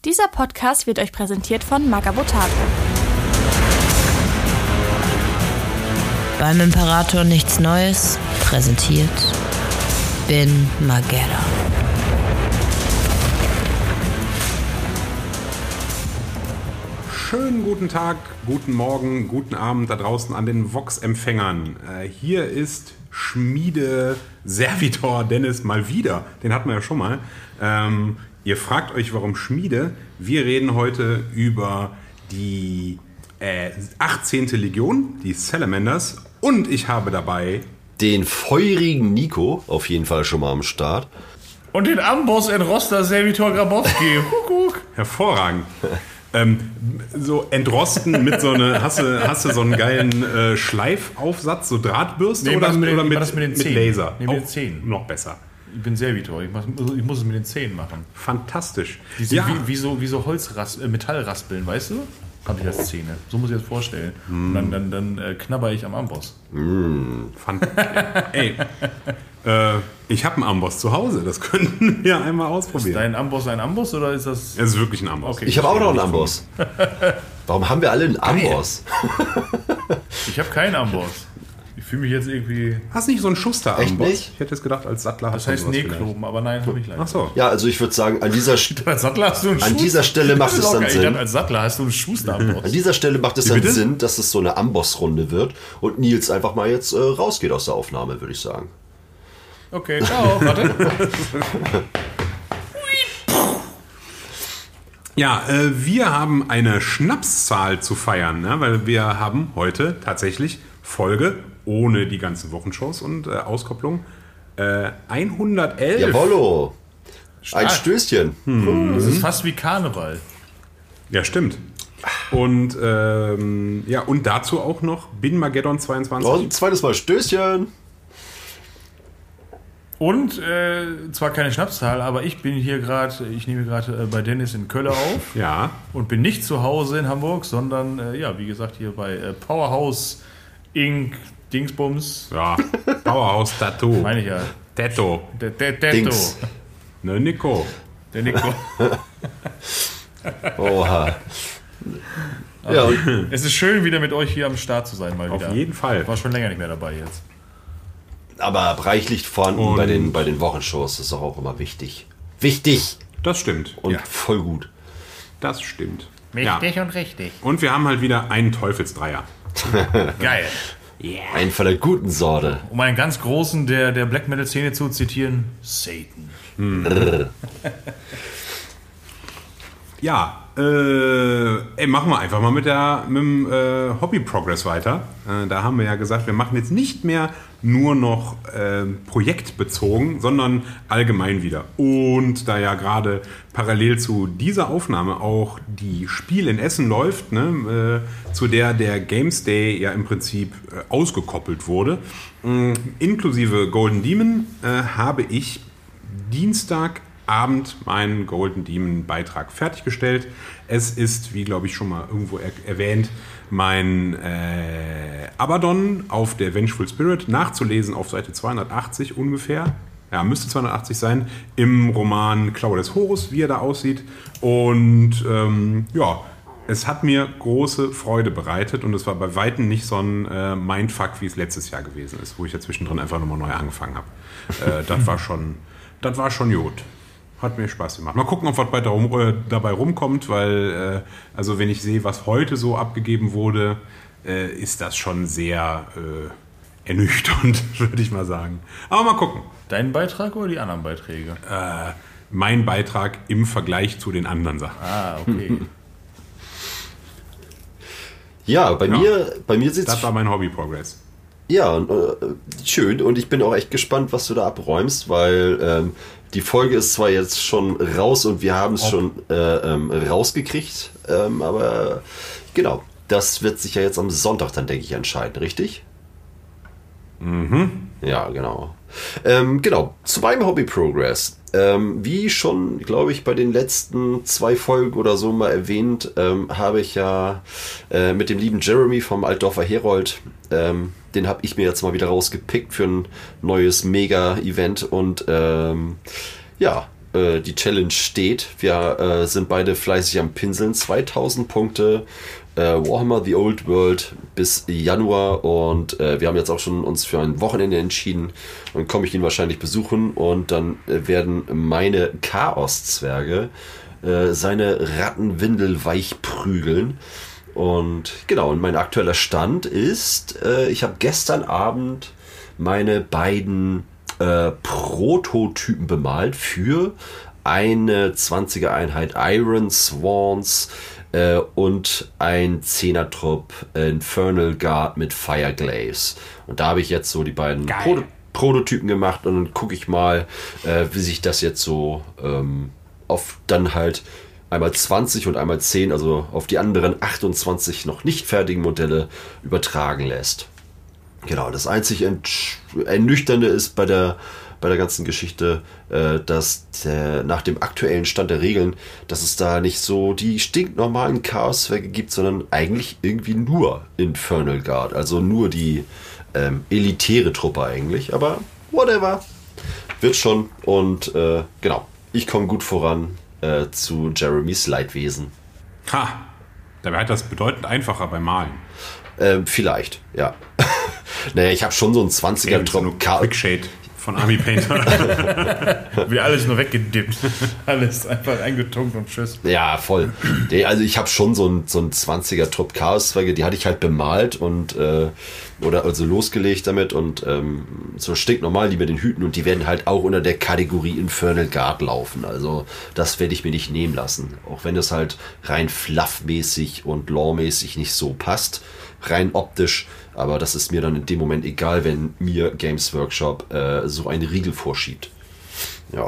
Dieser Podcast wird euch präsentiert von Magabotato. Beim Imperator nichts Neues, präsentiert Bin Magera. Schönen guten Tag, guten Morgen, guten Abend da draußen an den Vox-Empfängern. Hier ist Schmiede Servitor Dennis mal wieder. Den hatten wir ja schon mal. Ihr fragt euch, warum Schmiede? Wir reden heute über die 18. Legion, die Salamanders. Und ich habe dabei den feurigen Nico, auf jeden Fall schon mal am Start. Und den Amboss in Roster Servitor Grabowski. Hervorragend. So entrosten mit so eine, hast du so einen geilen Schleifaufsatz, so Drahtbürste nee, oder mit den Zähnen. Laser? Nee, mit den Zähnen. Noch besser. Ich bin Servitor, ich muss es mit den Zähnen machen. Fantastisch. Die sind wie so Metallraspeln, weißt du? Habe ich als Zähne. So muss ich das vorstellen. Und dann knabber ich am Amboss. Ey, ich habe einen Amboss zu Hause. Das könnten wir einmal ausprobieren. Ist dein Amboss ein Amboss oder ist das... Es ist wirklich ein Amboss. Okay. Ich habe auch noch einen Amboss. Warum haben wir alle einen Amboss? Ich habe keinen Amboss. Ich fühle mich jetzt irgendwie... Hast du nicht so einen Schuster-Amboss? Echt nicht? Ich hätte es gedacht, als Sattler Das heißt Nähkloben, aber nein, habe ich leider. Ach so. Ja, also ich würde sagen, Als Sattler hast du einen an dieser Stelle macht es dann Ich dachte, Sinn. als Sattler hast du einen Schuster-Amboss. An dieser Stelle macht es dann bitte? Sinn, dass es so eine Amboss-Runde wird und Nils einfach mal jetzt rausgeht aus der Aufnahme, würde ich sagen. Okay, ciao, warte. Ja, wir haben eine Schnapszahl zu feiern, ne? Weil wir haben heute tatsächlich Folge ohne die ganzen Wochenshows und Auskopplung 111. Jawollo. Ein Stark. Stößchen. Das ist fast wie Karneval. Ja, stimmt. Und und dazu auch noch Bin Mageddon 22. Und zweites Mal Stößchen. Und zwar keine Schnapszahl, aber ich nehme gerade bei Dennis in Köln auf Ja, und bin nicht zu Hause in Hamburg, sondern wie gesagt hier bei Powerhouse Inc. Dingsbums. ja. Powerhouse Tattoo. Meine ich ja. Tattoo. Der Dings. Ne, Nico. Der Nico. Oha. Ja, und Es ist schön, wieder mit euch hier am Start zu sein, mal wieder. Auf jeden Fall. Ich war schon länger nicht mehr dabei jetzt. aber reichlich vorhanden Und- bei den Wochenshows. Das ist auch immer wichtig. Wichtig Das stimmt. und voll gut. Das stimmt. Mächtig und richtig. Und wir haben halt wieder einen Teufelsdreier. Geil. Ein von der guten Sorte. Um einen ganz großen der Black Metal Szene zu zitieren, Satan. Ja, machen wir einfach mal mit dem Hobby Progress weiter. Da haben wir ja gesagt, wir machen jetzt nicht mehr nur noch projektbezogen, sondern allgemein wieder. Und da ja gerade parallel zu dieser Aufnahme auch die Spiel in Essen läuft, ne, zu der Games Day ja im Prinzip ausgekoppelt wurde, inklusive Golden Demon, habe ich Dienstagabend meinen Golden Demon Beitrag fertiggestellt. Es ist, wie glaube ich schon mal irgendwo erwähnt, mein Abaddon auf der Vengeful Spirit nachzulesen auf Seite 280 ungefähr. Ja, müsste 280 sein, im Roman Klaue des Horus, wie er da aussieht. Und es hat mir große Freude bereitet und es war bei Weitem nicht so ein Mindfuck, wie es letztes Jahr gewesen ist, wo ich ja zwischendrin einfach nochmal neu angefangen habe. Das war schon gut. Hat mir Spaß gemacht. Mal gucken, ob was dabei rumkommt, weil also wenn ich sehe, was heute so abgegeben wurde, ist das schon sehr ernüchternd, würde ich mal sagen. Aber mal gucken. Dein Beitrag oder die anderen Beiträge? Mein Beitrag im Vergleich zu den anderen Sachen. Ah, okay. Ja, bei mir sieht's Das war mein Hobby-Progress. ja schön und ich bin auch echt gespannt, was du da abräumst, weil die Folge ist zwar jetzt schon raus und wir haben es schon rausgekriegt, aber genau, das wird sich ja jetzt am Sonntag dann, denke ich, entscheiden, richtig? Ja, genau. Genau, zu meinem Hobby Progress. Wie schon, glaube ich, bei den letzten 2 Folgen oder so mal erwähnt, habe ich ja mit dem lieben Jeremy vom Altdorfer Herold, den habe ich mir jetzt mal wieder rausgepickt für ein neues Mega-Event und ja, die Challenge steht. Wir sind beide fleißig am Pinseln. 2000 Punkte. Warhammer The Old World bis Januar und wir haben jetzt auch schon uns für ein Wochenende entschieden. Dann komme ich ihn wahrscheinlich besuchen und dann werden meine Chaos-Zwerge seine Rattenwindel weich prügeln. Und genau, und mein aktueller Stand ist, ich habe gestern Abend meine beiden Prototypen bemalt für eine 20er Einheit Iron Swans und ein 10er-Trupp Infernal Guard mit Fireglaves. Und da habe ich jetzt so die beiden Prototypen gemacht und dann gucke ich mal, wie sich das jetzt so auf dann halt einmal 20 und einmal 10, also auf die anderen 28 noch nicht fertigen Modelle übertragen lässt. Genau, das einzig Ernüchternde ist bei der ganzen Geschichte, dass nach dem aktuellen Stand der Regeln, dass es da nicht so die stinknormalen Chaos-Zwerge gibt, sondern eigentlich irgendwie nur Infernal Guard, also nur die elitäre Truppe eigentlich, aber whatever, wird schon und genau, ich komme gut voran zu Jeremys Leidwesen. Ha! Dabei hat das bedeutend einfacher beim Malen. Vielleicht, ja. Naja, ich habe schon so einen 20er-Trupp. Quickshade von Army Painter. Wie alles nur weggedippt. Alles einfach eingetunkt und tschüss. Ja, voll. Also ich habe schon so einen 20er-Trupp Chaos-Zwerge, die hatte ich halt bemalt und oder also losgelegt damit und so stinknormal, die mit den Hüten und die werden halt auch unter der Kategorie Infernal Guard laufen. Also das werde ich mir nicht nehmen lassen. Auch wenn es halt rein fluffmäßig und lore-mäßig nicht so passt. Rein optisch, aber das ist mir dann in dem Moment egal, wenn mir Games Workshop so einen Riegel vorschiebt. Ja.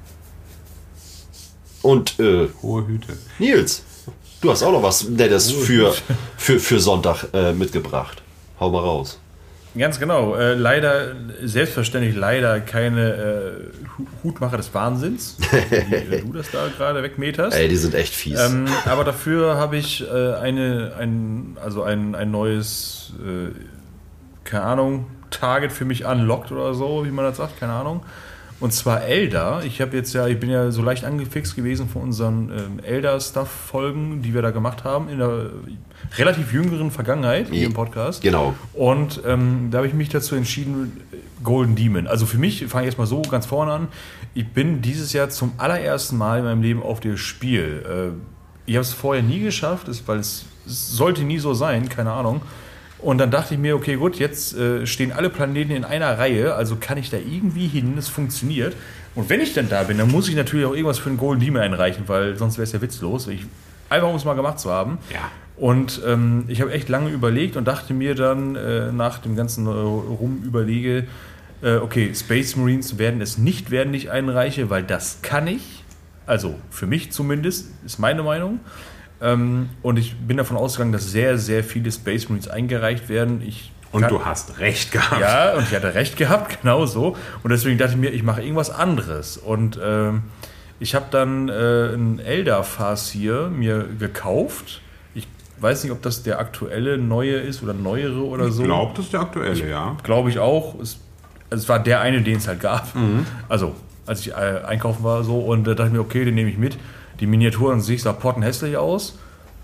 Und hohe Hüte. Nils, du hast auch noch was Nettes für Sonntag mitgebracht. Hau mal raus. Ganz genau. Leider, selbstverständlich leider keine Hutmacher des Wahnsinns, wie du das da gerade wegmeterst. Ey, die sind echt fies. Aber dafür habe ich ein neues, keine Ahnung, Target für mich unlocked oder so, wie man das sagt, keine Ahnung. Und zwar Eldar. Ich bin ja so leicht angefixt gewesen von unseren Eldar-Stuff-Folgen, die wir da gemacht haben, in der relativ jüngeren Vergangenheit, hier im Podcast. Genau. Und da habe ich mich dazu entschieden, Golden Demon. Also für mich, fange ich erstmal so ganz vorne an, ich bin dieses Jahr zum allerersten Mal in meinem Leben auf das Spiel. Ich habe es vorher nie geschafft, weil es sollte nie so sein, keine Ahnung. Und dann dachte ich mir, okay, gut, jetzt stehen alle Planeten in einer Reihe, also kann ich da irgendwie hin, es funktioniert. Und wenn ich dann da bin, dann muss ich natürlich auch irgendwas für einen Golden Demon einreichen, weil sonst wäre es ja witzlos. Einfach um es mal gemacht zu haben. Ja. Und ich habe echt lange überlegt und dachte mir dann nach dem ganzen Rumüberlege, okay, Space Marines werden es nicht werden, die ich einreiche, weil das kann ich. Also für mich zumindest, ist meine Meinung. Und ich bin davon ausgegangen, dass sehr, sehr viele Space Marines eingereicht werden. Du hast recht gehabt. Ja, und ich hatte recht gehabt, genau so. Und deswegen dachte ich mir, ich mache irgendwas anderes. Und ich habe dann einen Eldar-Fass hier mir gekauft. Ich weiß nicht, ob das der aktuelle neue ist oder neuere oder so. Ich glaube, das ist der aktuelle, ja. Glaube ich auch. Es war der eine, den es halt gab. Mhm. Also, als ich einkaufen war so. Und da dachte ich mir, okay, den nehme ich mit. Die Miniatur an sich sah pottenhässlich aus.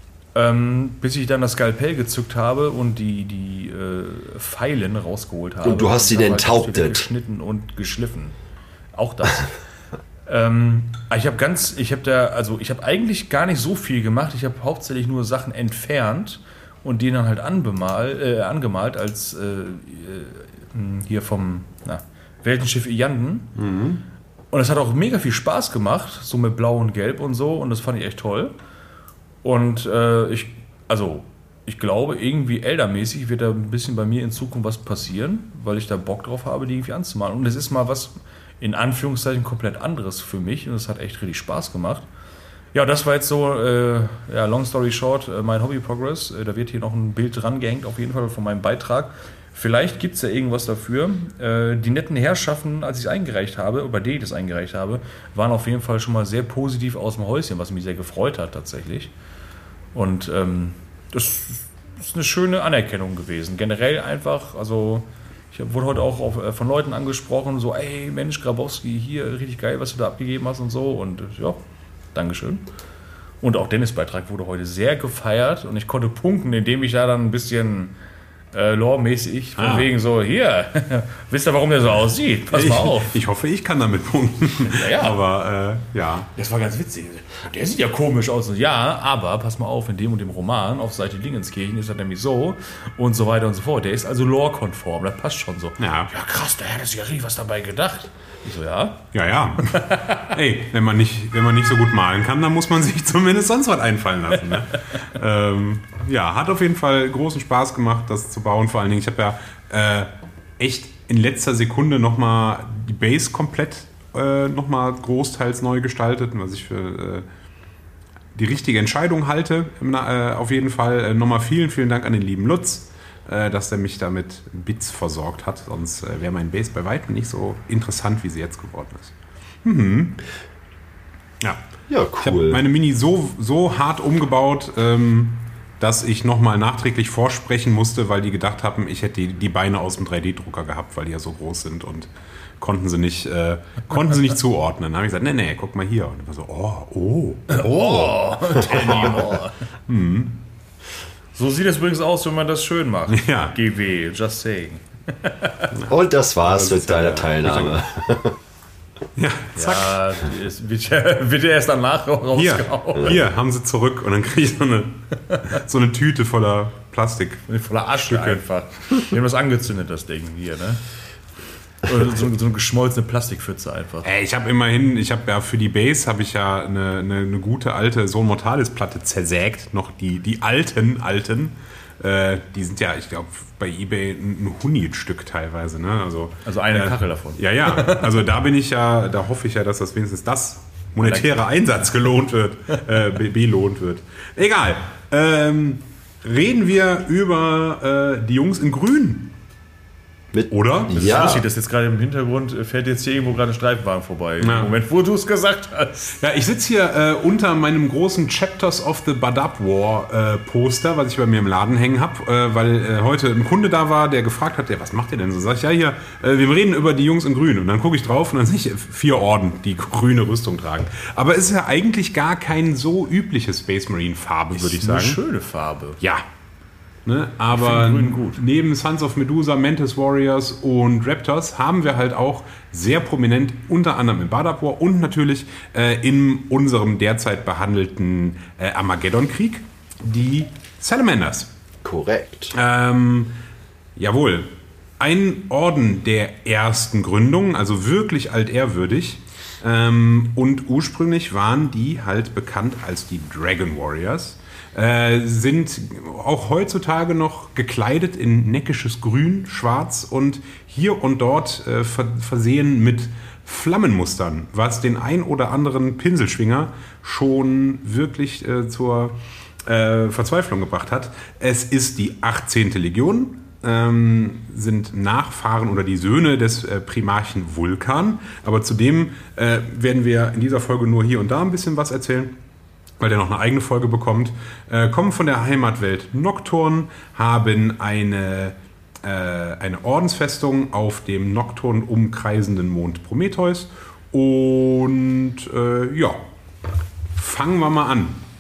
Bis ich dann das Skalpell gezückt habe und die Pfeilen rausgeholt habe. Und du hast sie denn enthauptet? Geschnitten und geschliffen. Auch das. Ich habe eigentlich gar nicht so viel gemacht. Ich habe hauptsächlich nur Sachen entfernt und die dann halt angemalt als hier vom Weltenschiff Iyanden. Mhm. Und es hat auch mega viel Spaß gemacht, so mit Blau und Gelb und so. Und das fand ich echt toll. Und ich glaube, irgendwie Elder-mäßig wird da ein bisschen bei mir in Zukunft was passieren, weil ich da Bock drauf habe, die irgendwie anzumalen. Und es ist mal was, in Anführungszeichen, komplett anderes für mich. Und es hat echt richtig Spaß gemacht. Ja, das war jetzt so, long story short, mein Hobby-Progress. Da wird hier noch ein Bild dran gehängt, auf jeden Fall von meinem Beitrag. Vielleicht gibt es ja irgendwas dafür. Die netten Herrschaften, als ich es eingereicht habe, bei denen ich das eingereicht habe, waren auf jeden Fall schon mal sehr positiv aus dem Häuschen, was mich sehr gefreut hat tatsächlich. Und das ist eine schöne Anerkennung gewesen. Generell einfach, also Ich wurde heute auch von Leuten angesprochen, so, ey Mensch, Grabowski, hier, richtig geil, was du da abgegeben hast und so. Und ja, Dankeschön. Und auch Dennis' Beitrag wurde heute sehr gefeiert und ich konnte punkten, indem ich da dann ein bisschen lore-mäßig von wegen so, hier, wisst ihr, warum der so aussieht? Pass mal auf. Ich hoffe, ich kann damit punkten. Ja. Aber ja. Das war ganz witzig. Der sieht ja komisch aus. Und ja, aber pass mal auf, in dem und dem Roman auf Seite Dingenskirchen ist das nämlich so und so weiter und so fort. Der ist also lore-konform, das passt schon so. Ja, Krass, da hat sich ja richtig was dabei gedacht. Ich so, ja. Ja. Ey, wenn man nicht so gut malen kann, dann muss man sich zumindest sonst was einfallen lassen. Ne? Ja, hat auf jeden Fall großen Spaß gemacht, das zu bauen. Vor allen Dingen, ich habe ja echt in letzter Sekunde nochmal die Base komplett nochmal großteils neu gestaltet, was ich für die richtige Entscheidung halte. Auf jeden Fall nochmal vielen Dank an den lieben Lutz, dass er mich da mit Bits versorgt hat. Sonst wäre mein Base bei weitem nicht so interessant, wie sie jetzt geworden ist. Ja, cool. Ich habe meine Mini so hart umgebaut, dass ich nochmal nachträglich vorsprechen musste, weil die gedacht haben, ich hätte die Beine aus dem 3D-Drucker gehabt, weil die ja so groß sind und konnten sie nicht zuordnen. Dann habe ich gesagt, nee, guck mal hier. Und ich war so, tell me more. So sieht es übrigens aus, wenn man das schön macht. Ja. GW, just saying. Und das war's mit deiner Teilnahme. ja, zack. Ja, es wird ja erst danach rausgehauen. Hier haben sie zurück und dann kriege ich so eine Tüte voller Plastik. Voller Asche einfach. Wir haben das angezündet, das Ding hier, ne? Oder so eine geschmolzene Plastikpfütze einfach. Ich habe ja für die Base eine gute alte Sohn Mortalis Platte zersägt, noch die alten, die sind ja, ich glaube, bei eBay ein Hundertstück teilweise, ne? Also eine Kachel davon. Ja, also da hoffe ich ja, dass das wenigstens das monetäre Einsatz belohnt wird. Egal. Reden wir über die Jungs in Grün. Oder? Das ist lustig, dass jetzt gerade im Hintergrund fährt jetzt hier irgendwo gerade ein Streifenwagen vorbei. Ja. Im Moment, wo du es gesagt hast. Ja, ich sitze hier unter meinem großen Chapters of the Badab War Poster, was ich bei mir im Laden hängen habe, weil heute ein Kunde da war, der gefragt hat, was macht ihr denn so? Sag ich, ja hier, wir reden über die Jungs in Grün. Und dann gucke ich drauf und dann sehe ich 4 Orden, die grüne Rüstung tragen. Aber es ist ja eigentlich gar kein so übliches Space Marine Farbe, würde ich sagen. Eine schöne Farbe. Ja. Ne, aber neben Sons of Medusa, Mantis Warriors und Raptors haben wir halt auch sehr prominent, unter anderem im Badab War und natürlich in unserem derzeit behandelten Armageddon-Krieg, die Salamanders. Korrekt. Jawohl. Ein Orden der ersten Gründung, also wirklich altehrwürdig. Und ursprünglich waren die halt bekannt als die Dragon Warriors. Sind auch heutzutage noch gekleidet in neckisches Grün, Schwarz und hier und dort versehen mit Flammenmustern, was den ein oder anderen Pinselschwinger schon wirklich zur Verzweiflung gebracht hat. Es ist die 18. Legion, sind Nachfahren oder die Söhne des Primarchen Vulkan, aber zudem werden wir in dieser Folge nur hier und da ein bisschen was erzählen, weil der noch eine eigene Folge bekommt, kommen von der Heimatwelt Nocturne, haben eine Ordensfestung auf dem Nocturne umkreisenden Mond Prometheus und fangen wir mal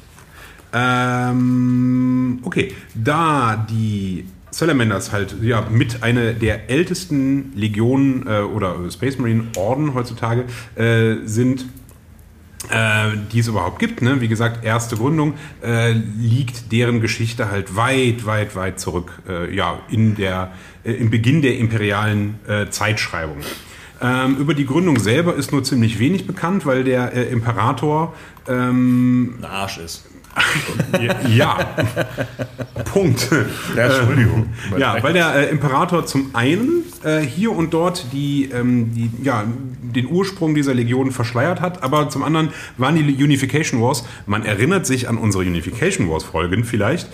an. Okay, da die Salamanders halt mit einer der ältesten Legionen oder Space Marine Orden heutzutage sind, die es überhaupt gibt, ne? Wie gesagt, erste Gründung, liegt deren Geschichte halt weit zurück, im Beginn der imperialen Zeitschreibung. Über die Gründung selber ist nur ziemlich wenig bekannt, weil der Imperator ein Arsch ist. Ja, Punkt. Ja, Entschuldigung. Ja, weil der Imperator zum einen hier und dort den Ursprung dieser Legion verschleiert hat, aber zum anderen waren die Unification Wars, man erinnert sich an unsere Unification Wars Folgen vielleicht,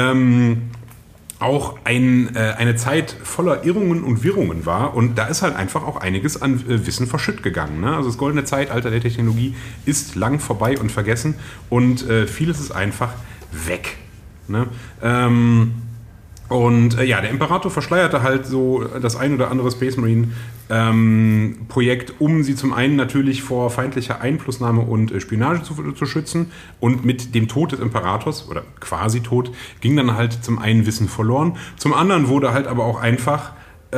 auch eine Zeit voller Irrungen und Wirrungen war und da ist halt einfach auch einiges an Wissen verschütt gegangen. Ne? Also das goldene Zeitalter der Technologie ist lang vorbei und vergessen und vieles ist einfach weg. Ne? Und der Imperator verschleierte halt so das ein oder andere Space Marine Projekt, um sie zum einen natürlich vor feindlicher Einflussnahme und Spionage zu schützen. Und mit dem Tod des Imperators, oder quasi Tod, ging dann halt zum einen Wissen verloren. Zum anderen wurde halt aber auch einfach,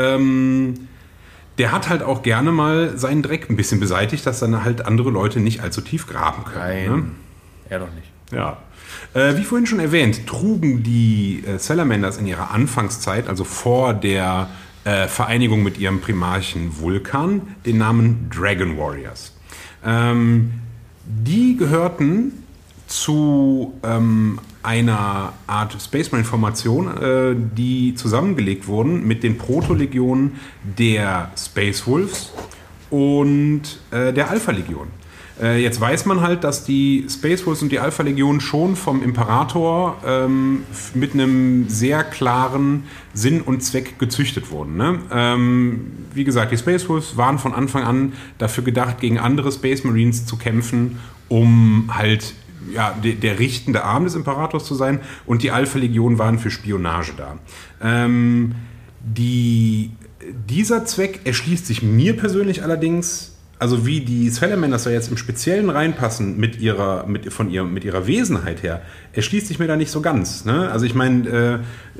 der hat halt auch gerne mal seinen Dreck ein bisschen beseitigt, dass dann halt andere Leute nicht allzu tief graben können. Nein, ne? Er doch nicht. Ja. Wie vorhin schon erwähnt, trugen die Salamanders in ihrer Anfangszeit, also vor der Vereinigung mit ihrem Primarchen Vulkan, den Namen Dragon Warriors. Die gehörten zu einer Art Space Marine Formation, die zusammengelegt wurden mit den Proto-Legionen der Space Wolves und der Alpha-Legion. Jetzt weiß man halt, dass die Space Wolves und die Alpha-Legion schon vom Imperator mit einem sehr klaren Sinn und Zweck gezüchtet wurden. Ne? Wie gesagt, die Space Wolves waren von Anfang an dafür gedacht, gegen andere Space Marines zu kämpfen, um halt der richtende Arm des Imperators zu sein, und die Alpha-Legion waren für Spionage da. Dieser Zweck erschließt sich mir persönlich allerdings, also wie die Salamanders da jetzt im Speziellen reinpassen mit ihrer Wesenheit her, erschließt sich mir da nicht so ganz. Ne? Also ich meine,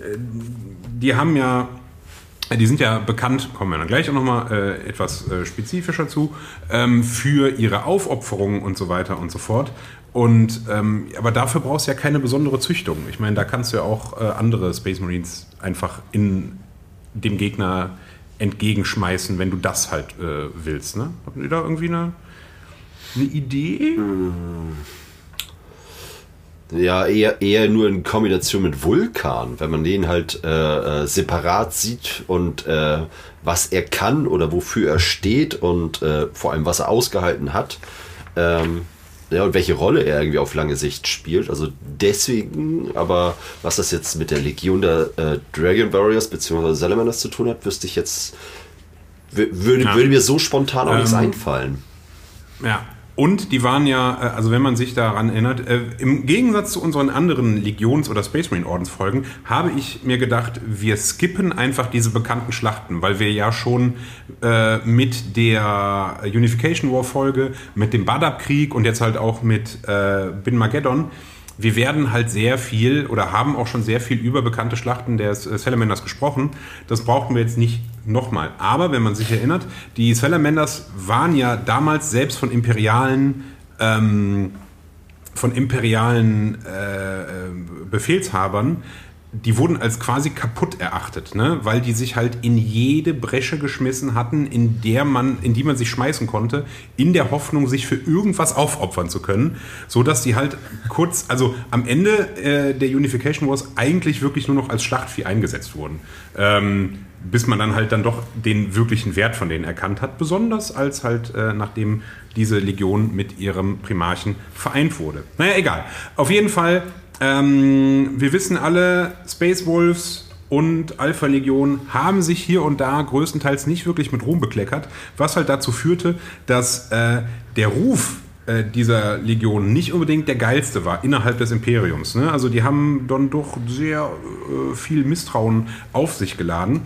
die sind ja bekannt, kommen wir dann gleich auch nochmal etwas spezifischer zu, für ihre Aufopferungen und so weiter und so fort. Und aber dafür brauchst du ja keine besondere Züchtung. Ich meine, da kannst du ja auch andere Space Marines einfach in dem Gegner entgegenschmeißen, wenn du das halt willst. Ne? Habt ihr da irgendwie eine Idee? Ja, eher nur in Kombination mit Vulkan, wenn man den halt separat sieht und was er kann oder wofür er steht und vor allem was er ausgehalten hat. Und welche Rolle er irgendwie auf lange Sicht spielt. Also deswegen, aber was das jetzt mit der Legion der Dragon Warriors bzw. Salamanders zu tun hat, wüsste ich jetzt, würde mir so spontan auch nichts einfallen. Ja, und die waren ja, also wenn man sich daran erinnert, im Gegensatz zu unseren anderen Legions- oder Space Marine Ordensfolgen, habe ich mir gedacht, wir skippen einfach diese bekannten Schlachten, weil wir ja schon mit der Unification War Folge, mit dem Badab-Krieg und jetzt halt auch mit Bin Mageddon, wir werden halt sehr viel oder haben auch schon sehr viel über bekannte Schlachten der Salamanders gesprochen. Das brauchten wir jetzt nicht nochmal. Aber wenn man sich erinnert, die Salamanders waren ja damals selbst von imperialen Befehlshabern, die wurden als quasi kaputt erachtet, ne? Weil die sich halt in jede Bresche geschmissen hatten, in die man sich schmeißen konnte, in der Hoffnung, sich für irgendwas aufopfern zu können, so dass die halt am Ende der Unification Wars eigentlich wirklich nur noch als Schlachtvieh eingesetzt wurden. Bis man dann halt doch den wirklichen Wert von denen erkannt hat, besonders als halt nachdem diese Legion mit ihrem Primarchen vereint wurde. Naja, egal. Auf jeden Fall, wir wissen alle, Space Wolves und Alpha Legion haben sich hier und da größtenteils nicht wirklich mit Ruhm bekleckert, was halt dazu führte, dass der Ruf dieser Legion nicht unbedingt der geilste war innerhalb des Imperiums. Ne? Also die haben dann doch sehr viel Misstrauen auf sich geladen.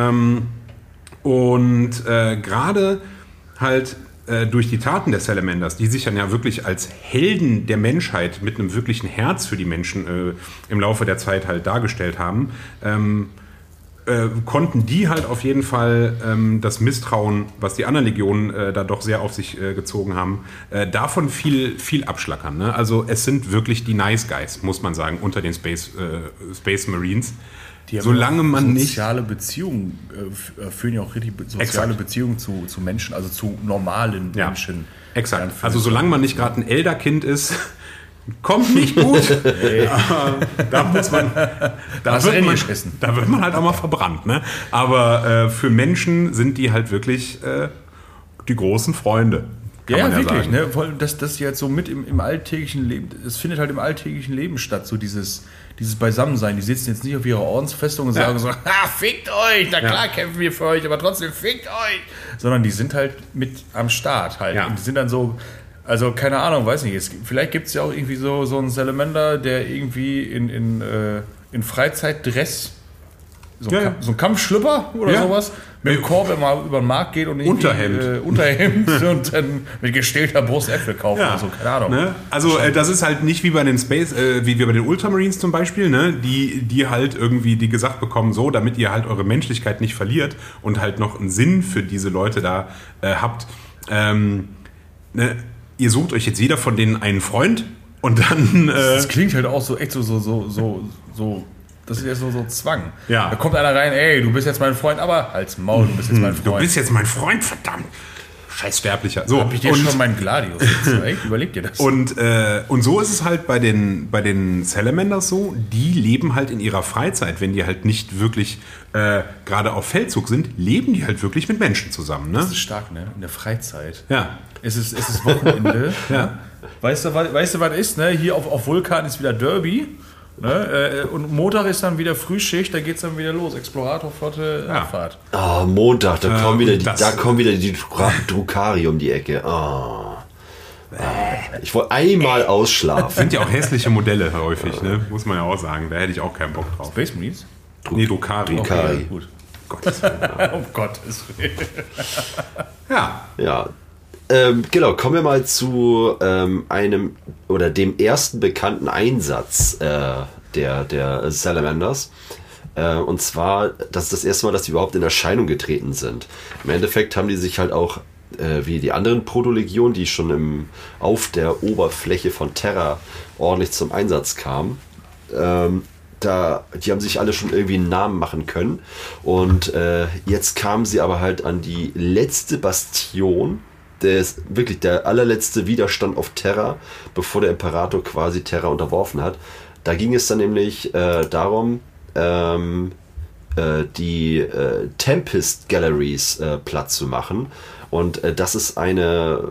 Gerade halt durch die Taten der Salamanders, die sich dann ja wirklich als Helden der Menschheit mit einem wirklichen Herz für die Menschen im Laufe der Zeit halt dargestellt haben, konnten die halt auf jeden Fall das Misstrauen, was die anderen Legionen da doch sehr auf sich gezogen haben, davon viel abschlackern. Ne? Also es sind wirklich die Nice Guys, muss man sagen, unter den Space Marines. Die haben solange man nicht soziale Beziehungen führen ja auch richtig soziale Beziehungen zu Menschen, also zu normalen Menschen. Exakt. Also solange man nicht gerade ein Elderkind ist, kommt nicht gut. Nee. Da wird man halt auch mal verbrannt. Ne? Aber für Menschen sind die halt wirklich die großen Freunde. Ja, wirklich. Ne? Vor allem, das jetzt so mit im alltäglichen Leben, es findet halt im alltäglichen Leben statt, so dieses Beisammensein. Die sitzen jetzt nicht auf ihrer Ordensfestung und sagen so, fickt euch, na klar kämpfen wir für euch, aber trotzdem fickt euch. Sondern die sind halt mit am Start halt. Ja. Und die sind dann so, also keine Ahnung, weiß nicht, vielleicht gibt es ja auch irgendwie so einen Salamander, der irgendwie in Freizeitdress so ein Kampfschlüpper oder sowas, mit dem Korb immer über den Markt geht und Unterhemd und dann mit gestählter Brust Äpfel kaufen oder so, keine Ahnung. Ne? Also das ist halt nicht wie bei den wie bei den Ultramarines zum Beispiel, ne? die halt irgendwie die gesagt bekommen, so, damit ihr halt eure Menschlichkeit nicht verliert und halt noch einen Sinn für diese Leute da habt. Ne? Ihr sucht euch jetzt jeder von denen einen Freund und dann... das klingt halt auch so echt so das ist ja so Zwang. Ja. Da kommt einer rein, ey, du bist jetzt mein Freund, aber halt's Maul, du bist jetzt mein Freund. Du bist jetzt mein Freund, verdammt. Scheiß Sterblicher. So, hab ich dir schon meinen Gladius gezeigt? Überleg dir das. Und so ist es halt bei den Salamanders so, die leben halt in ihrer Freizeit, wenn die halt nicht wirklich gerade auf Feldzug sind, leben die halt wirklich mit Menschen zusammen. Ne? Das ist stark, ne? In der Freizeit. Ja. Es ist Wochenende. Ja. Weißt du, was ist? Ne? Hier auf Vulkan ist wieder Derby. Ne? Und Montag ist dann wieder Frühschicht, da geht es dann wieder los. Exploratorflotte, Abfahrt. Oh, Montag, da kommen wieder die Drukari um die Ecke. Oh. Ich wollte einmal ausschlafen. Sind ja auch hässliche Modelle häufig, ne? Muss man ja auch sagen. Da hätte ich auch keinen Bock drauf. Space Marines? Nee, Drukari. Okay, gut. Gottes Um Gottes Willen. Ja. Genau, kommen wir mal zu einem oder dem ersten bekannten Einsatz der Salamanders. Und zwar, das ist das erste Mal, dass die überhaupt in Erscheinung getreten sind. Im Endeffekt haben die sich halt auch, wie die anderen Protolegionen, die schon auf der Oberfläche von Terra ordentlich zum Einsatz kamen, die haben sich alle schon irgendwie einen Namen machen können. Und jetzt kamen sie aber halt an die letzte Bastion, wirklich der allerletzte Widerstand auf Terra, bevor der Imperator quasi Terra unterworfen hat. Da ging es dann nämlich darum, die Tempest Galleries platt zu machen. Und das ist eine,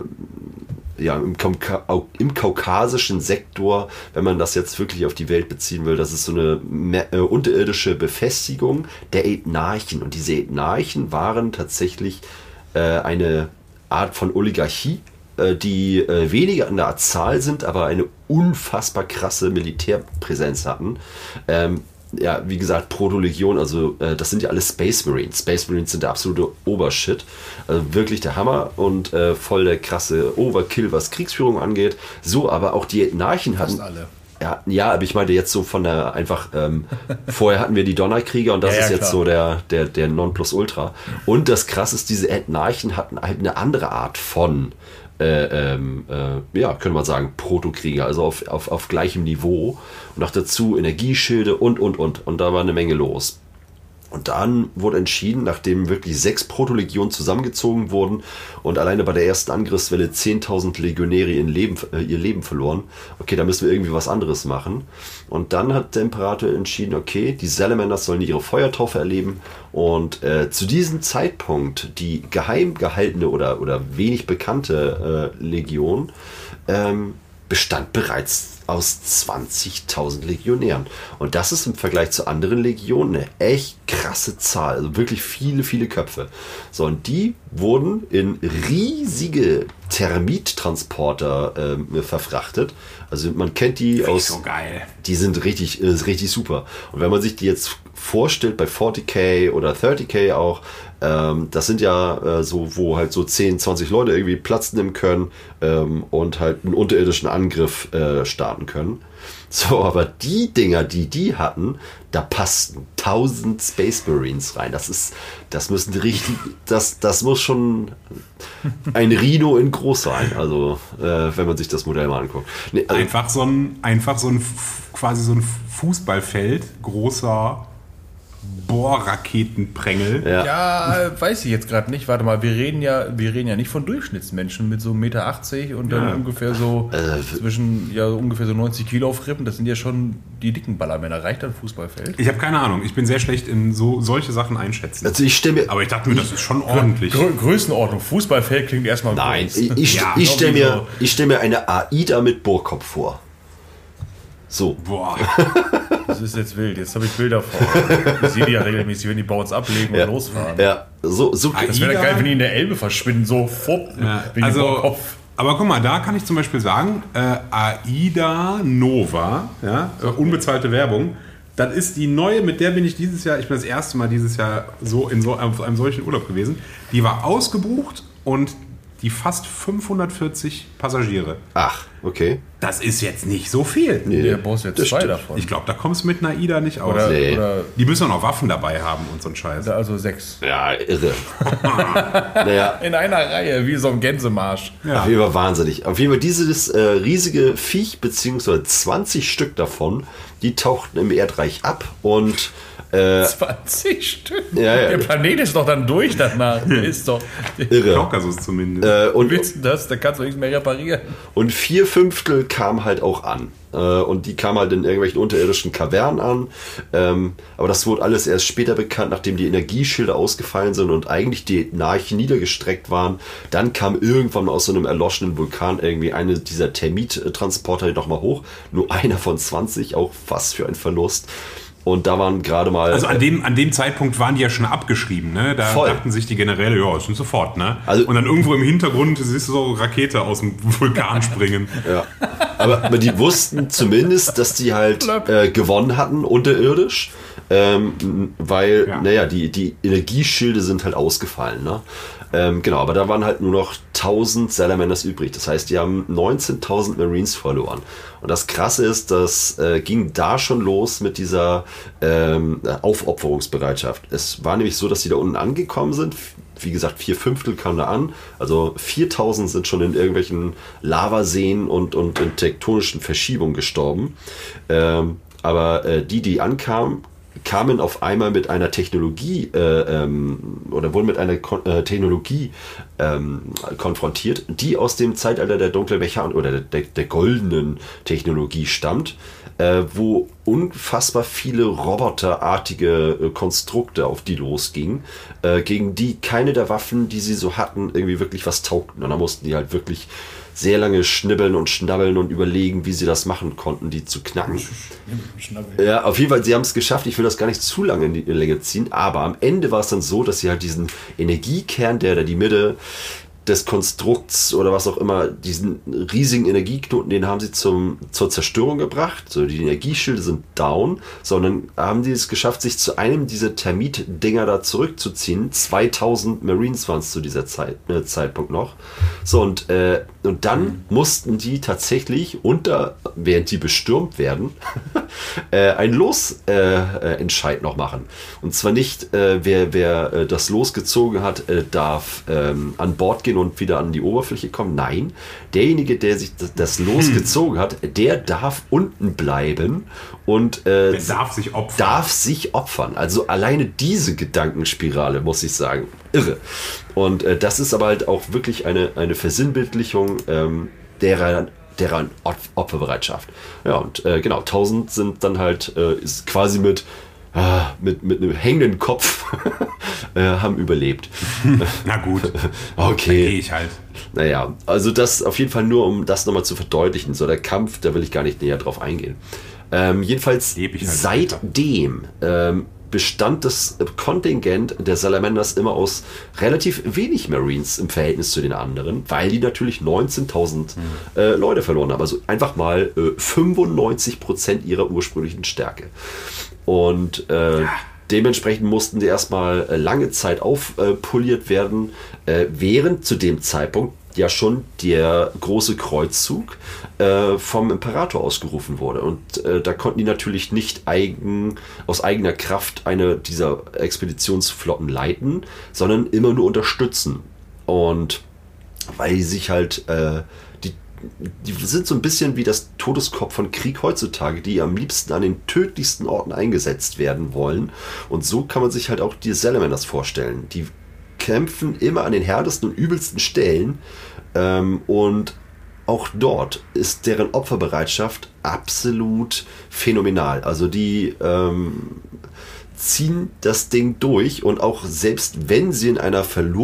im kaukasischen Sektor, wenn man das jetzt wirklich auf die Welt beziehen will, das ist so eine unterirdische Befestigung der Ethnarchen. Und diese Ethnarchen waren tatsächlich eine Art von Oligarchie, die weniger an der Zahl sind, aber eine unfassbar krasse Militärpräsenz hatten. Wie gesagt, Protolegion, also das sind ja alle Space Marines. Space Marines sind der absolute Obershit. Also wirklich der Hammer und voll der krasse Overkill, was Kriegsführung angeht. So, aber auch die Ethnarchen hatten... Fast alle. Ja, aber ich meinte jetzt so von der einfach, vorher hatten wir die Donnerkrieger und das ist jetzt klar. So der Nonplusultra. Und das Krasse ist, diese Ethnarchen hatten halt eine andere Art von, können wir sagen, Protokrieger, also auf gleichem Niveau. Und auch dazu Energieschilde und. Und da war eine Menge los. Und dann wurde entschieden, nachdem wirklich 6 Protolegionen zusammengezogen wurden und alleine bei der ersten Angriffswelle 10.000 Legionäre ihr Leben verloren, okay, da müssen wir irgendwie was anderes machen. Und dann hat der Imperator entschieden, okay, die Salamanders sollen ihre Feuertaufe erleben. Und zu diesem Zeitpunkt die geheim gehaltene oder wenig bekannte Legion bestand bereits aus 20.000 Legionären. Und das ist im Vergleich zu anderen Legionen eine echt krasse Zahl. Also wirklich viele, viele Köpfe. So, und die wurden in riesige Termittransporter verfrachtet. Also man kennt die aus... So geil. Die sind richtig super. Und wenn man sich die jetzt vorstellt, bei 40k oder 30k auch, das sind ja so, wo halt so 10, 20 Leute irgendwie Platz nehmen können und halt einen unterirdischen Angriff starten können. So, aber die Dinger, die hatten, da passten 1000 Space Marines rein. Das muss schon ein Rhino in groß sein. Also, wenn man sich das Modell mal anguckt. Nee, also quasi so ein Fußballfeld, großer Bohrraketenprängel. Ja, weiß ich jetzt gerade nicht. Warte mal, wir reden ja nicht von Durchschnittsmenschen mit so 1,80 Meter und dann ungefähr so ungefähr so 90 Kilo auf Rippen. Das sind ja schon die dicken Ballermänner. Reicht ein Fußballfeld? Ich habe keine Ahnung. Ich bin sehr schlecht in solche Sachen einschätzen. Also aber ich dachte mir, das ist schon ordentlich. Größenordnung. Fußballfeld klingt erstmal nein, groß. ich stelle mir eine AIDA mit Bohrkopf vor. So. Boah. Das ist jetzt wild. Jetzt habe ich Bilder vor. Ich sehe die ja regelmäßig, wenn die bei uns ablegen und losfahren. Ja, so. Das wäre geil, wenn die in der Elbe verschwinden. So, aber guck mal, da kann ich zum Beispiel sagen, AIDA Nova, unbezahlte Werbung, Das ist die neue, mit der bin ich dieses Jahr, ich bin das erste Mal dieses Jahr auf einem solchen Urlaub gewesen. Die war ausgebucht und die fast 540 Passagiere. Ach, okay. Das ist jetzt nicht so viel. Nee, Der brauchst jetzt 2 stimmt. davon. Ich glaube, da kommst du mit einer AIDA nicht aus. Nee. Oder Die müssen auch noch Waffen dabei haben und so ein Scheiß. also 6. Ja, irre. Naja, In einer Reihe, wie so ein Gänsemarsch. Ja. auf jeden Fall wahnsinnig. Auf jeden Fall dieses riesige Viech, beziehungsweise 20 Stück davon, die tauchten im Erdreich ab und 20 Stück? Ja. Der Planet ist doch dann durch danach. Der ist doch... irre. Kaukasus zumindest. Und, Willst du das? Da kannst du nichts mehr reparieren. und 4/5 kamen halt auch an. Und die kamen halt in irgendwelchen unterirdischen Kavernen an. Aber das wurde alles erst später bekannt, nachdem die Energieschilder ausgefallen sind und eigentlich die Narchen niedergestreckt waren. Dann kam irgendwann aus so einem erloschenen Vulkan irgendwie eine dieser Termittransporter nochmal hoch. Nur einer von 20, auch was für ein Verlust. Und da waren gerade mal... Also an dem Zeitpunkt waren die ja schon abgeschrieben, ne? Da Voll. dachten sich die Generäle, ja, es sind sofort, ne? Also- und dann irgendwo im Hintergrund siehst du so eine Rakete aus dem Vulkan springen. Ja. Aber die wussten zumindest, dass die halt gewonnen hatten unterirdisch, weil, Ja. naja, die Energieschilde sind halt ausgefallen. Ne? Genau, aber da waren halt nur noch 1000 Salamanders übrig. Das heißt, die haben 19.000 Marines verloren. Und das Krasse ist, das ging da schon los mit dieser Aufopferungsbereitschaft. Es war nämlich so, dass die da unten angekommen sind. Wie gesagt, 4/5 kamen da an. Also 4.000 sind schon in irgendwelchen Lavaseen und in tektonischen Verschiebungen gestorben. Aber die ankamen, kamen auf einmal mit einer Technologie oder wurden mit einer Technologie konfrontiert, die aus dem Zeitalter der dunklen Mechanik oder der goldenen Technologie stammt, wo unfassbar viele roboterartige Konstrukte auf die losgingen, gegen die keine der Waffen, die sie so hatten, irgendwie wirklich was taugten. Und da mussten die halt wirklich sehr lange schnibbeln und schnabbeln und überlegen, wie sie das machen konnten, die zu knacken. Ja, auf jeden Fall, sie haben es geschafft. Ich will das gar nicht zu lange in die Länge ziehen, aber am Ende war es dann so, dass sie halt diesen Energiekern, der da die Mitte des Konstrukts oder was auch immer, diesen riesigen Energieknoten, den haben sie zur Zerstörung gebracht. So, die Energieschilde sind down, sondern haben die es geschafft, sich zu einem dieser Termit-Dinger da zurückzuziehen. 2000 Marines waren es zu dieser Zeitpunkt noch. So, und dann mussten die tatsächlich während die bestürmt werden, einen Losentscheid noch machen. Und zwar nicht, wer das Los gezogen hat, darf an Bord gehen und wieder an die Oberfläche kommen. Nein, derjenige, der sich das Los gezogen hat, der darf unten bleiben und darf sich opfern. Also alleine diese Gedankenspirale, muss ich sagen, irre. Und das ist aber halt auch wirklich eine Versinnbildlichung deren Opferbereitschaft. Ja, und genau, 1000 sind dann halt ist quasi mit einem hängenden Kopf haben überlebt. Na gut, okay. gehe ich halt. Naja, also das auf jeden Fall nur, um das nochmal zu verdeutlichen. So, der Kampf, da will ich gar nicht näher drauf eingehen. Jedenfalls Leb ich halt seitdem bestand das Kontingent der Salamanders immer aus relativ wenig Marines im Verhältnis zu den anderen, weil die natürlich 19.000 Leute verloren haben. Also einfach mal 95% ihrer ursprünglichen Stärke. Und dementsprechend mussten die erstmal lange Zeit aufpoliert werden, während zu dem Zeitpunkt ja schon der große Kreuzzug vom Imperator ausgerufen wurde. Und da konnten die natürlich nicht aus eigener Kraft eine dieser Expeditionsflotten leiten, sondern immer nur unterstützen. Und weil sie sich halt die sind so ein bisschen wie das Todeskopf von Krieg heutzutage, die am liebsten an den tödlichsten Orten eingesetzt werden wollen. Und so kann man sich halt auch die Salamanders vorstellen. Die kämpfen immer an den härtesten und übelsten Stellen. Und auch dort ist deren Opferbereitschaft absolut phänomenal. Also die ziehen das Ding durch und auch selbst wenn sie in einer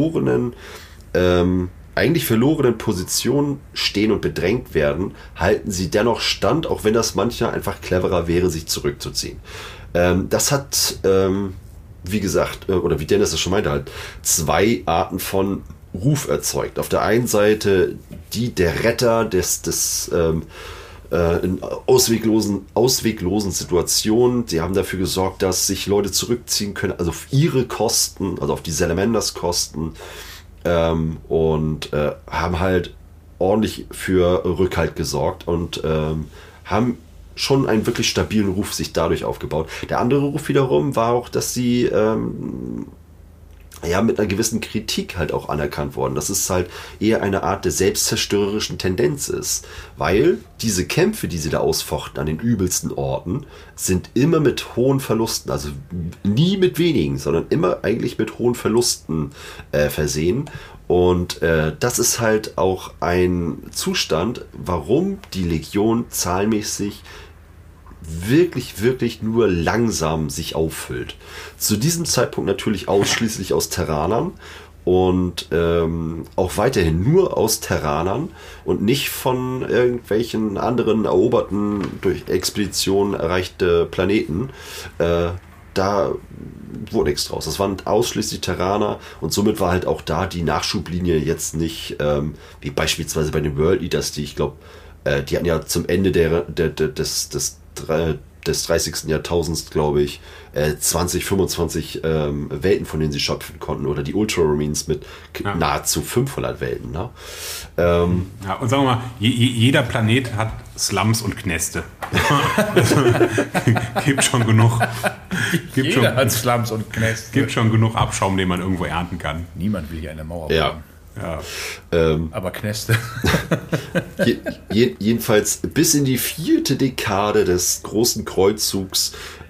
eigentlich verlorenen Position stehen und bedrängt werden, halten sie dennoch stand, auch wenn das manchmal einfach cleverer wäre, sich zurückzuziehen. Das hat, wie gesagt, oder wie Dennis das schon meinte, halt 2 Arten von Ruf erzeugt. Auf der einen Seite die der Retter des in ausweglosen Situationen. Sie haben dafür gesorgt, dass sich Leute zurückziehen können, also auf ihre Kosten, also auf die Salamanders Kosten, und haben halt ordentlich für Rückhalt gesorgt und haben schon einen wirklich stabilen Ruf sich dadurch aufgebaut. Der andere Ruf wiederum war auch, dass sie mit einer gewissen Kritik halt auch anerkannt worden. Dass es halt eher eine Art der selbstzerstörerischen Tendenz ist. Weil diese Kämpfe, die sie da ausfochten an den übelsten Orten, sind immer mit hohen Verlusten, also nie mit wenigen, sondern immer eigentlich mit hohen Verlusten versehen. Und das ist halt auch ein Zustand, warum die Legion zahlenmäßig wirklich nur langsam sich auffüllt. Zu diesem Zeitpunkt natürlich ausschließlich aus Terranern und auch weiterhin nur aus Terranern und nicht von irgendwelchen anderen eroberten, durch Expeditionen erreichte Planeten. Da wurde nichts draus. Das waren ausschließlich Terraner und somit war halt auch da die Nachschublinie jetzt nicht, wie beispielsweise bei den World Eaters, die ich glaube, die hatten ja zum Ende des 30. Jahrtausends, glaube ich, 20, 25 Welten, von denen sie schöpfen konnten. Oder die Ultramarines mit nahezu 500 Welten. Ne? Und sagen wir mal, jeder Planet hat Slums und Knäste. Gibt schon genug. Jeder hat Slums und Knäste. Gibt schon genug Abschaum, den man irgendwo ernten kann. Niemand will hier eine Mauer bauen. Ja. Aber Knäste. Jedenfalls bis in die 4. Dekade des großen Kreuzzugs,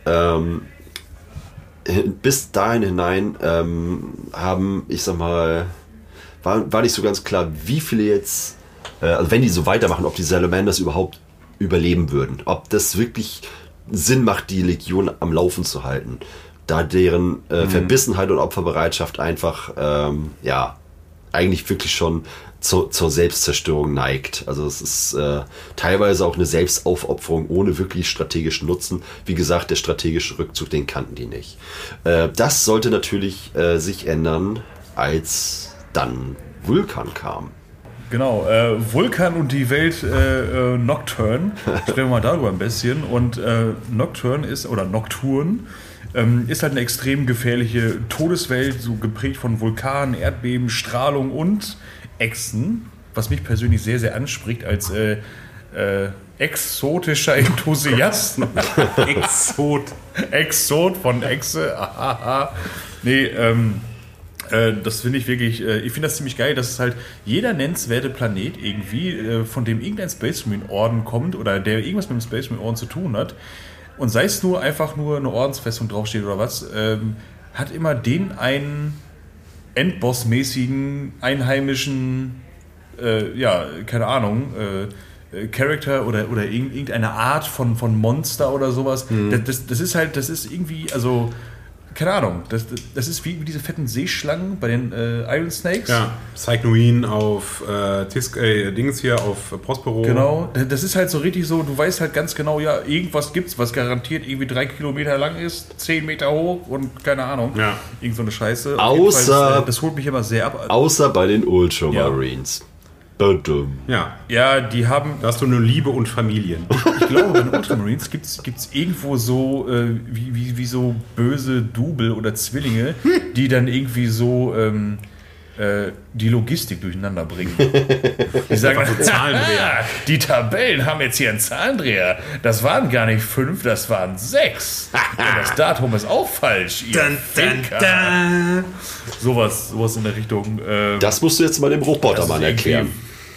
bis dahin hinein haben, ich sag mal, war nicht so ganz klar, wie viele jetzt, also wenn die so weitermachen, ob die Salamanders überhaupt überleben würden. Ob das wirklich Sinn macht, die Legion am Laufen zu halten. Da deren Verbissenheit und Opferbereitschaft einfach, eigentlich wirklich schon zur Selbstzerstörung neigt. Also es ist teilweise auch eine Selbstaufopferung ohne wirklich strategischen Nutzen. Wie gesagt, der strategische Rückzug, den kannten die nicht. Das sollte natürlich sich ändern, als dann Vulkan kam. Genau, Vulkan und die Welt Nocturne. Sprechen wir mal darüber ein bisschen. Und Nocturne ist halt eine extrem gefährliche Todeswelt, so geprägt von Vulkanen, Erdbeben, Strahlung und Echsen, was mich persönlich sehr, sehr anspricht als exotischer Enthusiast. Exot von Echse. Nee, das finde ich wirklich, ich finde das ziemlich geil, dass es halt jeder nennenswerte Planet irgendwie, von dem irgendein Space Marine Orden kommt oder der irgendwas mit dem Space Marine Orden zu tun hat, und sei es einfach nur eine Ordensfestung draufsteht oder was, hat immer den einen Endboss-mäßigen, einheimischen, keine Ahnung, Charakter oder irgendeine Art von Monster oder sowas. Das ist irgendwie, also, keine Ahnung, das ist wie diese fetten Seeschlangen bei den Iron Snakes. Ja, Cycnoin auf Dings hier auf Prospero. Genau, das ist halt so richtig so, du weißt halt ganz genau, ja, irgendwas gibt's, was garantiert irgendwie 3 Kilometer lang ist, 10 Meter hoch und keine Ahnung. Ja. Irgend so eine Scheiße. Außer, das holt mich immer sehr ab. Außer bei den Ultramarines. Ja, die haben... Da hast du nur Liebe und Familien. Ich glaube, bei den Ultramarines gibt's irgendwo so wie so böse Double oder Zwillinge, die dann irgendwie so die Logistik durcheinander bringen. Die sagen, so Zahlendreher. Die Tabellen haben jetzt hier einen Zahlendreher. Das waren gar nicht 5, das waren 6. Und das Datum ist auch falsch. Sowas in der Richtung. Das musst du jetzt mal dem Robotermann erklären.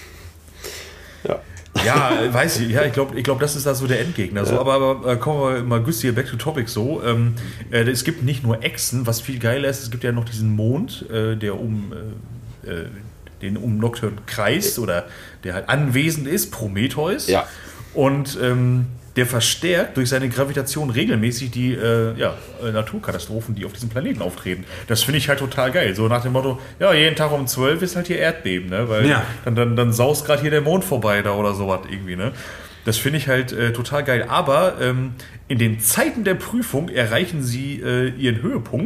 Ja, weiß ich. Ja, ich glaube, das ist da so der Endgegner. So, aber kommen wir mal günstig back to topic so. Es gibt nicht nur Echsen, was viel geiler ist. Es gibt ja noch diesen Mond, der den um Nocturne kreist oder der halt anwesend ist, Prometheus. Ja. Und der verstärkt durch seine Gravitation regelmäßig die Naturkatastrophen, die auf diesem Planeten auftreten. Das finde ich halt total geil. So nach dem Motto, ja, jeden Tag um 12 ist halt hier Erdbeben, ne? Weil dann saust gerade hier der Mond vorbei da oder sowas irgendwie, ne? Das finde ich halt total geil. Aber in den Zeiten der Prüfung erreichen sie ihren Höhepunkt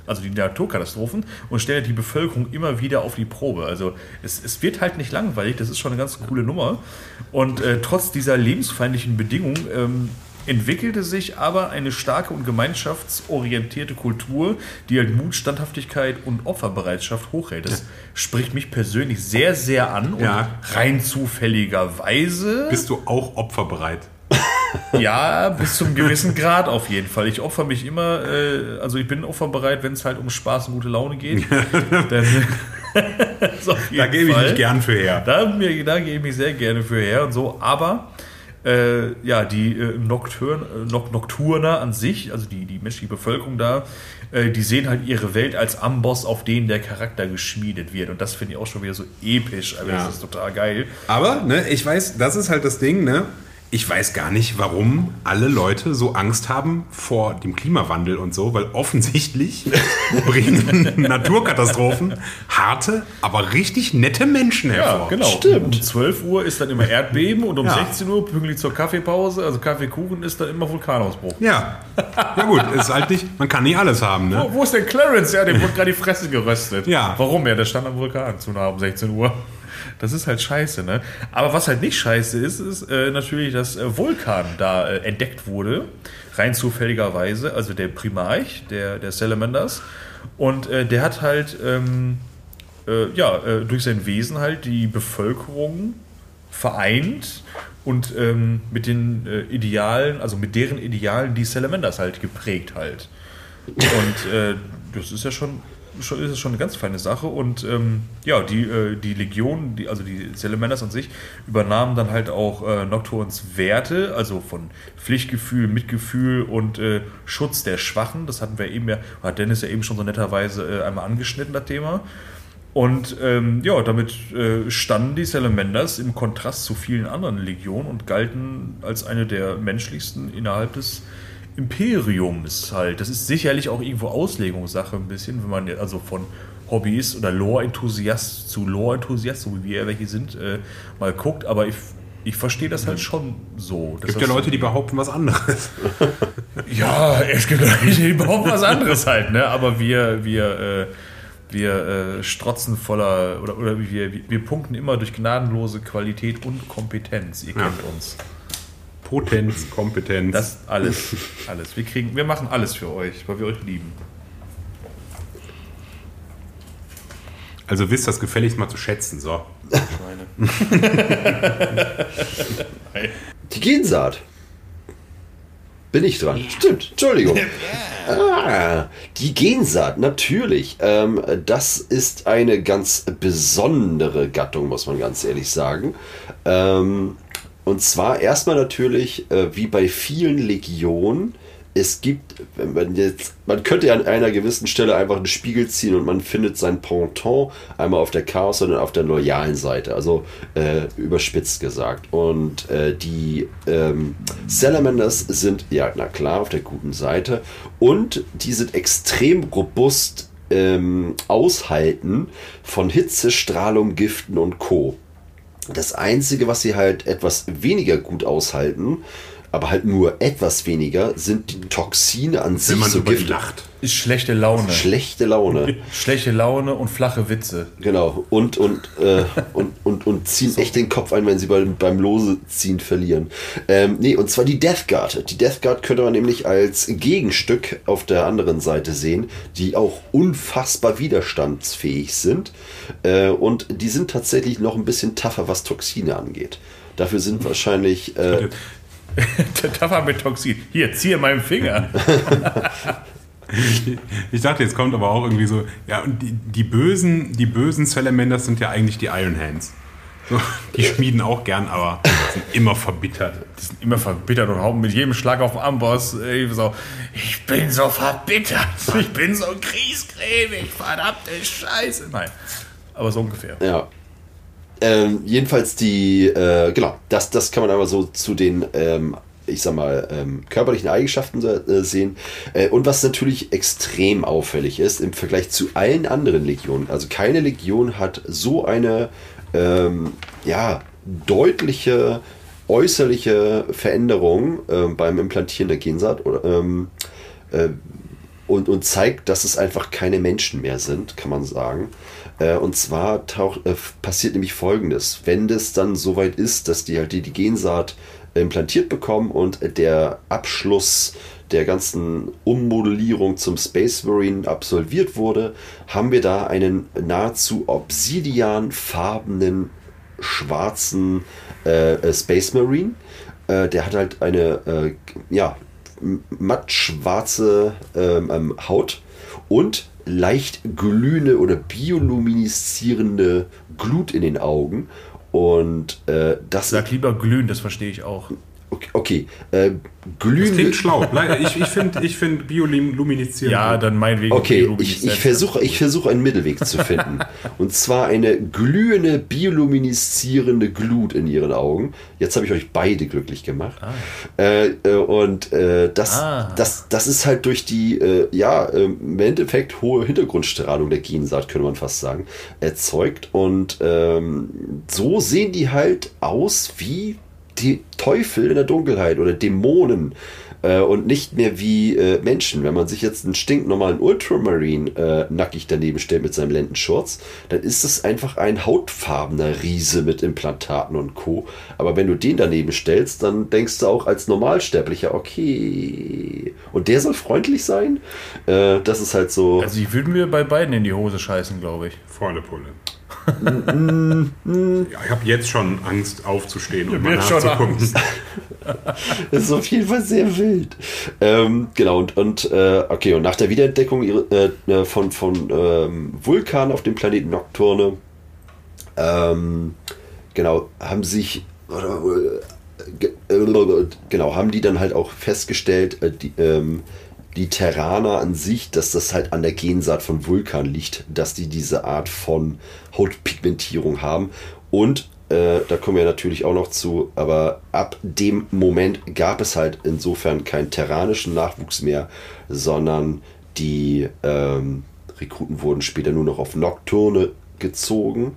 also die Naturkatastrophen, und stellen die Bevölkerung immer wieder auf die Probe. Also es wird halt nicht langweilig, das ist schon eine ganz coole Nummer. Und trotz dieser lebensfeindlichen Bedingungen entwickelte sich aber eine starke und gemeinschaftsorientierte Kultur, die halt Mut, Standhaftigkeit und Opferbereitschaft hochhält. Das spricht mich persönlich sehr, sehr an und rein zufälligerweise... Bist du auch opferbereit? Ja, bis zum gewissen Grad auf jeden Fall. Ich opfer mich immer, also ich bin opferbereit, wenn es halt um Spaß und gute Laune geht. Dann, da gebe ich mich gern für her. Da gebe ich mich sehr gerne für her und so, aber... die Nocturner an sich, also die menschliche Bevölkerung da, die sehen halt ihre Welt als Amboss, auf den der Charakter geschmiedet wird. Und das finde ich auch schon wieder so episch. Also das ist total geil. Aber, ich weiß, das ist halt das Ding, ich weiß gar nicht, warum alle Leute so Angst haben vor dem Klimawandel und so, weil offensichtlich bringen Naturkatastrophen harte, aber richtig nette Menschen hervor. Ja, genau. Stimmt. Um 12 Uhr ist dann immer Erdbeben und um 16 Uhr, pünktlich zur Kaffeepause, also Kaffeekuchen, ist dann immer Vulkanausbruch. Ja. Ja gut, ist halt nicht, man kann nicht alles haben, ne? Wo ist denn Clarence? Ja, dem wurde gerade die Fresse geröstet. Ja. Warum? Ja, der stand am Vulkan zu nah um 16 Uhr. Das ist halt scheiße, ne? Aber was halt nicht scheiße ist natürlich, dass Vulkan da entdeckt wurde, rein zufälligerweise, also der Primarch der Salamanders. Und der hat halt durch sein Wesen halt die Bevölkerung vereint und mit den Idealen, also mit deren Idealen die Salamanders halt geprägt halt. Und das ist ja schon eine ganz feine Sache. Und die Legion, also die Salamanders an sich, übernahmen dann halt auch Nocturnes Werte, also von Pflichtgefühl, Mitgefühl und Schutz der Schwachen. Das hatten wir eben hat Dennis ja eben schon so netterweise einmal angeschnitten, das Thema. Und damit standen die Salamanders im Kontrast zu vielen anderen Legionen und galten als eine der menschlichsten innerhalb des Imperiums halt. Das ist sicherlich auch irgendwo Auslegungssache ein bisschen, wenn man also von Hobbyist oder Lore-Enthusiast zu Lore-Enthusiast, so wie wir welche sind, mal guckt, aber ich verstehe das halt schon so. Es gibt ja Leute, die behaupten was anderes. Ja, es gibt Leute, die behaupten was anderes halt, ne? Aber wir strotzen voller, oder wir punkten immer durch gnadenlose Qualität und Kompetenz. Ihr kennt uns. Potenz, Kompetenz. Das alles. Wir machen alles für euch, weil wir euch lieben. Also wisst das gefälligst mal zu schätzen, so. Die Gensaat. Bin ich dran? Stimmt, Entschuldigung. Die Gensaat, natürlich. Das ist eine ganz besondere Gattung, muss man ganz ehrlich sagen. Und zwar erstmal natürlich, wie bei vielen Legionen, es gibt, man könnte ja an einer gewissen Stelle einfach einen Spiegel ziehen und man findet sein Pendant einmal auf der Chaos- und auf der loyalen Seite, also überspitzt gesagt. Und die Salamanders sind, ja, na klar, auf der guten Seite und die sind extrem robust aushalten von Hitze, Strahlung, Giften und Co. Das Einzige, was sie halt etwas weniger gut aushalten, aber halt nur etwas weniger, sind die Toxine an sich. Wenn man so Gift lacht. Ist schlechte Laune. Schlechte Laune. Schlechte Laune und flache Witze. Genau. Und ziehen echt den Kopf ein, wenn sie beim Loseziehen verlieren. Und zwar die Death Guard. Die Death Guard könnte man nämlich als Gegenstück auf der anderen Seite sehen, die auch unfassbar widerstandsfähig sind. Und die sind tatsächlich noch ein bisschen tougher, was Toxine angeht. Dafür sind wahrscheinlich... Tougher mit Toxin. Hier, ziehe meinen Finger. Ich dachte, jetzt kommt aber auch irgendwie so, ja, und die bösen Salamanders sind ja eigentlich die Iron Hands. So, die schmieden auch gern, aber sind immer verbittert. Die sind immer verbittert und hauen mit jedem Schlag auf den Amboss. Ich bin so verbittert. Ich bin so griesgrämig. Verdammte Scheiße. Nein, aber so ungefähr. Ja. Jedenfalls das kann man aber so zu den, körperlichen Eigenschaften sehen. Und was natürlich extrem auffällig ist im Vergleich zu allen anderen Legionen. Also keine Legion hat so eine deutliche äußerliche Veränderung beim Implantieren der Gensaat oder und zeigt, dass es einfach keine Menschen mehr sind, kann man sagen. Und zwar passiert nämlich Folgendes. Wenn das dann soweit ist, dass die halt die Gensaat implantiert bekommen und der Abschluss der ganzen Ummodellierung zum Space Marine absolviert wurde, haben wir da einen nahezu obsidianfarbenen schwarzen Space Marine. Der hat halt eine mattschwarze Haut und leicht glühende oder biolumineszierende Glut in den Augen. Und das. Sag lieber glühen, das verstehe ich auch. Okay. Das Glühende. klingt schlau. Ich find biolumineszierend. Ja, dann meinetwegen. Okay, ich versuche einen Mittelweg zu finden. Und zwar eine glühende, biolumineszierende Glut in ihren Augen. Jetzt habe ich euch beide glücklich gemacht. Das ist halt durch die, im Endeffekt hohe Hintergrundstrahlung der Gensaat, könnte man fast sagen, erzeugt. Und so sehen die halt aus wie die Teufel in der Dunkelheit oder Dämonen und nicht mehr wie Menschen. Wenn man sich jetzt einen stinknormalen Ultramarine nackig daneben stellt mit seinem Lendenschurz, dann ist es einfach ein hautfarbener Riese mit Implantaten und Co. Aber wenn du den daneben stellst, dann denkst du auch als Normalsterblicher, okay. Und der soll freundlich sein? Das ist halt so. Also ich würde mir bei beiden in die Hose scheißen, glaube ich. Volle Pulle. Ich habe jetzt schon Angst aufzustehen und mal nachzugucken. Das ist auf jeden Fall sehr wild. Genau, und nach der Wiederentdeckung von Vulkan auf dem Planeten Nocturne haben die dann halt auch festgestellt, die Terraner an sich, dass das halt an der Gensaat von Vulkan liegt, dass die diese Art von Hautpigmentierung haben. Und da kommen wir natürlich auch noch zu, aber ab dem Moment gab es halt insofern keinen terranischen Nachwuchs mehr, sondern die Rekruten wurden später nur noch auf Nocturne gezogen.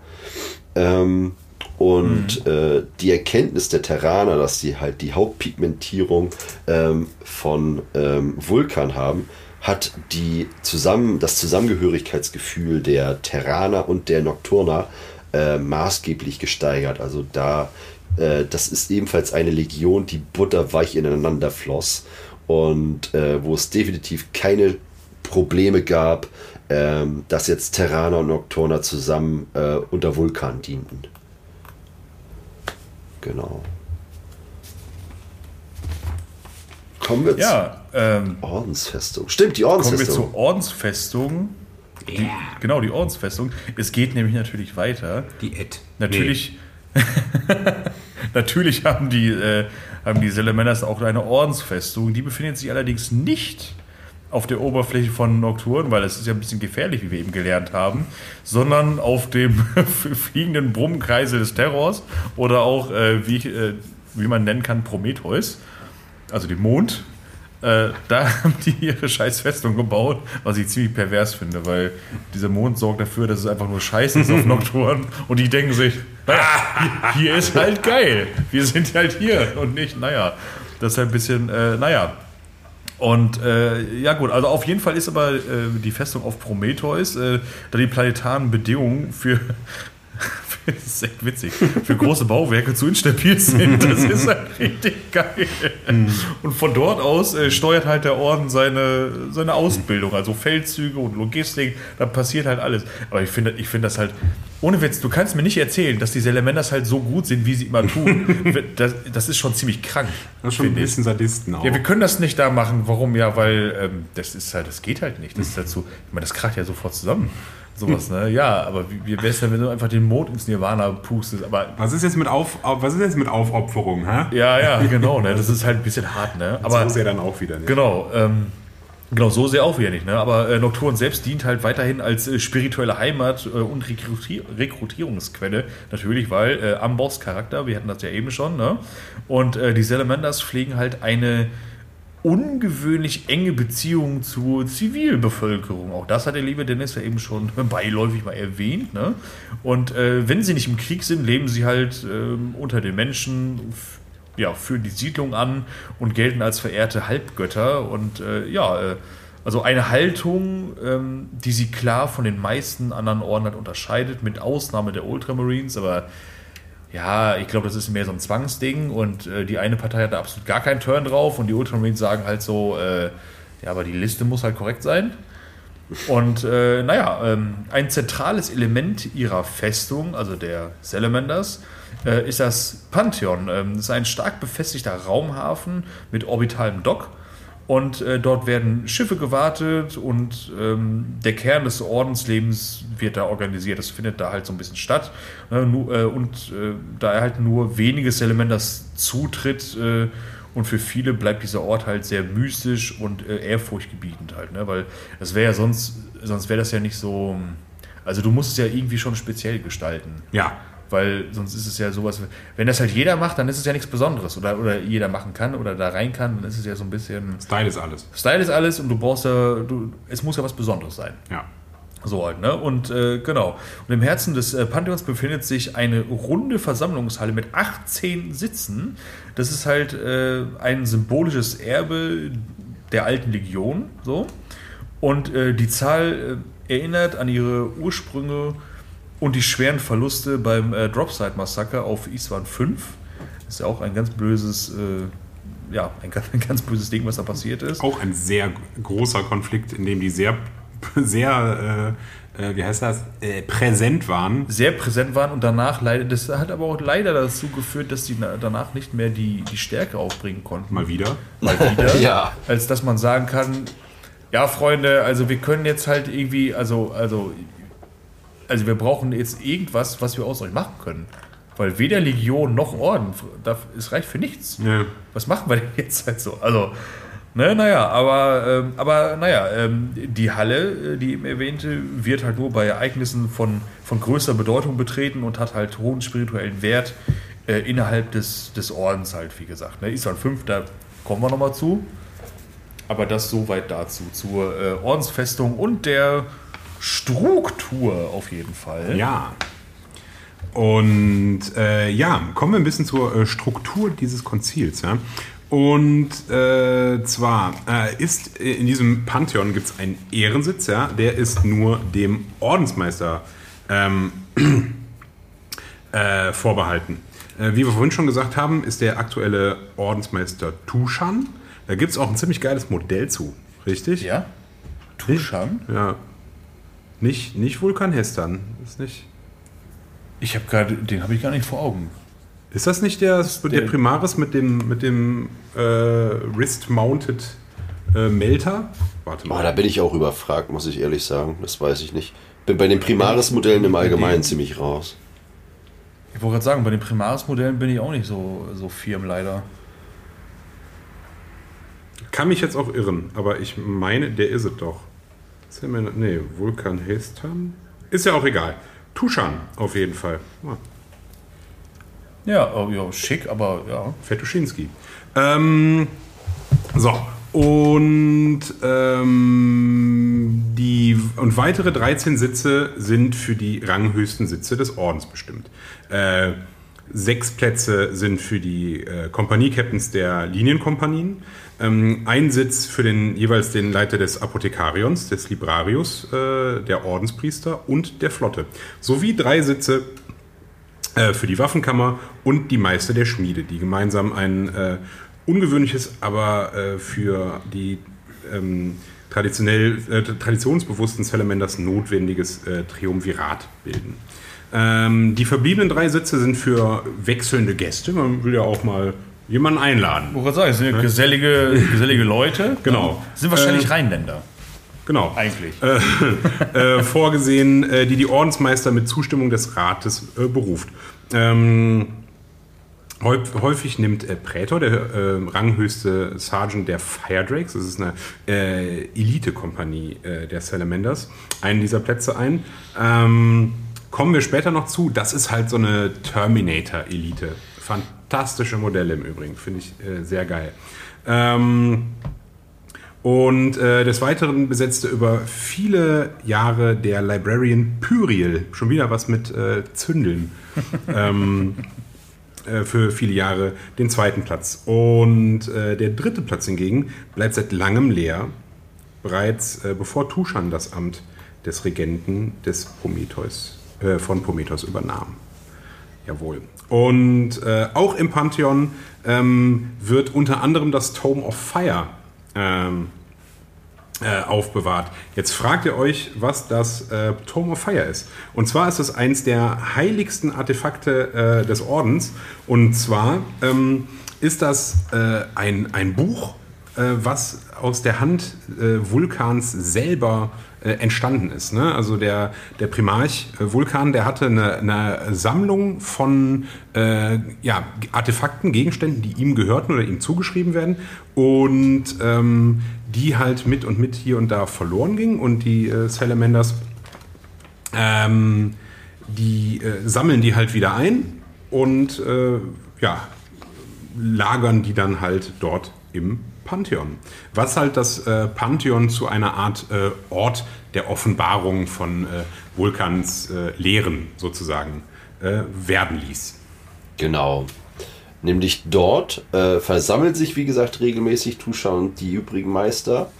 Die Erkenntnis der Terraner, dass sie halt die Hautpigmentierung von Vulkan haben, hat das Zusammengehörigkeitsgefühl der Terraner und der Nocturner maßgeblich gesteigert. Also das ist ebenfalls eine Legion, die butterweich ineinander floss und wo es definitiv keine Probleme gab, dass jetzt Terraner und Nocturner zusammen unter Vulkan dienten. Genau. Kommen wir zur Ordensfestung. Stimmt, die Ordensfestung. Kommen wir zur Ordensfestung. Die Ordensfestung. Es geht nämlich natürlich weiter. Natürlich haben die Salamanders auch eine Ordensfestung. Die befindet sich allerdings nicht auf der Oberfläche von Nocturne, weil das ist ja ein bisschen gefährlich, wie wir eben gelernt haben, sondern auf dem fliegenden Brummkreisel des Terrors oder auch, wie man nennen kann, Prometheus, also dem Mond. Da haben die ihre scheiß Festung gebaut, was ich ziemlich pervers finde, weil dieser Mond sorgt dafür, dass es einfach nur Scheiße ist auf Nocturne und die denken sich, naja, hier ist halt geil, wir sind halt hier und nicht, das ist halt ein bisschen, Und also auf jeden Fall ist aber die Festung auf Prometheus, da die planetaren Bedingungen das ist echt witzig, für große Bauwerke zu instabil sind. Das ist halt richtig geil. Und von dort aus steuert halt der Orden seine Ausbildung, also Feldzüge und Logistik, da passiert halt alles. Aber ich finde das halt, ohne Witz, du kannst mir nicht erzählen, dass die Salamanders halt so gut sind, wie sie immer tun. Das ist schon ziemlich krank. Das ist schon ein bisschen Sadisten auch. Ja, wir können das nicht da machen. Warum? Ja, weil das geht halt nicht. Das ist dazu, ich meine, das kracht ja sofort zusammen. Sowas, ne? Ja, aber wie wäre es denn, wenn du einfach den Mond ins Nirvana pustest? Aber was ist jetzt mit Aufopferung, hä? Ja, genau, ne? Das ist halt ein bisschen hart, ne? Aber so sehr dann auch wieder nicht. Genau, so sehr auch wieder nicht, ne? Aber Nocturne selbst dient halt weiterhin als spirituelle Heimat und Rekrutierungsquelle, natürlich, weil Amboss Charakter, wir hatten das ja eben schon, ne? Und die Salamanders pflegen halt eine ungewöhnlich enge Beziehung zur Zivilbevölkerung. Auch das hat der liebe Dennis ja eben schon beiläufig mal erwähnt. Ne? Und wenn sie nicht im Krieg sind, leben sie halt unter den Menschen, führen die Siedlung an und gelten als verehrte Halbgötter. Und Also eine Haltung, die sie klar von den meisten anderen Orden halt unterscheidet, mit Ausnahme der Ultramarines, aber ja, ich glaube, das ist mehr so ein Zwangsding und die eine Partei hat da absolut gar keinen Turn drauf und die Ultramarines sagen halt so, ja, aber die Liste muss halt korrekt sein. Und ein zentrales Element ihrer Festung, also der Salamanders, ist das Pantheon. Das ist ein stark befestigter Raumhafen mit orbitalem Dock. Und dort werden Schiffe gewartet und der Kern des Ordenslebens wird da organisiert. Das findet da halt so ein bisschen statt. Da halt nur wenige Salamanders Zutritt und für viele bleibt dieser Ort halt sehr mystisch und ehrfurchtgebietend halt. Ne? Weil das wäre ja sonst wäre das ja nicht so... Also du musst es ja irgendwie schon speziell gestalten. Ja. Weil sonst ist es ja sowas, wenn das halt jeder macht, dann ist es ja nichts Besonderes. Oder jeder machen kann oder da rein kann, dann ist es ja so ein bisschen... Style ist alles. Style ist alles und du brauchst es muss ja was Besonderes sein. Ja. So halt, ne? Und genau. Und im Herzen des Pantheons befindet sich eine runde Versammlungshalle mit 18 Sitzen. Das ist halt ein symbolisches Erbe der alten Legion. So. Und die Zahl erinnert an ihre Ursprünge und die schweren Verluste beim Dropside-Massaker auf Iswan 5. Das ist ja auch ein ganz böses, ein ganz böses Ding, was da passiert ist. Auch ein sehr großer Konflikt, in dem die sehr präsent waren. Sehr präsent waren und danach leider, das hat aber auch leider dazu geführt, dass die danach nicht mehr die Stärke aufbringen konnten. Mal wieder. Ja. Als dass man sagen kann, ja Freunde, also wir können jetzt halt irgendwie, also wir brauchen jetzt irgendwas, was wir aus euch machen können. Weil weder Legion noch Orden, es reicht für nichts. Ja. Was machen wir denn jetzt halt so? Also, die Halle, die eben erwähnte, wird halt nur bei Ereignissen von größter Bedeutung betreten und hat halt hohen spirituellen Wert innerhalb des Ordens halt, wie gesagt. Ne? Iswan 5, da kommen wir nochmal zu. Aber das soweit dazu, zur Ordensfestung und der Struktur auf jeden Fall. Ja. Und kommen wir ein bisschen zur Struktur dieses Konzils. Ja? Und zwar ist in diesem Pantheon gibt es einen Ehrensitz, ja? Der ist nur dem Ordensmeister vorbehalten. Wie wir vorhin schon gesagt haben, ist der aktuelle Ordensmeister Tushan. Da gibt es auch ein ziemlich geiles Modell zu, richtig? Ja? Tushan? Ja. Nicht Vulkan Hestan. Ist nicht. Den habe ich gar nicht vor Augen. Ist das nicht der Primaris mit dem Wrist-Mounted Melter? Warte mal. Da bin ich auch überfragt, muss ich ehrlich sagen. Das weiß ich nicht. Bin bei den Primaris-Modellen im Allgemeinen ziemlich raus. Ich wollte gerade sagen, bei den Primaris-Modellen bin ich auch nicht so firm, leider. Kann mich jetzt auch irren, aber ich meine, der ist es doch. Vulkan Hestan? Ist ja auch egal. Tushan auf jeden Fall. Ja, schick, aber ja. Fetuschinski. Und weitere 13 Sitze sind für die ranghöchsten Sitze des Ordens bestimmt. 6 Plätze sind für die Kompanie-Captains der Linienkompanien. Ein Sitz für jeweils den Leiter des Apothekarions, des Librarius, der Ordenspriester und der Flotte. Sowie 3 Sitze für die Waffenkammer und die Meister der Schmiede, die gemeinsam ein ungewöhnliches, aber für die traditionsbewussten Salamanders notwendiges Triumvirat bilden. Die verbliebenen 3 Sitze sind für wechselnde Gäste. Man will ja auch mal jemanden einladen. Ich wollte sagen, es sind gesellige Leute. Genau. Sind wahrscheinlich Rheinländer. Genau. Eigentlich. Vorgesehen, die Ordensmeister mit Zustimmung des Rates beruft. Häufig nimmt Prätor, der ranghöchste Sergeant der Firedrakes, das ist eine Elite-Kompanie der Salamanders, einen dieser Plätze ein. Kommen wir später noch zu. Das ist halt so eine Terminator-Elite. Fantastische Modelle im Übrigen, finde ich sehr geil. Und des Weiteren besetzte über viele Jahre der Librarian Pyriel, schon wieder was mit Zündeln, für viele Jahre den 2. Platz. Und der 3. Platz hingegen bleibt seit langem leer bereits bevor Tushan das Amt des Regenten des von Prometheus übernahm. Jawohl. Und auch im Pantheon wird unter anderem das Tome of Fire aufbewahrt. Jetzt fragt ihr euch, was das Tome of Fire ist. Und zwar ist es eins der heiligsten Artefakte des Ordens. Und zwar ist das ein Buch, was aus der Hand Vulkans selber entstanden ist. Ne? Also der Primarch Vulkan, der hatte eine Sammlung von Artefakten, Gegenständen, die ihm gehörten oder ihm zugeschrieben werden und die halt mit hier und da verloren gingen. Und die Salamanders die sammeln die halt wieder ein und lagern die dann halt dort im Pantheon. Was halt das Pantheon zu einer Art Ort der Offenbarung von Vulkans Lehren sozusagen werden ließ. Genau. Nämlich dort versammelt sich, wie gesagt, regelmäßig Tushan und die übrigen Meister.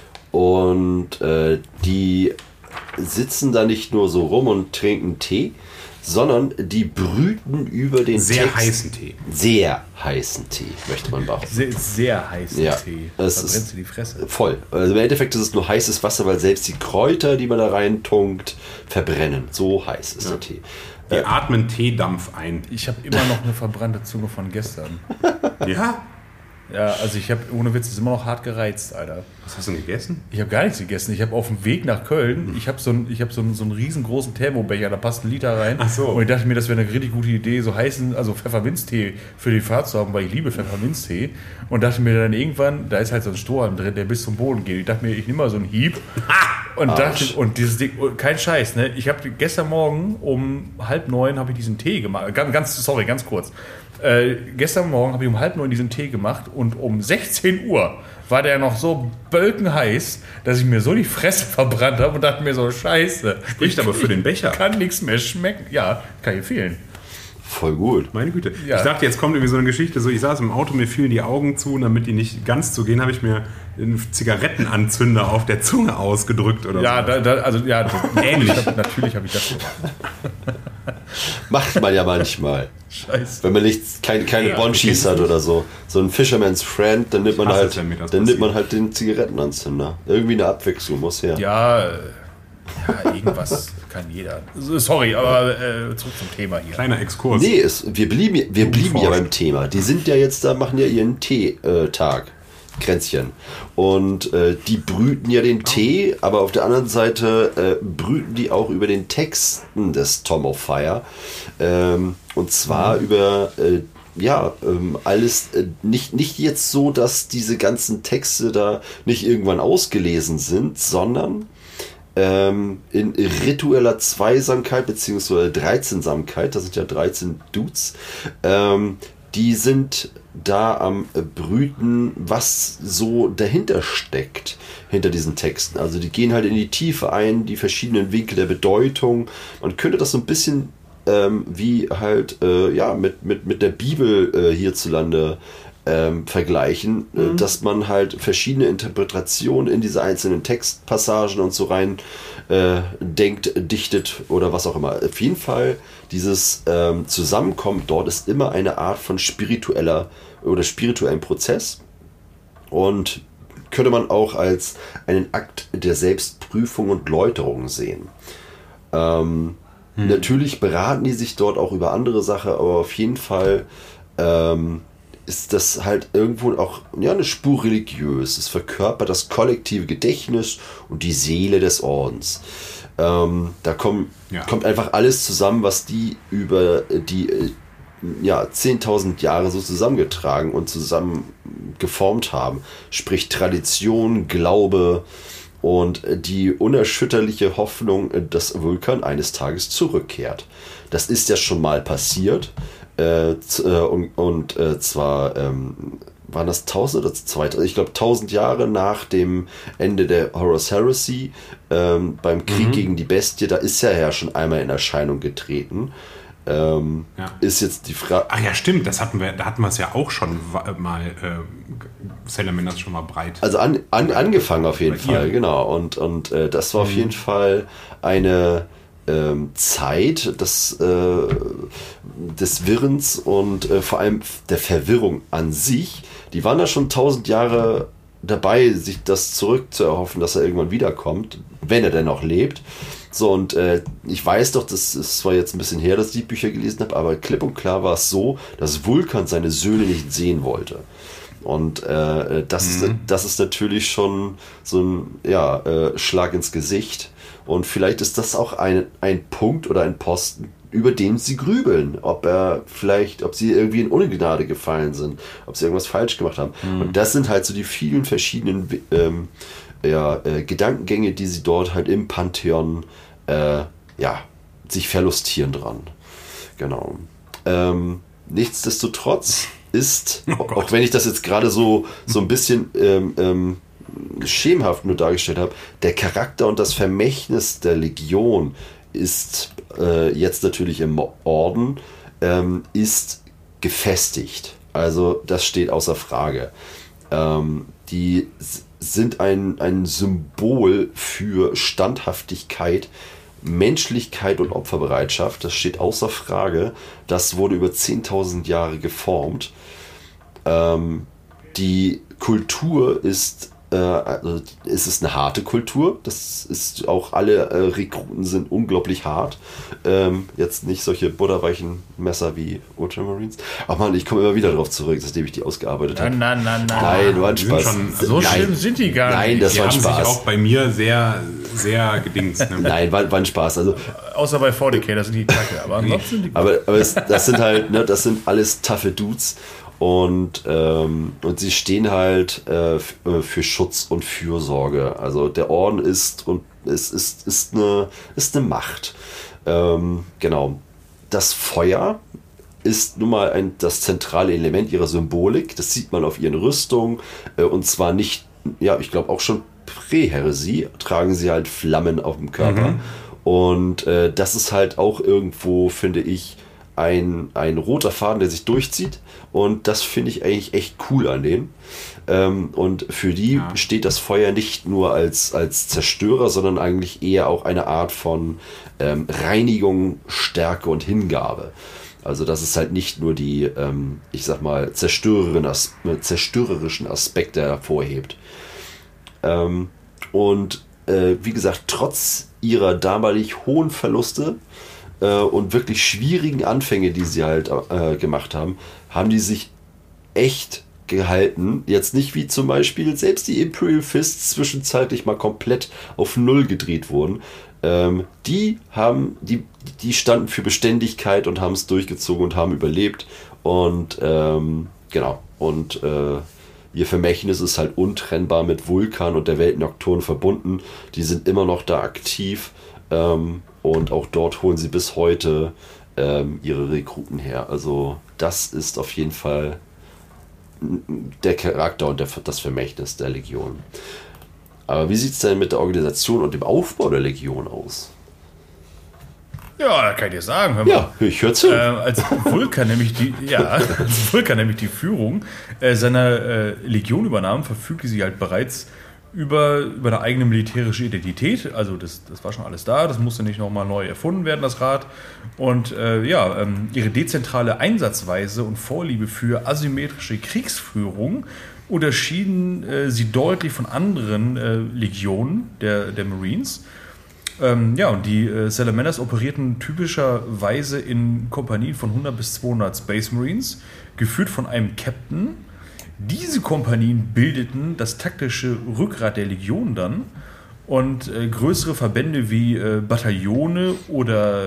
Und die sitzen da nicht nur so rum und trinken Tee, sondern die brüten über den sehr heißen Tee. Sehr heißen Tee, möchte man behaupten. Sehr heißen Tee. Da brennt sie die Fresse. Voll. Also im Endeffekt ist es nur heißes Wasser, weil selbst die Kräuter, die man da reintunkt, verbrennen. So heiß ist der Tee. Die atmen Teedampf ein. Ich habe immer noch eine verbrannte Zunge von gestern. Ja? Ja, also ich habe, ohne Witz, ist immer noch hart gereizt, Alter. Was hast du denn gegessen? Ich habe gar nichts gegessen. Ich habe auf dem Weg nach Köln, ich habe so einen riesengroßen Thermobecher, da passt ein Liter rein. Ach so. Und ich dachte mir, das wäre eine richtig gute Idee, so heißen, also Pfefferminztee für die Fahrt zu haben, weil ich liebe Pfefferminztee. Und dachte mir dann irgendwann, da ist halt so ein Strohhalm drin, der bis zum Boden geht. Ich dachte mir, ich nehme mal so einen Hieb. Und dieses Ding, kein Scheiß, ne? Ich habe gestern Morgen um 8:30 habe ich diesen Tee gemacht. Ganz kurz. Gestern Morgen habe ich um 8:30 diesen Tee gemacht und um 16 Uhr war der noch so bölkenheiß, dass ich mir so die Fresse verbrannt habe und dachte mir so, scheiße. Spricht aber für den Becher. Kann nichts mehr schmecken. Ja, kann hier fehlen. Voll gut. Meine Güte. Ja. Ich dachte, jetzt kommt irgendwie so eine Geschichte, so ich saß im Auto, mir fielen die Augen zu und damit die nicht ganz zugehen, habe ich mir einen Zigarettenanzünder auf der Zunge ausgedrückt oder so. Ähnlich. Natürlich habe ich das gemacht. Macht man ja manchmal. Scheiße. Wenn man nicht keine Bonchis hat oder so. So ein Fisherman's Friend, dann nimmt man halt den Zigarettenanzünder. Irgendwie eine Abwechslung muss her. Ja, irgendwas kann jeder. Sorry, aber zurück zum Thema hier. Kleiner Exkurs. Nee, wir blieben ja beim Thema. Die sind ja jetzt da, machen ja ihren Teetag. Kränzchen. Und die brüten ja den Tee, aber auf der anderen Seite brüten die auch über den Texten des Tome of Fire. Und zwar über alles nicht jetzt so, dass diese ganzen Texte da nicht irgendwann ausgelesen sind, sondern in ritueller Zweisamkeit bzw. 13-Samkeit, das sind ja 13 Dudes, die sind da am Brüten, was so dahinter steckt, hinter diesen Texten. Also die gehen halt in die Tiefe ein, die verschiedenen Winkel der Bedeutung. Man könnte das so ein bisschen wie halt mit der Bibel hierzulande vergleichen, dass man halt verschiedene Interpretationen in diese einzelnen Textpassagen und so rein denkt, dichtet oder was auch immer. Auf jeden Fall, dieses Zusammenkommen dort ist immer eine Art von spirituellen Prozess und könnte man auch als einen Akt der Selbstprüfung und Läuterung sehen. Natürlich beraten die sich dort auch über andere Sachen, aber auf jeden Fall ist das halt irgendwo auch eine Spur religiös. Es verkörpert das kollektive Gedächtnis und die Seele des Ordens. Da kommt einfach alles zusammen, was die über die 10.000 Jahre so zusammengetragen und zusammen geformt haben. Sprich Tradition, Glaube und die unerschütterliche Hoffnung, dass Vulkan eines Tages zurückkehrt. Das ist ja schon mal passiert. Zwar waren das 1000 oder 2000, ich glaube 1000 Jahre nach dem Ende der Horus Heresy, beim Krieg gegen die Bestie, da ist er ja schon einmal in Erscheinung getreten. ist jetzt die Frage. Ach ja, stimmt, da hatten wir es ja auch schon mal, Salamanders schon mal breit. Also angefangen auf jeden Fall, genau. Und das war auf jeden Fall eine Zeit des Wirrens und vor allem der Verwirrung an sich. Die waren da schon 1000 Jahre dabei, sich das zurückzuerhoffen, dass er irgendwann wiederkommt, wenn er denn noch lebt. So, und ich weiß doch, das ist zwar jetzt ein bisschen her, dass ich die Bücher gelesen habe, aber klipp und klar war es so, dass Vulkan seine Söhne nicht sehen wollte. Und das ist natürlich schon so ein Schlag ins Gesicht. Und vielleicht ist das auch ein Punkt oder ein Posten, über den sie grübeln, ob sie irgendwie in Ungnade gefallen sind, ob sie irgendwas falsch gemacht haben. Und das sind halt so die vielen verschiedenen Gedankengänge, die sie dort halt im Pantheon sich verlustieren dran. Genau. Nichtsdestotrotz ist, auch wenn ich das jetzt gerade so ein bisschen schemenhaft nur dargestellt habe, der Charakter und das Vermächtnis der Legion ist jetzt natürlich im Orden, ist gefestigt. Also das steht außer Frage. Die sind ein Symbol für Standhaftigkeit, Menschlichkeit und Opferbereitschaft. Das steht außer Frage. Das wurde über 10.000 Jahre geformt. Die Kultur ist es ist eine harte Kultur. Das ist auch, alle Rekruten sind unglaublich hart. Jetzt nicht solche butterweichen Messer wie Ultramarines. Ach man, ich komme immer wieder darauf zurück, nachdem ich die ausgearbeitet habe. Nein, war ein Spaß. So schlimm sind die gar nicht. Nein, das war ein Spaß. Die haben sich auch bei mir sehr, sehr gedingst. Ne? Nein, war ein Spaß. Also, außer bei 40k, das sind die Kacke. Aber ansonsten sind die gut. Aber das sind halt, ne, das sind alles taffe Dudes. Und sie stehen halt für Schutz und Fürsorge. Also der Orden ist eine Macht. Genau. Das Feuer ist nun mal das zentrale Element ihrer Symbolik. Das sieht man auf ihren Rüstungen. Und zwar nicht, ich glaube auch schon Prä-Heresie, tragen sie halt Flammen auf dem Körper. Und das ist halt auch irgendwo, finde ich, ein roter Faden, der sich durchzieht, und das finde ich eigentlich echt cool an denen. Und für die steht das Feuer nicht nur als Zerstörer, sondern eigentlich eher auch eine Art von Reinigung, Stärke und Hingabe. Also das ist halt nicht nur die, ich sag mal, zerstörerischen Aspekte hervorhebt. Und wie gesagt, trotz ihrer damalig hohen Verluste und wirklich schwierigen Anfänge, die sie halt gemacht haben, haben die sich echt gehalten. Jetzt nicht wie zum Beispiel selbst die Imperial Fists zwischenzeitlich mal komplett auf Null gedreht wurden. Die standen für Beständigkeit und haben es durchgezogen und haben überlebt. Und genau. Und ihr Vermächtnis ist halt untrennbar mit Vulkan und der Welt Nocturne verbunden. Die sind immer noch da aktiv. Und auch dort holen sie bis heute ihre Rekruten her. Also das ist auf jeden Fall der Charakter und das Vermächtnis der Legion. Aber wie sieht es denn mit der Organisation und dem Aufbau der Legion aus? Ja, da kann ich dir sagen. Hör mal. Ja, ich höre zu. Als Vulkan nämlich die Führung seiner Legion übernahm, verfügte sie halt bereits über eine eigene militärische Identität. Also das war schon alles da, das musste nicht nochmal neu erfunden werden, das Rad. Und ihre dezentrale Einsatzweise und Vorliebe für asymmetrische Kriegsführung unterschieden sie deutlich von anderen Legionen der Marines. Und die Salamanders operierten typischerweise in Kompanien von 100 bis 200 Space Marines, geführt von einem Captain. Diese Kompanien bildeten das taktische Rückgrat der Legion dann, und größere Verbände wie Bataillone oder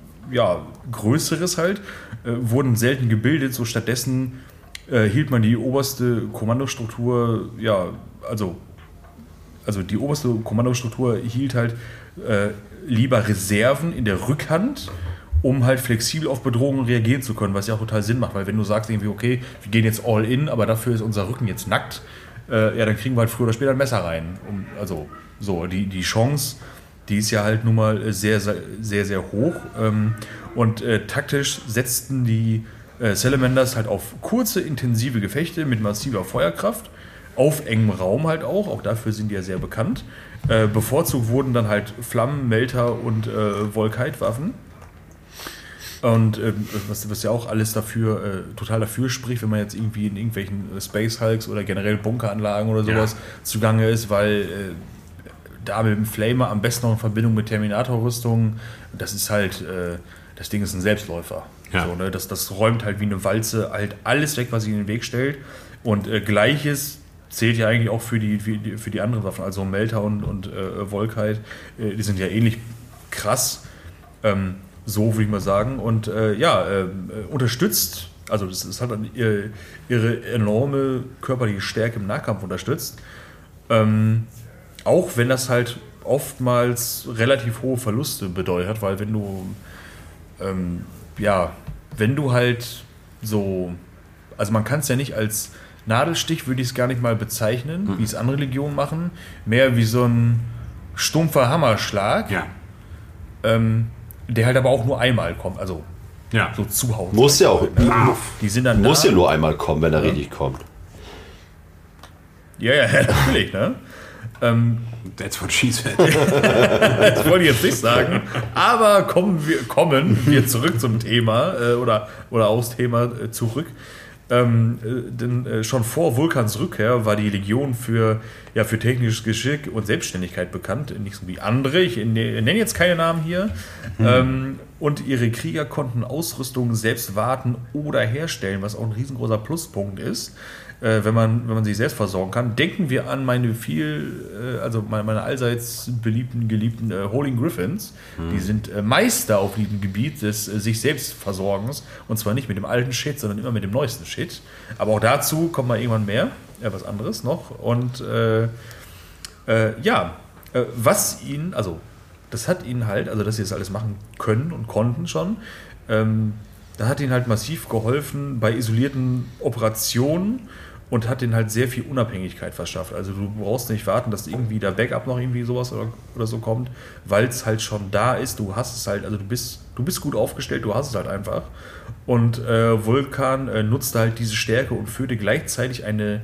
größeres halt wurden selten gebildet. So stattdessen hielt man die oberste Kommandostruktur, also die oberste Kommandostruktur hielt halt lieber Reserven in der Rückhand, um halt flexibel auf Bedrohungen reagieren zu können, was ja auch total Sinn macht, weil wenn du sagst irgendwie, okay, wir gehen jetzt all in, aber dafür ist unser Rücken jetzt nackt, dann kriegen wir halt früher oder später ein Messer rein. Die Chance, die ist ja halt nun mal sehr, sehr, sehr, sehr hoch. Und taktisch setzten die Salamanders halt auf kurze, intensive Gefechte mit massiver Feuerkraft, auf engem Raum halt auch dafür sind die ja sehr bekannt. Bevorzugt wurden dann halt Flammen, Melter und Volkite-Waffen. Und was ja auch alles total dafür spricht, wenn man jetzt irgendwie in irgendwelchen Space Hulks oder generell Bunkeranlagen oder sowas zugange ist, weil da mit dem Flamer am besten noch in Verbindung mit Terminator-Rüstungen, das ist halt, das Ding ist ein Selbstläufer. Ja. So, ne? Das räumt halt wie eine Walze halt alles weg, was sich in den Weg stellt. Und Gleiches zählt ja eigentlich auch für die anderen Waffen, also Melter und Volkite, die sind ja ähnlich krass. So würde ich mal sagen. Und unterstützt, also das hat dann ihre enorme körperliche Stärke im Nahkampf unterstützt. Auch wenn das halt oftmals relativ hohe Verluste bedeutet hat, weil wenn du halt so, also man kann es ja nicht als Nadelstich, würde ich es gar nicht mal bezeichnen, wie es andere Legionen machen, mehr wie so ein stumpfer Hammerschlag. Ja. Der halt aber auch nur einmal kommt, also so zuhauen. Muss ja auch. Die sind dann Muss ja nur einmal kommen, wenn er richtig kommt. Ja, natürlich, ne? That's what she said. Das wollte ich jetzt nicht sagen. Aber kommen wir zurück zum Thema oder aufs Thema zurück. Denn schon vor Vulkans Rückkehr war die Legion für technisches Geschick und Selbstständigkeit bekannt, nicht so wie andere. Ich nenne jetzt keine Namen hier. Und ihre Krieger konnten Ausrüstung selbst warten oder herstellen, was auch ein riesengroßer Pluspunkt ist, wenn man sich selbst versorgen kann. Denken wir an meine allseits geliebten Holy Griffins. Die sind Meister auf diesem Gebiet des sich selbst Versorgens. Und zwar nicht mit dem alten Shit, sondern immer mit dem neuesten Shit. Aber auch dazu kommt mal irgendwann mehr. Was anderes noch. Und was ihnen, also das hat ihnen halt, also dass sie das alles machen können und konnten schon, da hat ihnen halt massiv geholfen bei isolierten Operationen und hat ihnen halt sehr viel Unabhängigkeit verschafft. Also du brauchst nicht warten, dass irgendwie der Backup noch irgendwie sowas oder so kommt, weil es halt schon da ist. Du hast es halt, also du bist gut aufgestellt, du hast es halt einfach. Und Vulkan nutzte halt diese Stärke und führte gleichzeitig eine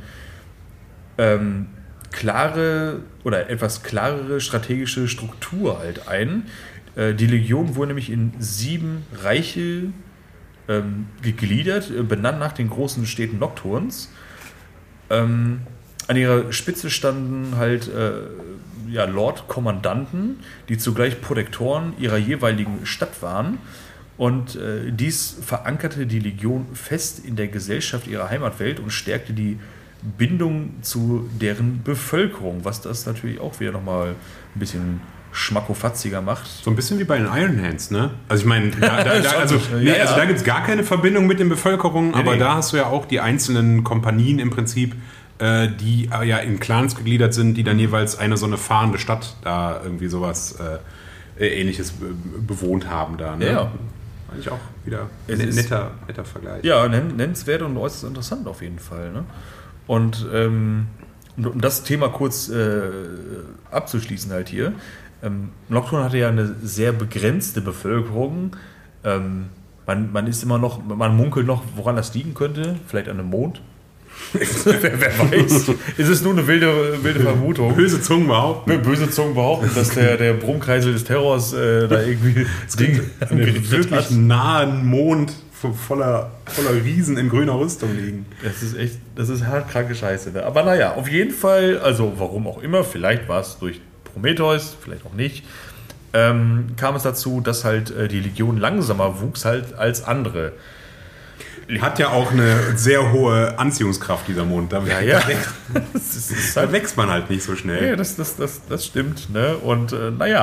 klare oder etwas klarere strategische Struktur halt ein. Die Legion wurde nämlich in 7 Reiche gegliedert, benannt nach den großen Städten Nocturns. An ihrer Spitze standen halt Lord-Kommandanten, die zugleich Protektoren ihrer jeweiligen Stadt waren. Und dies verankerte die Legion fest in der Gesellschaft ihrer Heimatwelt und stärkte die Bindung zu deren Bevölkerung, was das natürlich auch wieder nochmal ein bisschen schmackofatziger macht. So ein bisschen wie bei den Iron Hands, ne? Also ich meine, da gibt es gar keine Verbindung mit den Bevölkerungen, aber da hast du ja auch die einzelnen Kompanien im Prinzip, die ja in Clans gegliedert sind, die dann jeweils eine so eine fahrende Stadt da irgendwie sowas Ähnliches bewohnt haben da, ne? Ja. Eigentlich auch wieder ein netter Vergleich. Ja, nennenswert und äußerst interessant auf jeden Fall, ne? Und um das Thema kurz abzuschließen halt hier, Nocturne hatte ja eine sehr begrenzte Bevölkerung. Man ist immer noch, man munkelt noch, woran das liegen könnte. Vielleicht an einem Mond. wer weiß. Ist es nur eine wilde Vermutung. Böse Zungen behaupten, dass der Brummkreisel des Terrors da irgendwie das Ding an einem wirklich nahen Mond voller Riesen in grüner Rüstung liegen. Das ist hart kranke Scheiße. Ne? Aber naja, auf jeden Fall, also warum auch immer, vielleicht war es durch Prometheus, vielleicht auch nicht, kam es dazu, dass halt die Legion langsamer wuchs halt als andere. Hat ja auch eine sehr hohe Anziehungskraft, dieser Mond. Da wächst man halt nicht so schnell. Ja, das stimmt. Ne? Und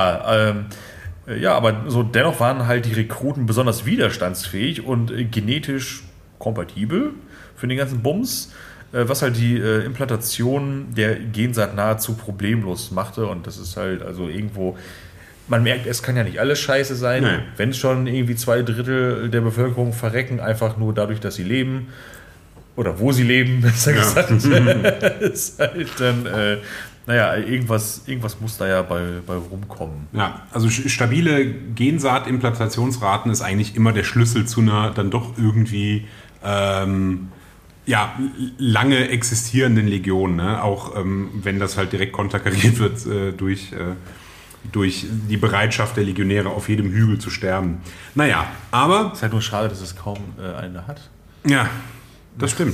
aber so dennoch waren halt die Rekruten besonders widerstandsfähig und genetisch kompatibel für den ganzen Bums, was halt die Implantation der Gensaat nahezu problemlos machte. Und das ist halt also irgendwo, man merkt, es kann ja nicht alles scheiße sein, nee. Wenn schon irgendwie 2/3 der Bevölkerung verrecken, einfach nur dadurch, dass sie leben. oder wo sie leben, besser gesagt, ist halt dann, irgendwas muss da ja bei rumkommen. Ja, also stabile Gensaatimplantatationsraten ist eigentlich immer der Schlüssel zu einer dann doch irgendwie lange existierenden Legion, ne? Auch wenn das halt direkt konterkariert wird durch die Bereitschaft der Legionäre, auf jedem Hügel zu sterben. Naja, aber... Es ist halt nur schade, dass es kaum eine hat. Ja, das stimmt.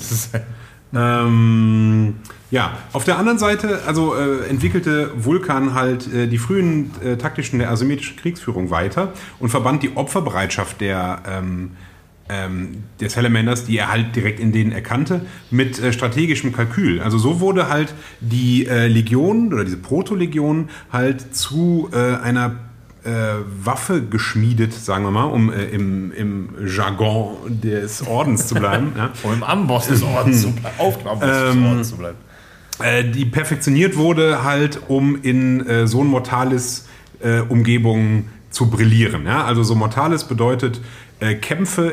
Auf der anderen Seite entwickelte Vulkan halt die frühen taktischen der asymmetrischen Kriegsführung weiter und verband die Opferbereitschaft der Salamanders, die er halt direkt in denen erkannte, mit strategischem Kalkül. Also so wurde halt die Legion oder diese Proto-Legion halt zu einer Waffe geschmiedet, sagen wir mal, um im Jargon des Ordens zu bleiben. Ja. Um im Amboss des Ordens zu bleiben. Auf dem Amboss des Ordens zu bleiben. Die perfektioniert wurde halt, um in so ein Mortalis Umgebungen zu brillieren. Ja? Also so Mortalis bedeutet Kämpfe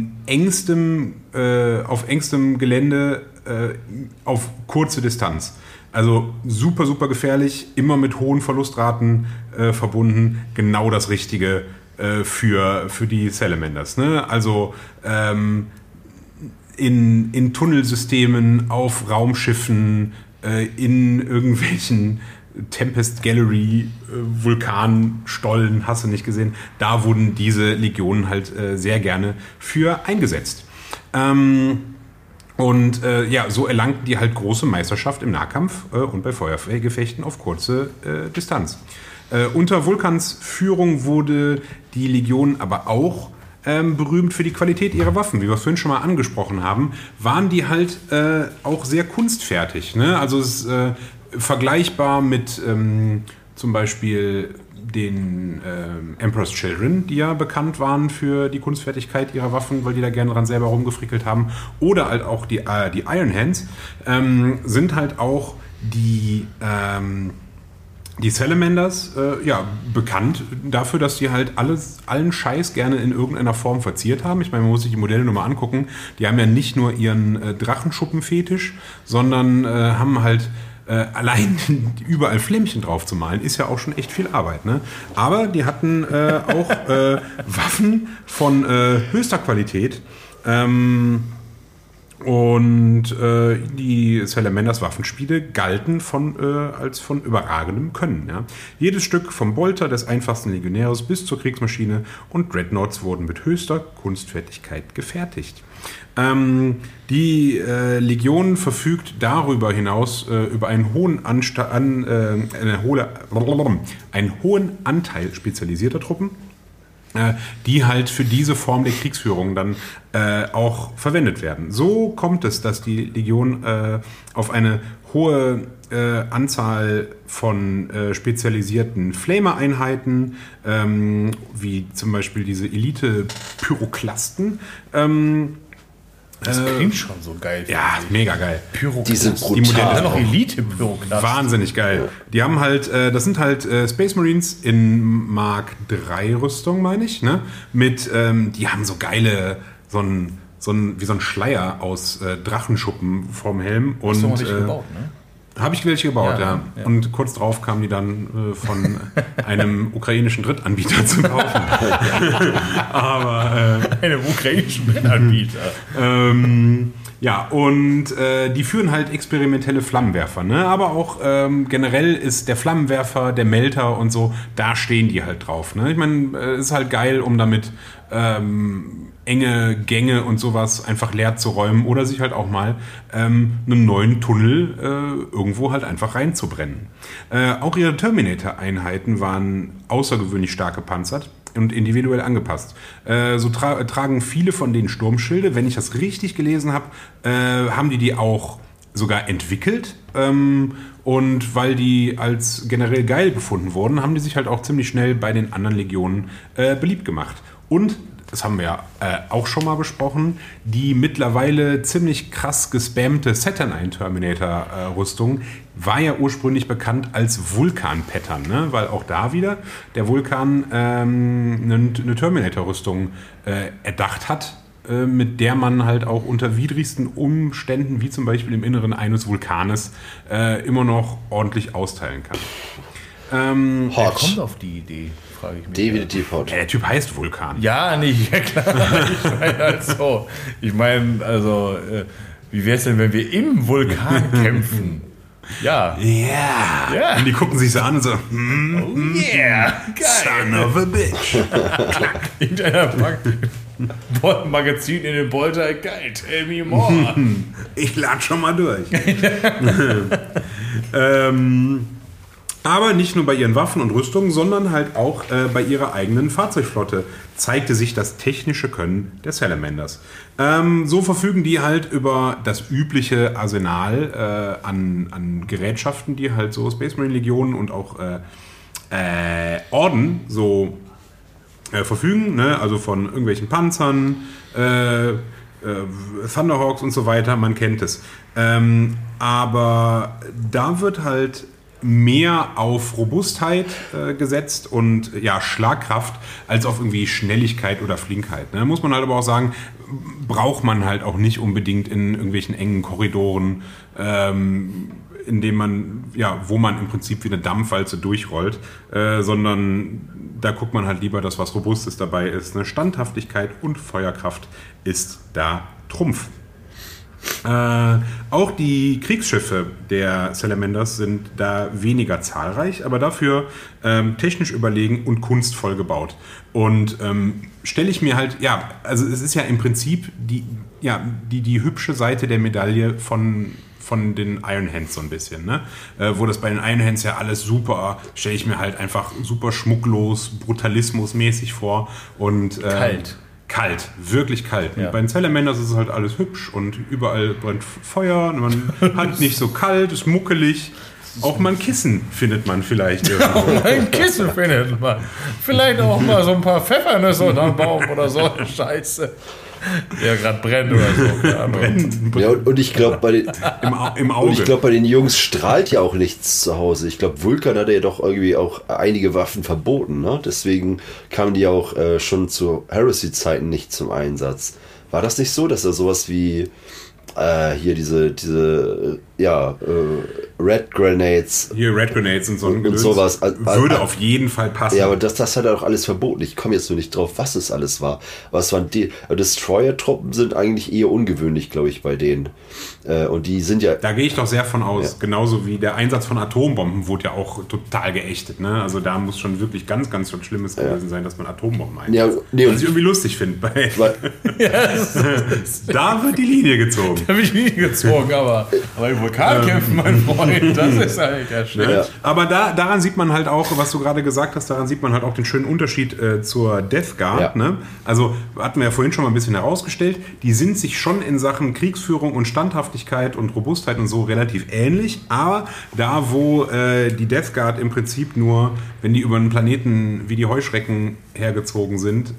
auf engstem Gelände auf kurze Distanz. Also super, super gefährlich, immer mit hohen Verlustraten verbunden. Genau das Richtige für die Salamanders. Ne? Also in Tunnelsystemen, auf Raumschiffen, in irgendwelchen Tempest Gallery, Vulkanstollen, hast du nicht gesehen. Da wurden diese Legionen halt sehr gerne für eingesetzt. So erlangten die halt große Meisterschaft im Nahkampf und bei Feuergefechten auf kurze Distanz. Unter Vulkans Führung wurde die Legion aber auch berühmt für die Qualität ihrer Waffen. Wie wir es vorhin schon mal angesprochen haben, waren die halt auch sehr kunstfertig. Ne? Also es ist vergleichbar mit zum Beispiel den Emperor's Children, die ja bekannt waren für die Kunstfertigkeit ihrer Waffen, weil die da gerne dran selber rumgefrickelt haben. Oder halt auch die Iron Hands sind halt auch die Salamanders bekannt dafür, dass die halt allen Scheiß gerne in irgendeiner Form verziert haben. Ich meine, man muss sich die Modelle nur mal angucken. Die haben ja nicht nur ihren Drachenschuppenfetisch, sondern haben halt allein überall Flämmchen drauf zu malen, ist ja auch schon echt viel Arbeit. Ne? Aber die hatten auch Waffen von höchster Qualität. Die Salamanders Waffenspiele galten als von überragendem Können. Ja? Jedes Stück vom Bolter des einfachsten Legionärs bis zur Kriegsmaschine und Dreadnoughts wurden mit höchster Kunstfertigkeit gefertigt. Die Legion verfügt darüber hinaus über einen hohen Anteil spezialisierter Truppen, die halt für diese Form der Kriegsführung dann auch verwendet werden. So kommt es, dass die Legion auf eine hohe Anzahl von spezialisierten Flamer-Einheiten, wie zum Beispiel diese Elite-Pyroklasten, das klingt schon so geil. Ja, mega geil. Die sind brutal. Dann noch Elite-Pyroklasten. Wahnsinnig geil. Ja. Die haben halt, das sind halt Space Marines in Mark 3 Rüstung, meine ich, ne? Die haben so geile, wie so ein Schleier aus Drachenschuppen vorm Helm. Hast du mal welche gebaut, ne? Habe ich welche gebaut, ja. Und kurz drauf kamen die dann von einem ukrainischen Drittanbieter zu kaufen. Einem ukrainischen Drittanbieter. Die führen halt experimentelle Flammenwerfer, ne? Aber auch generell ist der Flammenwerfer, der Melter und so, da stehen die halt drauf. Ne? Ich meine, es ist halt geil, um damit enge Gänge und sowas einfach leer zu räumen oder sich halt auch mal einen neuen Tunnel irgendwo halt einfach reinzubrennen. Auch ihre Terminator-Einheiten waren außergewöhnlich stark gepanzert und individuell angepasst. Tragen viele von denen Sturmschilde. Wenn ich das richtig gelesen habe, haben die auch sogar entwickelt. Und weil die als generell geil befunden wurden, haben die sich halt auch ziemlich schnell bei den anderen Legionen beliebt gemacht. Und das haben wir ja auch schon mal besprochen, die mittlerweile ziemlich krass gespammte Saturnine Terminator-Rüstung war ja ursprünglich bekannt als Vulkan-Pattern, ne? Weil auch da wieder der Vulkan eine Terminator-Rüstung erdacht hat, mit der man halt auch unter widrigsten Umständen, wie zum Beispiel im Inneren eines Vulkanes, immer noch ordentlich austeilen kann. Wer kommt auf die Idee, frage ich mich. Definitiv hot. Der Typ heißt Vulkan. Ja, nicht, ja klar. Ich meine halt so. Ich meine, also, wie wäre es denn, wenn wir im Vulkan kämpfen? Ja. Yeah. Ja. Und die gucken sich so an und so, Oh yeah, geil. son of a bitch. Irgendeiner Magazin in den Bolter, geil, tell me more. Ich lade schon mal durch. Aber nicht nur bei ihren Waffen und Rüstungen, sondern halt auch bei ihrer eigenen Fahrzeugflotte zeigte sich das technische Können der Salamanders. So verfügen die halt über das übliche Arsenal an Gerätschaften, die halt so Space Marine Legionen und auch Orden so verfügen, ne? Also von irgendwelchen Panzern, Thunderhawks und so weiter, man kennt es. Aber da wird halt mehr auf Robustheit gesetzt und ja, Schlagkraft als auf irgendwie Schnelligkeit oder Flinkheit. Ne? Muss man halt aber auch sagen, braucht man halt auch nicht unbedingt in irgendwelchen engen Korridoren, in dem man, ja, wo man im Prinzip wie eine Dampfwalze durchrollt, sondern da guckt man halt lieber, dass was Robustes dabei ist. Ne? Standhaftigkeit und Feuerkraft ist da Trumpf. Auch die Kriegsschiffe der Salamanders sind da weniger zahlreich, aber dafür technisch überlegen und kunstvoll gebaut. Und stelle ich mir halt, ja, also es ist ja im Prinzip die hübsche Seite der Medaille von den Iron Hands so ein bisschen, ne? Wo das bei den Iron Hands ja alles super, stelle ich mir halt einfach super schmucklos, brutalismusmäßig vor und kalt, wirklich kalt. Ja. Und bei den Salamanders ist es halt alles hübsch und überall brennt Feuer. Man hat nicht so kalt, ist muckelig. Auch mal ein Kissen findet man vielleicht irgendwo. Ein Kissen findet man. Vielleicht auch mal so ein paar Pfeffernüsse unterm Baum oder so. Scheiße. Der gerade brennt oder so. Ja, und ich glaube, bei den Im Auge. Und ich glaube, bei den Jungs strahlt ja auch nichts zu Hause. Ich glaube, Vulkan hat ja doch irgendwie auch einige Waffen verboten. Ne? Deswegen kamen die auch schon zu Heresy-Zeiten nicht zum Einsatz. War das nicht so, dass er sowas wie hier diese Red Grenades. Hier Red Grenades und so ein Gedöns sowas. Würde auf jeden Fall passen. Ja, aber das hat er doch alles verboten. Ich komme jetzt nur nicht drauf, was es alles war. Aber es waren Destroyer-Truppen sind eigentlich eher ungewöhnlich, glaube ich, bei denen. Und die sind ja... Da gehe ich doch sehr von aus. Ja. Genauso wie der Einsatz von Atombomben wurde ja auch total geächtet. Ne? Also da muss schon wirklich ganz, ganz was Schlimmes gewesen sein, dass man Atombomben einsetzt. Ja, nee, was ich irgendwie lustig finde. Da wird die Linie gezogen. Da habe ich nie gezogen, aber im Vulkankämpfen, mein Freund, das ist halt ja schön. Ja. Aber daran sieht man halt auch, was du gerade gesagt hast, daran sieht man halt auch den schönen Unterschied zur Death Guard. Ja. Ne? Also hatten wir ja vorhin schon mal ein bisschen herausgestellt, die sind sich schon in Sachen Kriegsführung und Standhaftigkeit und Robustheit und so relativ ähnlich, aber da, wo die Death Guard im Prinzip nur, wenn die über einen Planeten wie die Heuschrecken hergezogen sind,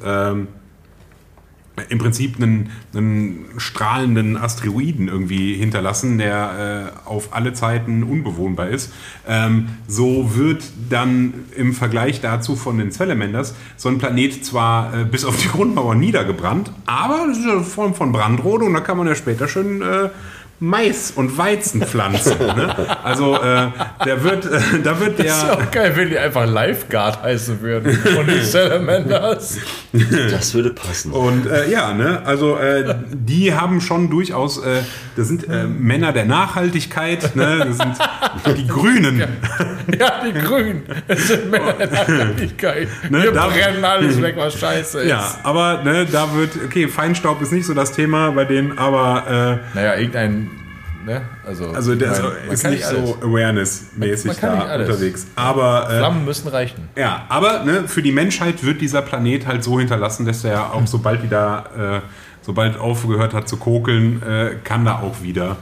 im Prinzip einen strahlenden Asteroiden irgendwie hinterlassen, der auf alle Zeiten unbewohnbar ist. So wird dann im Vergleich dazu von den Salamanders so ein Planet zwar bis auf die Grundmauer niedergebrannt, aber das ist eine Form von Brandrodung und da kann man ja später schön Mais und Weizen pflanzen. Ne? Also da wird der... Das ist ja auch geil, wenn die einfach Lifeguard heißen würden von den Salamanders. Das würde passen. Und ja, ne, also die haben schon durchaus, das sind Männer der Nachhaltigkeit, ne, das sind die Grünen. Ja, die Grünen. Das sind Männer der Nachhaltigkeit. Ne, Wir da brennen alles weg, was scheiße ist. Ja, aber ne, da wird, okay, Feinstaub ist nicht so das Thema bei denen, aber naja, irgendein, ne, also der ist nicht so awareness-mäßig Man kann da nicht alles. unterwegs. Aber Flammen müssen reichen. ja, aber ne, für die Menschheit wird dieser Planet halt so hinterlassen, dass er auch sobald aufgehört hat zu kokeln, kann da auch wieder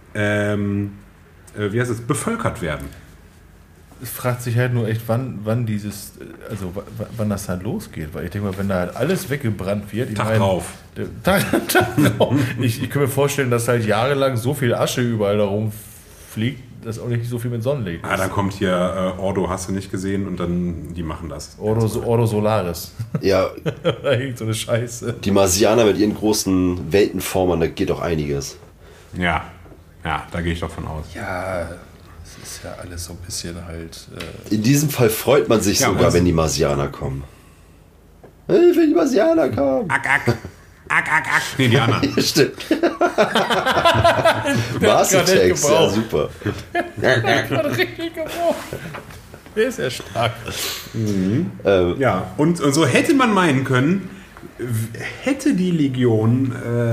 wie heißt es, bevölkert werden. Es fragt sich halt nur echt, wann wann das halt losgeht. Weil ich denke mal, wenn da halt alles weggebrannt wird. Tag drauf. Tag drauf. Ich kann mir vorstellen, dass halt jahrelang so viel Asche überall da rumfliegt, das auch nicht so viel mit Sonnenlicht ist. Da kommt hier Ordo, hast du nicht gesehen, und dann, die machen das. Ordo Solaris. Ja, Da hängt so eine Scheiße. die Marsianer mit ihren großen Weltenformern, da geht doch einiges. Ja, da gehe ich doch von aus. Ja, es ist ja alles so ein bisschen halt... In diesem Fall freut man sich Ja, sogar, was? wenn die Marsianer kommen. Hey, wenn die Marsianer kommen. Ack, ack. Ack, ack, ack. Nee, die anderen. Stimmt. Der Mastertext, ja, gebraucht. super. Hat richtig gebraucht. Der ist ja stark. Ja, und so hätte man meinen können, hätte die Legion,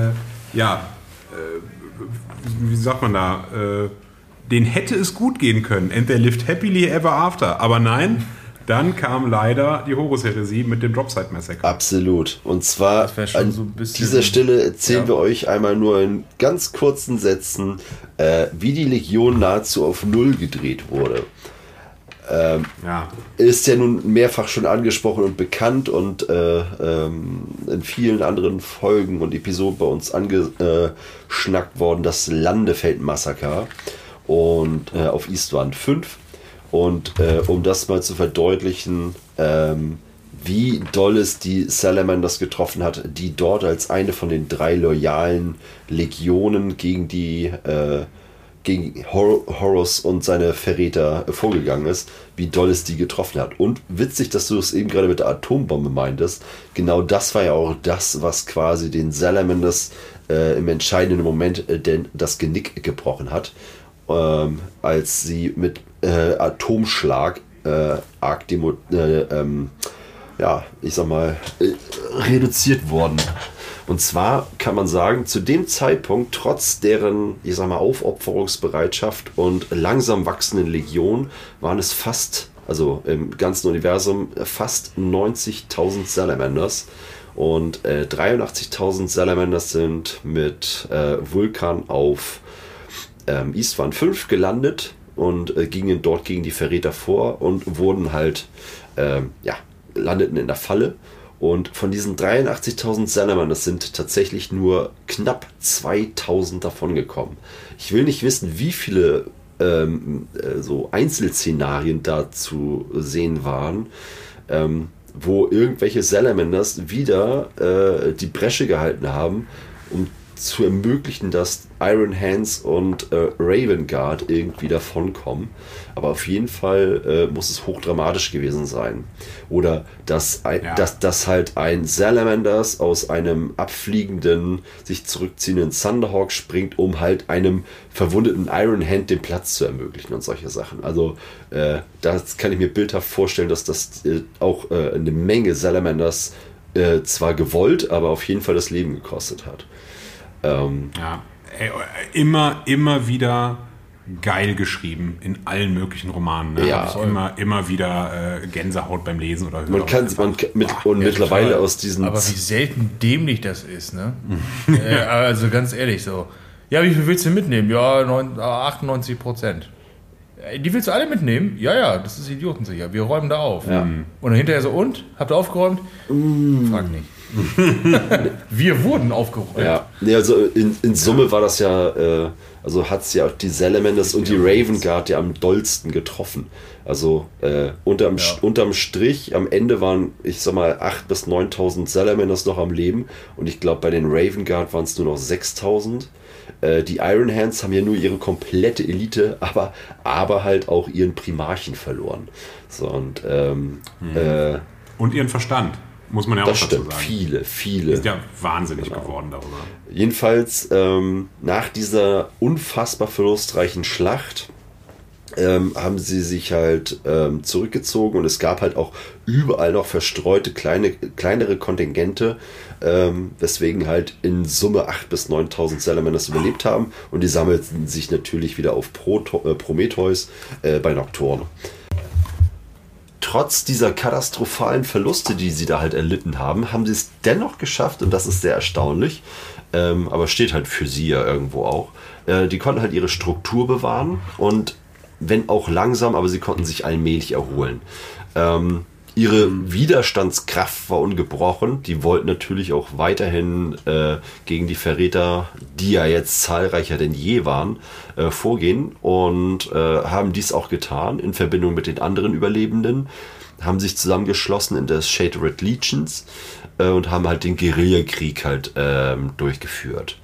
wie sagt man da, denen hätte es gut gehen können. And they lived happily ever after. Aber nein, dann kam leider die Horus-Heresie mit dem Dropside-Massacre. Absolut. Und zwar Das wär schon an so ein bisschen- dieser Stelle erzählen Ja. wir euch einmal nur in ganz kurzen Sätzen, wie die Legion nahezu auf Null gedreht wurde. Ja, Ist ja nun mehrfach schon angesprochen und bekannt und in vielen anderen Folgen und Episoden bei uns angeschnackt worden, das Landefeld-Massaker und auf Eastwand 5. Und um das mal zu verdeutlichen, wie doll es die Salamanders getroffen hat, die dort als eine von den 3 loyalen Legionen gegen Horus und seine Verräter vorgegangen ist, wie doll es die getroffen hat. Und witzig, dass du es eben gerade mit der Atombombe meintest. Genau das war ja auch das, was quasi den Salamanders im entscheidenden Moment das Genick gebrochen hat, als sie mit Atomschlag reduziert wurden. Und zwar kann man sagen, zu dem Zeitpunkt, trotz deren, Aufopferungsbereitschaft und langsam wachsenden Legion, waren es im ganzen Universum fast 90.000 Salamanders. Und 83.000 Salamanders sind mit Vulkan auf Eastwand 5 gelandet und gingen dort gegen die Verräter vor und wurden landeten in der Falle. Und von diesen 83.000 Salamanders sind tatsächlich nur knapp 2.000 davon gekommen. Ich will nicht wissen, wie viele so Einzelszenarien da zu sehen waren, wo irgendwelche Salamanders wieder die Bresche gehalten haben, um zu ermöglichen, dass Iron Hands und Raven Guard irgendwie davonkommen. Aber auf jeden Fall muss es hochdramatisch gewesen sein. Oder dass halt ein Salamanders aus einem abfliegenden, sich zurückziehenden Thunderhawk springt, um halt einem verwundeten Iron Hand den Platz zu ermöglichen und solche Sachen. Also das kann ich mir bildhaft vorstellen, dass das auch eine Menge Salamanders zwar gewollt, aber auf jeden Fall das Leben gekostet hat. Immer wieder geil geschrieben in allen möglichen Romanen. Ne? Ja. Hab ich immer wieder Gänsehaut beim Lesen oder Hören. Mittlerweile total. aus diesen... Aber wie selten dämlich das ist, ne? Also ganz ehrlich so. Ja, wie viel willst du mitnehmen? Ja, 98%. Die willst du alle mitnehmen? Ja, das ist idiotensicher. Wir räumen da auf. Ja. Und dann hinterher so, und? Habt ihr aufgeräumt? Frag nicht. Wir wurden aufgeräumt. Ja, nee, also in Summe war das ja, hat es ja die Salamanders und die Raven Guard ja am dollsten getroffen. Also unterm Strich, am Ende waren, 8.000 bis 9.000 Salamanders noch am Leben und ich glaube bei den Raven Guard waren es nur noch 6.000. Die Iron Hands haben ja nur ihre komplette Elite, aber halt auch ihren Primarchen verloren. So, und ihren Verstand, muss man ja auch das dazu stimmt, sagen. viele. Ist ja wahnsinnig geworden darüber. Jedenfalls nach dieser unfassbar verlustreichen Schlacht haben sie sich halt zurückgezogen und es gab halt auch überall noch verstreute kleinere Kontingente, weswegen halt in Summe 8.000 bis 9.000 Salamanders überlebt haben und die sammelten sich natürlich wieder auf Prometheus bei Nocturne. Trotz dieser katastrophalen Verluste, die sie da halt erlitten haben, haben sie es dennoch geschafft, und das ist sehr erstaunlich, aber steht halt für sie ja irgendwo auch, die konnten halt ihre Struktur bewahren und wenn auch langsam, aber sie konnten sich allmählich erholen. Ihre Widerstandskraft war ungebrochen. Die wollten natürlich auch weiterhin gegen die Verräter, die ja jetzt zahlreicher denn je waren, vorgehen und haben dies auch getan in Verbindung mit den anderen Überlebenden, haben sich zusammengeschlossen in das Shattered Legions und haben halt den Guerillakrieg halt durchgeführt.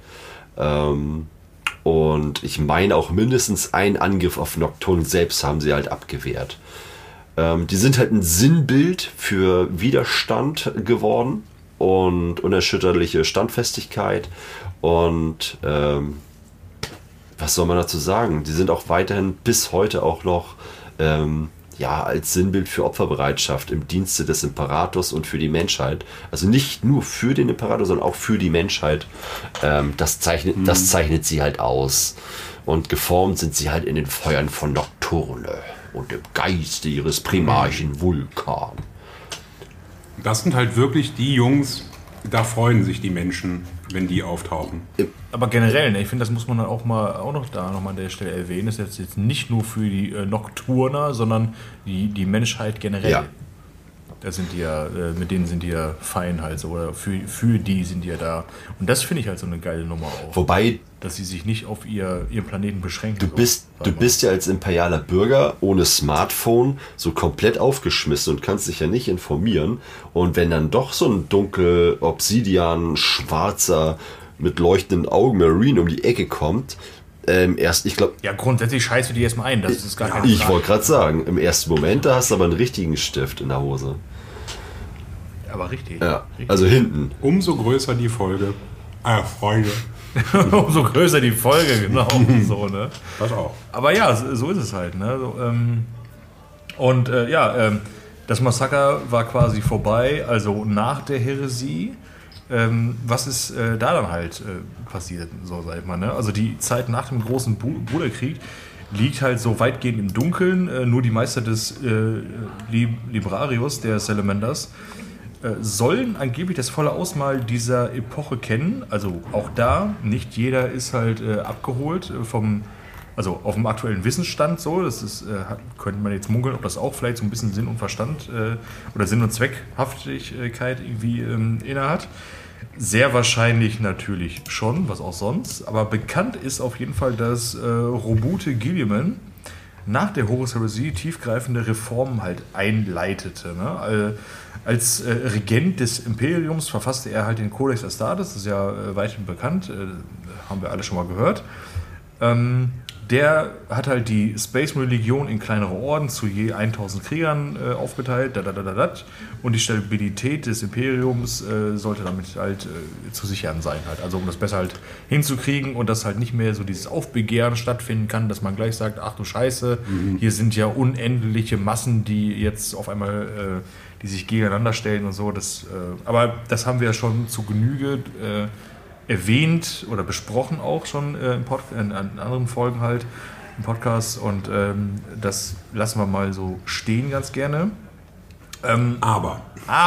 Und ich meine auch mindestens einen Angriff auf Nocturne selbst haben sie halt abgewehrt. Die sind halt ein Sinnbild für Widerstand geworden und unerschütterliche Standfestigkeit. Und was soll man dazu sagen? Die sind auch weiterhin bis heute auch noch als Sinnbild für Opferbereitschaft im Dienste des Imperators und für die Menschheit. Also nicht nur für den Imperator, sondern auch für die Menschheit. Das zeichnet sie halt aus. Und geformt sind sie halt in den Feuern von Nocturne und im Geiste ihres Primarchen Vulkan. Das sind halt wirklich die Jungs, da freuen sich die Menschen, wenn die auftauchen. Aber generell, ne, ich finde, das muss man dann auch noch an der Stelle erwähnen, das ist jetzt nicht nur für die Nocturner, sondern die Menschheit generell. Ja. Da sind die ja, mit denen sind die ja fein halt so, oder für die sind die ja da. Und das finde ich halt so eine geile Nummer auch. Wobei, dass sie sich nicht auf ihren Planeten beschränken. Du bist ja als imperialer Bürger ohne Smartphone so komplett aufgeschmissen und kannst dich ja nicht informieren. Und wenn dann doch so ein dunkel, obsidian, schwarzer, mit leuchtenden Augen Marine um die Ecke kommt, ich glaube... Ja, grundsätzlich scheißt du die erstmal ein, das ist gar keine Frage. Ich wollte gerade sagen, im ersten Moment, da hast du aber einen richtigen Stift in der Hose. Aber richtig. Ja, richtig. also hinten. Umso größer die Folge. Freude. Umso größer die Folge, genau. So, ne? Das auch. Aber ja, so ist es halt. Ne? So, das Massaker war quasi vorbei, also nach der Häresie. Was ist da dann halt passiert, so sag ich mal. Ne? Also die Zeit nach dem großen Bruderkrieg liegt halt so weitgehend im Dunkeln. Nur die Meister des Librarius, der Salamanders, sollen angeblich das volle Ausmaß dieser Epoche kennen. Also auch da, nicht jeder ist halt abgeholt auf dem aktuellen Wissensstand. So, das ist, könnte man jetzt munkeln, ob das auch vielleicht so ein bisschen Sinn und Verstand oder Sinn und Zweckhaftigkeit irgendwie inne hat. Sehr wahrscheinlich natürlich schon, was auch sonst. Aber bekannt ist auf jeden Fall, dass Robute Guilliman nach der Horus Heresy tiefgreifende Reformen halt einleitete. Ne? Als Regent des Imperiums verfasste er halt den Codex Astartes, das ist ja weithin bekannt, haben wir alle schon mal gehört. Der hat halt die Space Marine Legion in kleinere Orden zu je 1000 Kriegern aufgeteilt, und die Stabilität des Imperiums sollte damit halt zu sichern sein. Halt. Also um das besser halt hinzukriegen und dass halt nicht mehr so dieses Aufbegehren stattfinden kann, dass man gleich sagt, ach du Scheiße, hier sind ja unendliche Massen, die jetzt auf einmal die sich gegeneinander stellen und so. Aber das haben wir ja schon zu Genüge erwähnt oder besprochen auch schon in anderen Folgen halt im Podcast, und das lassen wir mal so stehen ganz gerne. Aber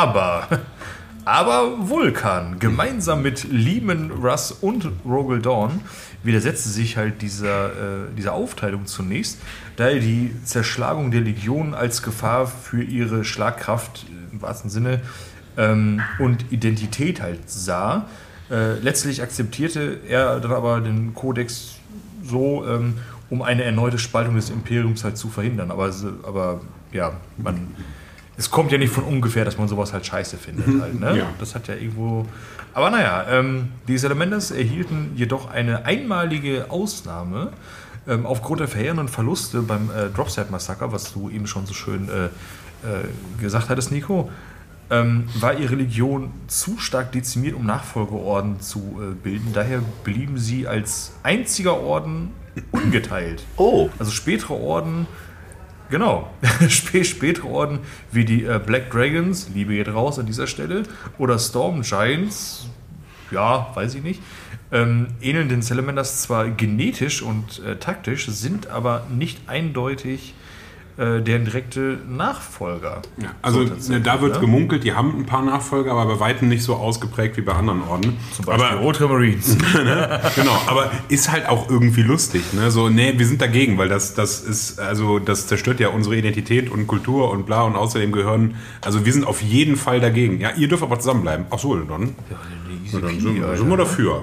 Vulkan gemeinsam mit Leman Russ und Rogel Dawn widersetzte sich halt dieser Aufteilung zunächst, da er die Zerschlagung der Legion als Gefahr für ihre Schlagkraft im wahrsten Sinne und Identität halt sah. Letztlich akzeptierte er dann aber den Kodex so, um eine erneute Spaltung des Imperiums halt zu verhindern. Aber ja, es kommt ja nicht von ungefähr, dass man sowas halt scheiße findet. Halt, ne? Ja. Das hat ja irgendwo... Aber naja, die Salamanders erhielten jedoch eine einmalige Ausnahme aufgrund der verheerenden Verluste beim Dropset-Massaker, was du eben schon so schön gesagt hattest, Nico. War ihre Legion zu stark dezimiert, um Nachfolgeorden zu bilden. Daher blieben sie als einziger Orden ungeteilt. Oh. Also spätere Orden, genau, spätere Orden wie die Black Dragons, Liebe geht raus an dieser Stelle, oder Storm Giants, ja, weiß ich nicht, ähneln den Salamanders zwar genetisch und taktisch, sind aber nicht eindeutig deren direkte Nachfolger. Ja, also da wird gemunkelt, die haben ein paar Nachfolger, aber bei weitem nicht so ausgeprägt wie bei anderen Orden. Zum Beispiel Rote Marines. Genau, aber ist halt auch irgendwie lustig. Ne? So, nee, wir sind dagegen, weil das ist, also das zerstört ja unsere Identität und Kultur und bla, und außerdem gehören, also wir sind auf jeden Fall dagegen. Ja, ihr dürft aber zusammenbleiben. Ach so, dann sind wir dafür.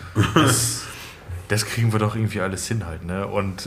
Das kriegen wir doch irgendwie alles hin halt, ne? Und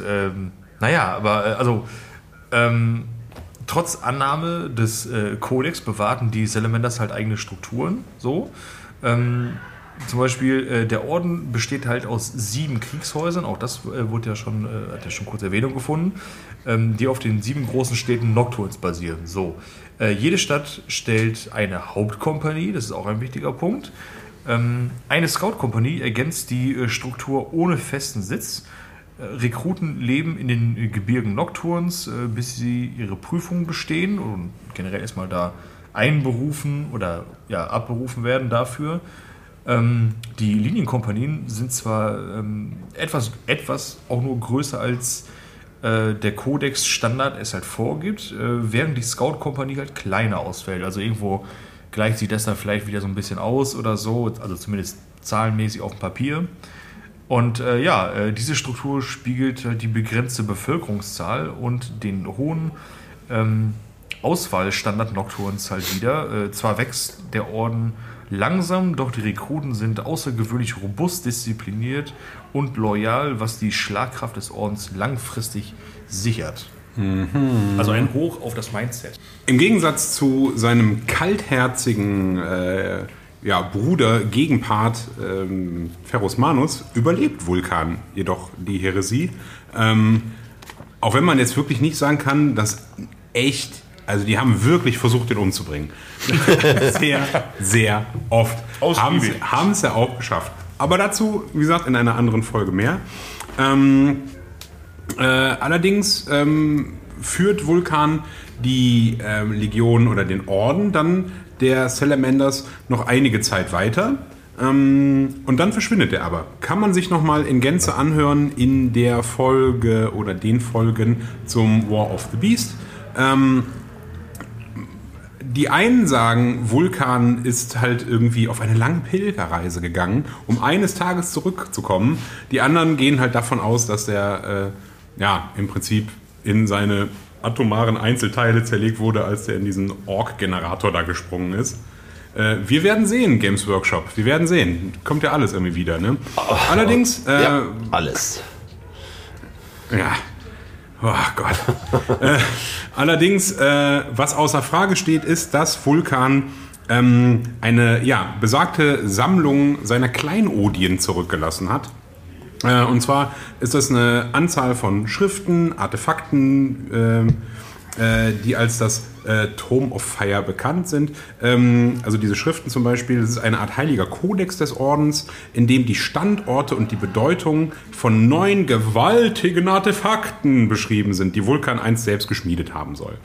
trotz Annahme des Kodex bewahrten die Salamanders halt eigene Strukturen, so. Zum Beispiel, der Orden besteht halt aus 7 Kriegshäusern, auch das hat ja schon kurz Erwähnung gefunden, die auf den 7 großen Städten Nocturns basieren. So. Jede Stadt stellt eine Hauptkompanie, das ist auch ein wichtiger Punkt. Eine Scout-Kompanie ergänzt die Struktur ohne festen Sitz. Rekruten leben in den Gebirgen Nocturns, bis sie ihre Prüfungen bestehen und generell erstmal da einberufen oder abberufen werden dafür. Die Linienkompanien sind zwar etwas auch nur größer als der Kodex-Standard es halt vorgibt, während die Scout-Kompanie halt kleiner ausfällt. Also irgendwo gleicht sich das dann vielleicht wieder so ein bisschen aus oder so, also zumindest zahlenmäßig auf dem Papier. Und diese Struktur spiegelt halt die begrenzte Bevölkerungszahl und den hohen Auswahlstandard Nocturns halt wieder. Zwar wächst der Orden langsam, doch die Rekruten sind außergewöhnlich robust, diszipliniert und loyal, was die Schlagkraft des Ordens langfristig sichert. Also ein Hoch auf das Mindset. Im Gegensatz zu seinem kaltherzigen Bruder, Gegenpart Ferrus Manus, überlebt Vulkan jedoch die Häresie. Auch wenn man jetzt wirklich nicht sagen kann, dass echt, also die haben wirklich versucht, den umzubringen. Sehr, sehr oft. Haben es ja auch geschafft. Aber dazu, wie gesagt, in einer anderen Folge mehr. Allerdings führt Vulkan die Legion oder den Orden dann der Salamanders noch einige Zeit weiter. Und dann verschwindet er aber. Kann man sich nochmal in Gänze anhören in der Folge oder den Folgen zum War of the Beast. Die einen sagen, Vulkan ist halt irgendwie auf eine lange Pilgerreise gegangen, um eines Tages zurückzukommen. Die anderen gehen halt davon aus, dass er im Prinzip in seine atomaren Einzelteile zerlegt wurde, als der in diesen Ork-Generator da gesprungen ist. Wir werden sehen, Games Workshop. Wir werden sehen. Kommt ja alles irgendwie wieder, ne? Allerdings... alles. Ja. Oh Gott. Allerdings, was außer Frage steht, ist, dass Vulkan eine besagte Sammlung seiner Kleinodien zurückgelassen hat. Und zwar ist das eine Anzahl von Schriften, Artefakten, die als das Tome of Fire bekannt sind. Also diese Schriften zum Beispiel, das ist eine Art heiliger Kodex des Ordens, in dem die Standorte und die Bedeutung von 9 gewaltigen Artefakten beschrieben sind, die Vulkan einst selbst geschmiedet haben soll.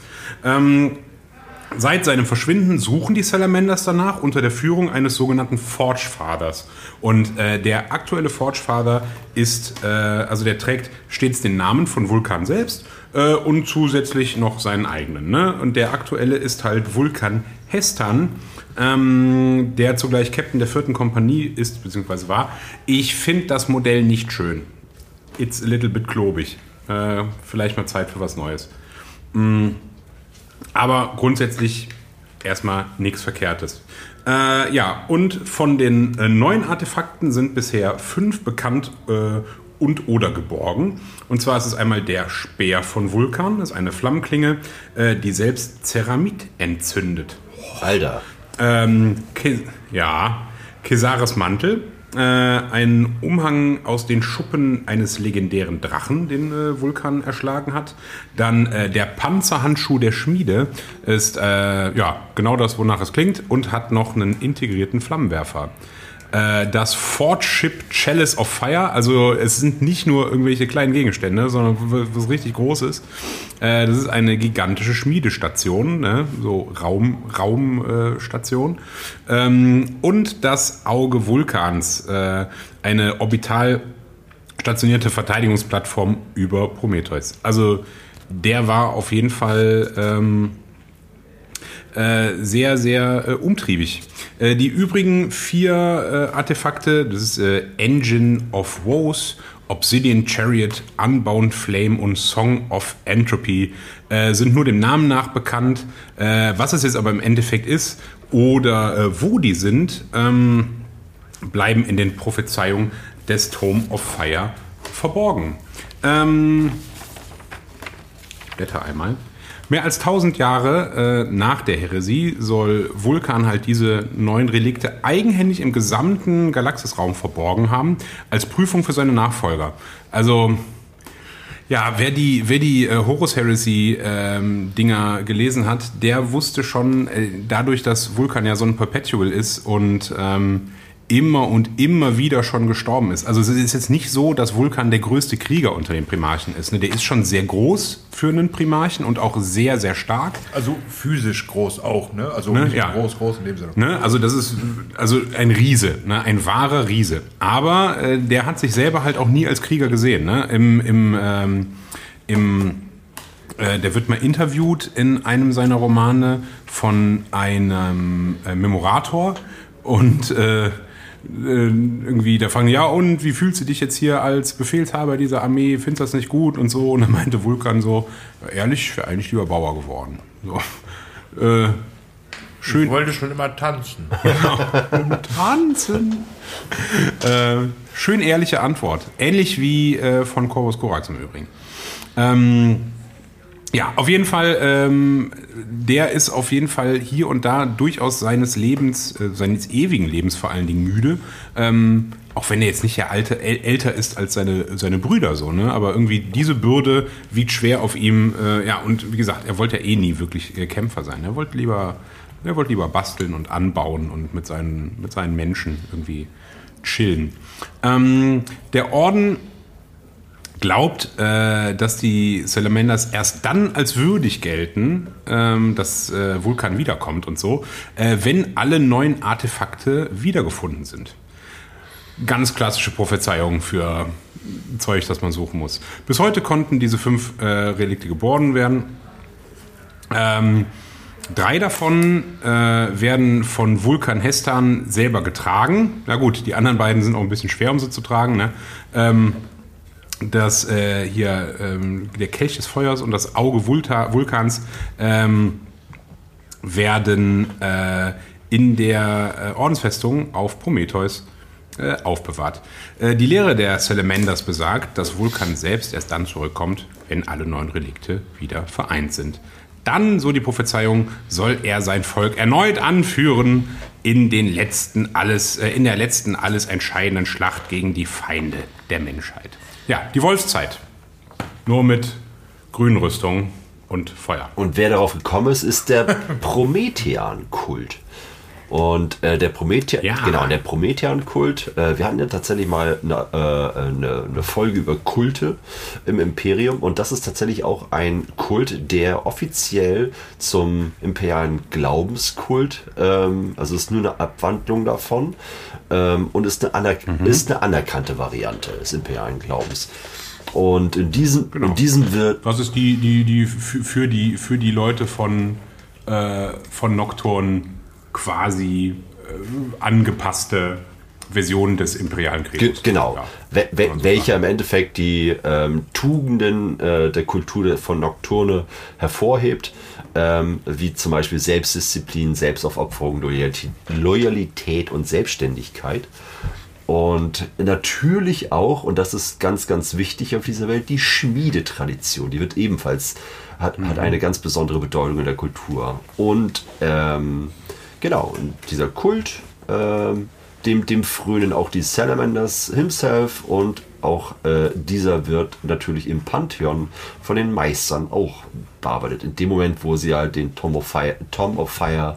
Seit seinem Verschwinden suchen die Salamanders danach unter der Führung eines sogenannten Forge Fathers. Und der aktuelle Forge Father ist, der trägt stets den Namen von Vulkan selbst und zusätzlich noch seinen eigenen. Ne? Und der aktuelle ist halt Vulkan Hestan, der zugleich Captain der 4. Kompanie ist, beziehungsweise war. Ich finde das Modell nicht schön. It's a little bit klobig. Vielleicht mal Zeit für was Neues. Aber grundsätzlich erstmal nichts Verkehrtes. Und von den 9 Artefakten sind bisher 5 bekannt und oder geborgen. Und zwar ist es einmal der Speer von Vulkan, das ist eine Flammenklinge, die selbst Ceramit entzündet. Alter. Kesares Mantel, ein Umhang aus den Schuppen eines legendären Drachen, den Vulkan erschlagen hat. Dann der Panzerhandschuh der Schmiede ist genau das, wonach es klingt, und hat noch einen integrierten Flammenwerfer. Das Forge Ship Chalice of Fire, also es sind nicht nur irgendwelche kleinen Gegenstände, sondern was richtig Großes. Das ist eine gigantische Schmiedestation, ne? So Raumstation. Und das Auge Vulkans, eine orbital stationierte Verteidigungsplattform über Prometheus. Also der war auf jeden Fall sehr, sehr umtriebig. Die übrigen 4 Artefakte, das ist Engine of Woes, Obsidian Chariot, Unbound Flame und Song of Entropy, sind nur dem Namen nach bekannt. Was es jetzt aber im Endeffekt ist oder wo die sind, bleiben in den Prophezeiungen des Tome of Fire verborgen. Ich blätter einmal. Mehr als 1000 Jahre nach der Häresie soll Vulkan halt diese 9 Relikte eigenhändig im gesamten Galaxisraum verborgen haben, als Prüfung für seine Nachfolger. Also, ja, wer die Horus Heresy Dinger gelesen hat, der wusste schon, dadurch, dass Vulkan ja so ein Perpetual ist und immer und immer wieder schon gestorben ist. Also es ist jetzt nicht so, dass Vulkan der größte Krieger unter den Primarchen ist. Ne? Der ist schon sehr groß für einen Primarchen und auch sehr, sehr stark. Also physisch groß auch, ne? Also ne? nicht Ja. groß in dem Sinne. Ne? Also das ist ein Riese, ne? Ein wahrer Riese. Aber der hat sich selber halt auch nie als Krieger gesehen. Ne? Der wird mal interviewt in einem seiner Romane von einem Memorator und irgendwie, da fragen, ja, und wie fühlst du dich jetzt hier als Befehlshaber dieser Armee? Findest du das nicht gut? Und so. Und dann meinte Vulkan so, ehrlich, ich wäre eigentlich lieber Bauer geworden. So. Schön. Ich wollte schon immer tanzen. Tanzen. Schön ehrliche Antwort. Ähnlich wie von Corvus Corax im Übrigen. Ja, auf jeden Fall, der ist auf jeden Fall hier und da durchaus seines Lebens, seines ewigen Lebens vor allen Dingen müde. Auch wenn er jetzt nicht älter ist als seine Brüder, so, ne? Aber irgendwie diese Bürde wiegt schwer auf ihm. Ja, und wie gesagt, er wollte ja eh nie wirklich Kämpfer sein. Er wollte lieber basteln und anbauen und mit seinen Menschen irgendwie chillen. Der Orden glaubt, dass die Salamanders erst dann als würdig gelten, dass Vulkan wiederkommt und so, wenn alle 9 Artefakte wiedergefunden sind. Ganz klassische Prophezeiung für Zeug, das man suchen muss. Bis heute konnten diese 5 Relikte geborgen werden. 3 davon werden von Vulkan Hestan selber getragen. Na gut, die anderen beiden sind auch ein bisschen schwer, um sie zu tragen, ne? Der Kelch des Feuers und das Auge Vulkans werden in der Ordensfestung auf Prometheus aufbewahrt. Die Lehre der Salamanders besagt, dass Vulkan selbst erst dann zurückkommt, wenn alle 9 Relikte wieder vereint sind. Dann, so die Prophezeiung, soll er sein Volk erneut anführen in der letzten alles entscheidenden Schlacht gegen die Feinde der Menschheit. Ja, die Wolfszeit. Nur mit Grünrüstung und Feuer. Und wer darauf gekommen ist der Promethean-Kult. Und der Promethean-Kult, wir hatten ja tatsächlich mal eine Folge über Kulte im Imperium und das ist tatsächlich auch ein Kult, der offiziell zum imperialen Glaubenskult, also ist nur eine Abwandlung davon und ist eine anerkannte Variante des imperialen Glaubens. Und in diesem wird... Was ist die für die Leute von Nocturne quasi angepasste Version des imperialen Krieges. Genau. Ja, welcher im Endeffekt die Tugenden der Kultur von Nocturne hervorhebt, wie zum Beispiel Selbstdisziplin, Selbstaufopferung, Loyalität und Selbstständigkeit. Und natürlich auch, und das ist ganz, ganz wichtig auf dieser Welt, die Schmiedetradition. Die wird ebenfalls, hat eine ganz besondere Bedeutung in der Kultur. Und genau, und dieser Kult, dem frönen auch die Salamanders himself und auch dieser wird natürlich im Pantheon von den Meistern auch bearbeitet. In dem Moment, wo sie halt den Tome of Fire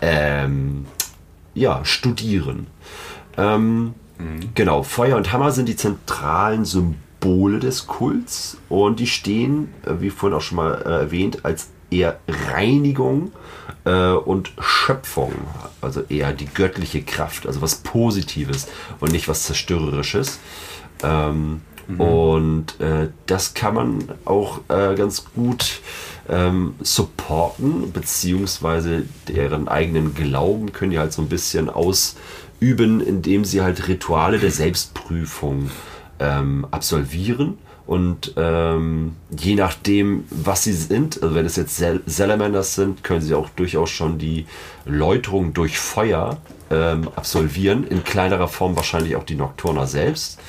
studieren. Genau, Feuer und Hammer sind die zentralen Symbole des Kults und die stehen, wie vorhin auch schon mal erwähnt, als eher Reinigung und Schöpfung, also eher die göttliche Kraft, also was Positives und nicht was Zerstörerisches. Und das kann man auch ganz gut supporten, beziehungsweise deren eigenen Glauben können die halt so ein bisschen ausüben, indem sie halt Rituale der Selbstprüfung absolvieren. Und je nachdem, was sie sind, also wenn es jetzt Salamanders sind, können sie auch durchaus schon die Läuterung durch Feuer absolvieren. In kleinerer Form wahrscheinlich auch die Nocturna selbst.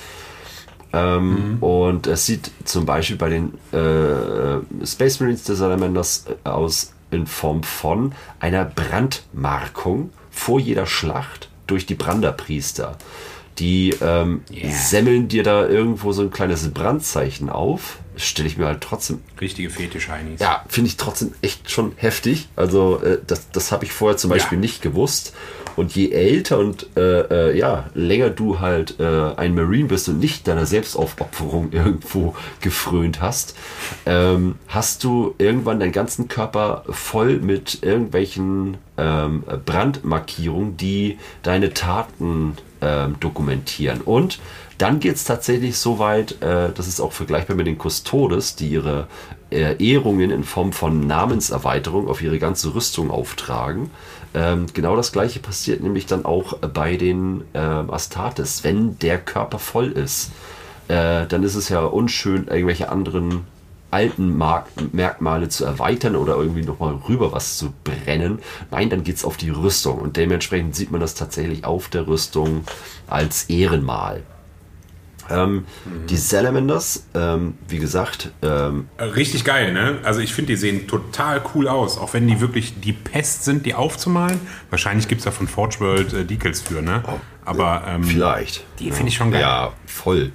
Und es sieht zum Beispiel bei den Space Marines der Salamanders aus in Form von einer Brandmarkung vor jeder Schlacht durch die Branderpriester. Die semmeln dir da irgendwo so ein kleines Brandzeichen auf. Stelle ich mir halt trotzdem... Richtige Fetisch-Heinis. Ja, finde ich trotzdem echt schon heftig. Also das habe ich vorher zum Beispiel nicht gewusst. Und je älter und länger du halt ein Marine bist und nicht deiner Selbstaufopferung irgendwo gefrönt hast, hast du irgendwann deinen ganzen Körper voll mit irgendwelchen Brandmarkierungen, die deine Taten dokumentieren. Und dann geht es tatsächlich so weit, das ist auch vergleichbar mit den Custodes, die ihre Ehrungen in Form von Namenserweiterung auf ihre ganze Rüstung auftragen. Genau das gleiche passiert nämlich dann auch bei den Astartes. Wenn der Körper voll ist, dann ist es ja unschön, irgendwelche anderen alten Merkmale zu erweitern oder irgendwie nochmal rüber was zu brennen. Nein, dann geht es auf die Rüstung und dementsprechend sieht man das tatsächlich auf der Rüstung als Ehrenmal. Die Salamanders, wie gesagt... richtig geil, ne? Also ich finde, die sehen total cool aus, auch wenn die wirklich die Pest sind, die aufzumalen. Wahrscheinlich gibt es da von Forge World Decals für, ne? Aber vielleicht. Die finde ich schon geil. Ja, voll.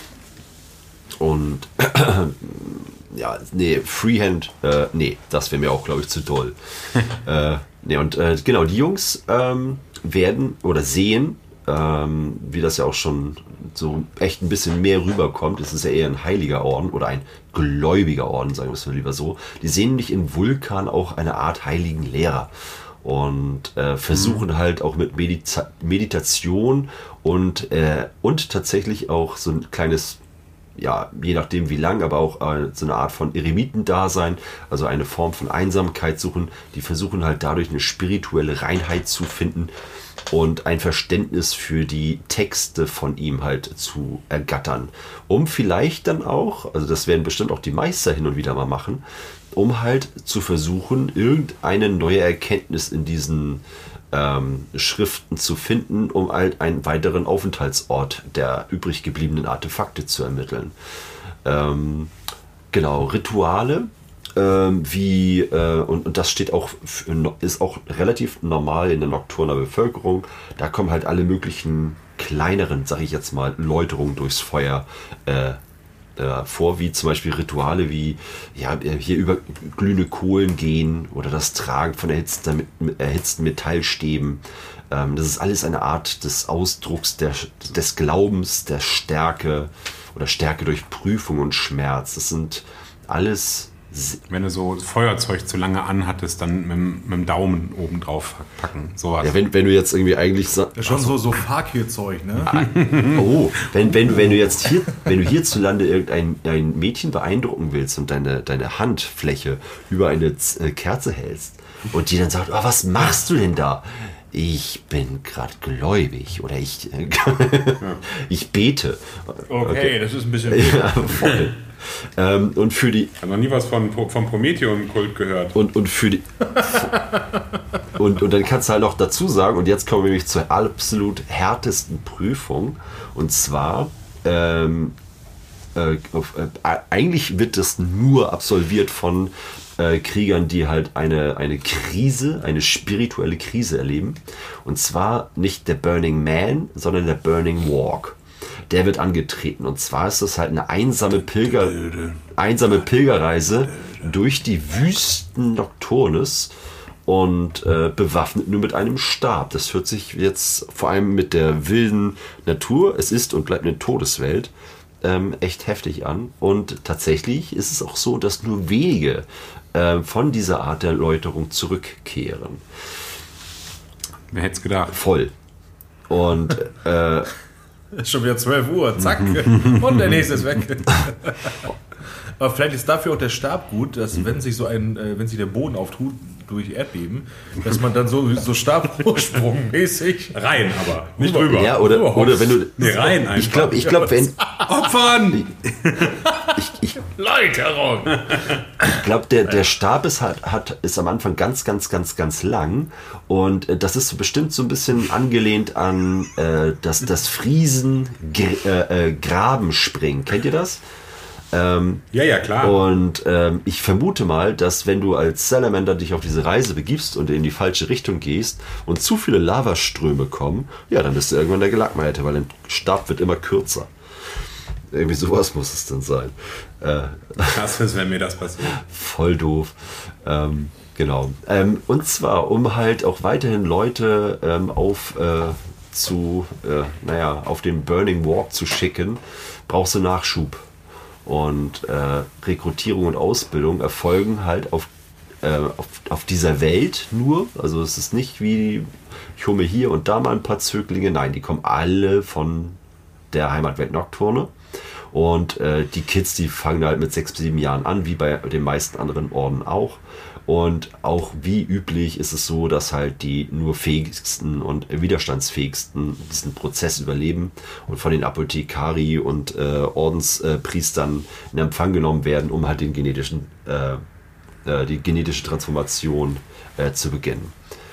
Und Freehand, das wäre mir auch, glaube ich, zu doll. Genau, die Jungs werden oder sehen, wie das ja auch schon so echt ein bisschen mehr rüberkommt. Es ist ja eher ein heiliger Orden oder ein gläubiger Orden, sagen wir es mal lieber so. Die sehen nämlich in Vulkan auch eine Art heiligen Lehrer und versuchen halt auch mit Meditation und tatsächlich auch so ein kleines, ja, je nachdem wie lang, aber auch so eine Art von Eremitendasein, also eine Form von Einsamkeit suchen. Die versuchen halt dadurch eine spirituelle Reinheit zu finden und ein Verständnis für die Texte von ihm halt zu ergattern. Um vielleicht dann auch, also das werden bestimmt auch die Meister hin und wieder mal machen, um halt zu versuchen, irgendeine neue Erkenntnis in diesen Schriften zu finden, um halt einen weiteren Aufenthaltsort der übrig gebliebenen Artefakte zu ermitteln. Genau, Rituale, und das steht auch, ist auch relativ normal in der Nocturner Bevölkerung. Da kommen halt alle möglichen kleineren, sag ich jetzt mal, Läuterungen durchs Feuer vor, wie zum Beispiel Rituale wie hier über glühende Kohlen gehen oder das Tragen von erhitzten Metallstäben. Das ist alles eine Art des Ausdrucks des Glaubens, der Stärke oder Stärke durch Prüfung und Schmerz. Das sind alles... Wenn du so Feuerzeug zu lange anhattest, dann mit dem Daumen oben drauf packen. Sowas. Ja, wenn du jetzt irgendwie eigentlich... Das ist schon so Fakir-Zeug, ne? Oh, wenn du hierzulande irgendein Mädchen beeindrucken willst und deine Handfläche über eine Kerze hältst und die dann sagt, oh, was machst du denn da? Ich bin gerade gläubig oder ich bete. Okay, das ist ein bisschen... Ja, voll. Und für die... Ich habe noch nie was vom Prometheum-Kult gehört. Und für die... und dann kannst du halt noch dazu sagen, und jetzt kommen wir nämlich zur absolut härtesten Prüfung. Und zwar, eigentlich wird das nur absolviert von Kriegern, die halt eine Krise, eine spirituelle Krise erleben. Und zwar nicht der Burning Man, sondern der Burning Walk. Der wird angetreten. Und zwar ist das halt eine einsame Pilgerreise durch die Wüsten Nocturnes und bewaffnet nur mit einem Stab. Das hört sich jetzt vor allem mit der wilden Natur, es ist und bleibt eine Todeswelt, echt heftig an. Und tatsächlich ist es auch so, dass nur wenige von dieser Art der Läuterung zurückkehren. Wer hätte es gedacht? Voll. Und Ist schon wieder 12 Uhr, zack. Und der nächste ist weg. Aber vielleicht ist dafür auch der Stab gut, dass wenn sich wenn sich der Boden auftut durch Erdbeben, dass man dann so Stabhochsprungmäßig Rein, aber nicht drüber. Ja, oder wenn du... Nee, rein einfach. Ich glaube, wenn... Opfern! Läuterung! Ich glaube, der Stab ist am Anfang ganz, ganz, ganz, ganz lang und das ist so bestimmt so ein bisschen angelehnt an das Friesen Grabenspringen. Kennt ihr das? Ja, klar. Und ich vermute mal, dass wenn du als Salamander dich auf diese Reise begibst und in die falsche Richtung gehst und zu viele Lavaströme kommen, ja, dann bist du irgendwann der Gelackmeierte, weil dein Stab wird immer kürzer. Irgendwie sowas muss es dann sein. Krass ist, wenn mir das passiert. Voll doof. Genau. Und zwar, um halt auch weiterhin Leute auf den Burning Walk zu schicken, brauchst du Nachschub. Und Rekrutierung und Ausbildung erfolgen halt auf dieser Welt nur. Also es ist nicht wie, ich hole mir hier und da mal ein paar Zöglinge. Nein, die kommen alle von der Heimatwelt Nocturne. Und die Kids, die fangen halt mit 6 bis 7 Jahren an, wie bei den meisten anderen Orden auch. Und auch wie üblich ist es so, dass halt die nur fähigsten und widerstandsfähigsten diesen Prozess überleben und von den Apothekari und Ordenspriestern in Empfang genommen werden, um halt die genetische Transformation zu beginnen.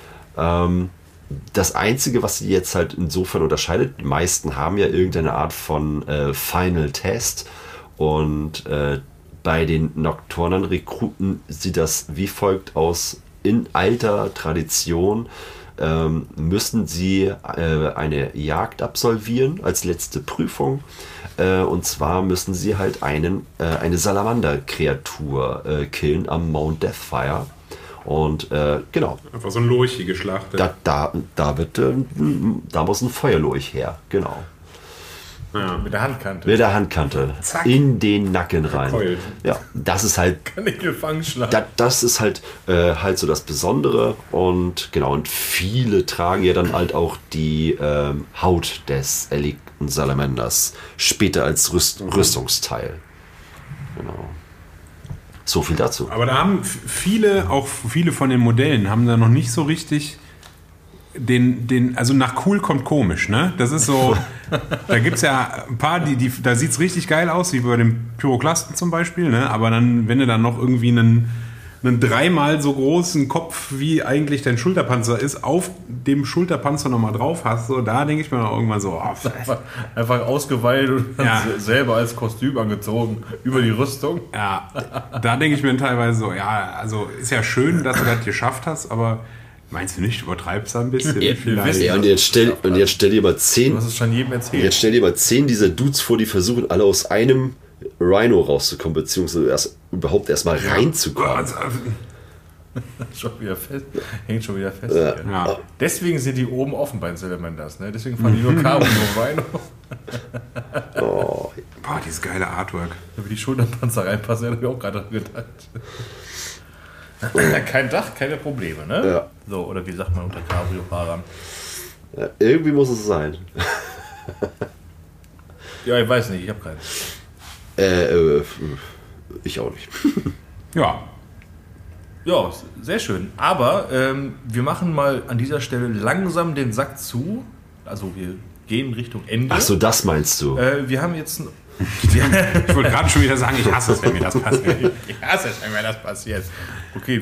Das Einzige, was sie jetzt halt insofern unterscheidet, die meisten haben ja irgendeine Art von Final Test und bei den Nocturnen Rekruten sieht das wie folgt aus. In alter Tradition müssen sie eine Jagd absolvieren als letzte Prüfung. Und zwar müssen sie halt eine Salamander-Kreatur killen am Mount Deathfire. Und genau. Einfach so ein Lurchi geschlachtet. Da muss ein Feuerlurch her, genau. Ja. Mit der Handkante. Mit der Handkante. Zack. In den Nacken rein. Verkeult. Ja, das ist halt. Kann ich gefangen schlagen. Das ist halt so das Besondere. Und genau, und viele tragen ja dann halt auch die Haut des erlegten Salamanders später als Rüstungsteil. Genau. So viel dazu. Aber da haben viele von den Modellen haben da noch nicht so richtig also nach cool kommt komisch, ne? Das ist so, da gibt es ja ein paar, da sieht es richtig geil aus, wie bei dem Pyroklasten zum Beispiel, ne? Aber dann, wenn du dann noch irgendwie einen 3-mal so großen Kopf, wie eigentlich dein Schulterpanzer ist, auf dem Schulterpanzer nochmal drauf hast, so, da denke ich mir irgendwann so, einfach ausgeweilt und selber als Kostüm angezogen über die Rüstung. Ja, da denke ich mir teilweise so, ja, also ist ja schön, dass du das geschafft hast, aber meinst du nicht, übertreibst du ein bisschen? Ja, und jetzt stell dir mal 10. Du hast es schon jedem erzählt. Jetzt stell dir mal 10 dieser Dudes vor, die versuchen alle aus einem Rhino rauszukommen, beziehungsweise überhaupt erstmal reinzukommen. Hängt schon wieder fest. Ja. Deswegen sind die oben offen bei den Salamanders, ne? Deswegen fahren die nur Carbon, nur Rhino. Oh. Boah, dieses geile Artwork. Da wie die Schulterpanzer reinpassen, hätte ich auch gerade gedacht. Kein Dach, keine Probleme, ne? Ja. So, oder wie sagt man unter Cabrio-Fahrern? Ja, irgendwie muss es sein. Ja, ich weiß nicht, ich habe keinen. Ich auch nicht. Ja. Ja, sehr schön. Aber wir machen mal an dieser Stelle langsam den Sack zu. Also wir gehen Richtung Ende. Ach so, das meinst du? Wir haben jetzt... Ich wollte gerade schon wieder sagen, ich hasse es, wenn mir das passiert. Ich hasse es, wenn mir das passiert. Okay,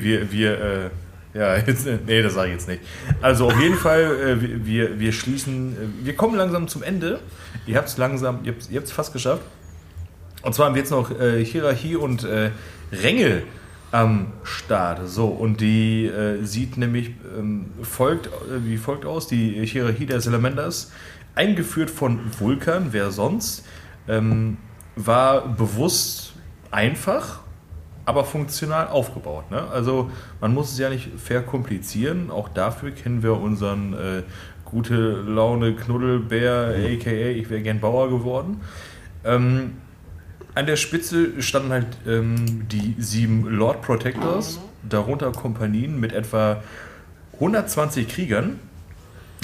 nee, das sage ich jetzt nicht. Also auf jeden Fall, wir schließen, wir kommen langsam zum Ende. Ihr habt es fast geschafft. Und zwar haben wir jetzt noch Hierarchie und Ränge am Start. So, und die sieht nämlich wie folgt aus. Die Hierarchie der Salamanders, eingeführt von Vulkan, wer sonst, war bewusst einfach, aber funktional aufgebaut. Ne? Also man muss es ja nicht verkomplizieren. Auch dafür kennen wir unseren gute Laune Knuddelbär, a.k.a. ich wäre gern Bauer geworden. An der Spitze standen halt die 7 Lord Protectors, darunter Kompanien mit etwa 120 Kriegern.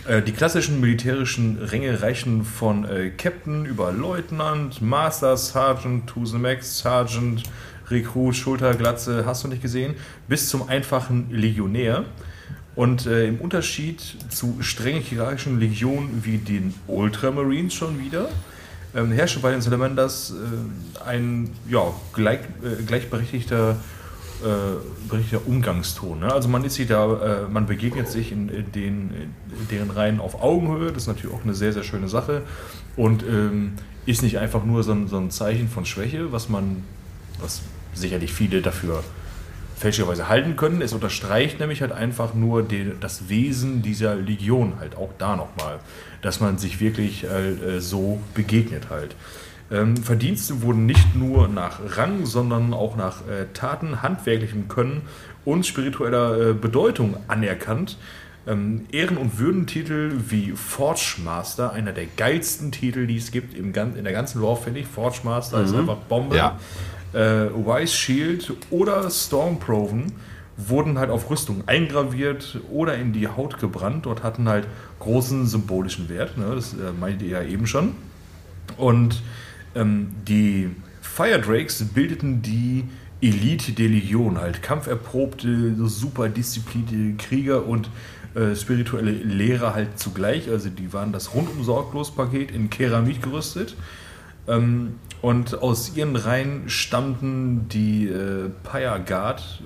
Die klassischen militärischen Ränge reichen von Captain über Leutnant, Master, Sergeant, to the Max, Sergeant, Rekrut, Schulterglatze, hast du nicht gesehen, bis zum einfachen Legionär. Und im Unterschied zu strengen hierarchischen Legionen wie den Ultramarines schon wieder, herrschte bei den Salamanders ein gleichberechtigter Umgangston. Ne? Also man ist sich da, man begegnet sich in deren Reihen auf Augenhöhe. Das ist natürlich auch eine sehr, sehr schöne Sache und ist nicht einfach nur so ein Zeichen von Schwäche, was sicherlich viele dafür fälschlicherweise halten können. Es unterstreicht nämlich halt einfach nur das Wesen dieser Legion halt auch da nochmal, dass man sich wirklich so begegnet halt. Verdienste wurden nicht nur nach Rang, sondern auch nach Taten, handwerklichem Können und spiritueller Bedeutung anerkannt. Ehren- und Würdentitel wie Forge Master, einer der geilsten Titel, die es gibt in der ganzen Lore, finde ich. Forge Master ist einfach Bombe. Ja. Wise Shield oder Stormproven wurden halt auf Rüstung eingraviert oder in die Haut gebrannt. Dort hatten halt großen symbolischen Wert. Ne? Das meinte ihr ja eben schon. Und die Fire Drakes bildeten die Elite der Legion, halt kampferprobte, so super disziplinierte Krieger und spirituelle Lehrer halt zugleich. Also die waren das rundum sorglos Paket in Keramik gerüstet. Und aus ihren Reihen stammten die Pyre Guard,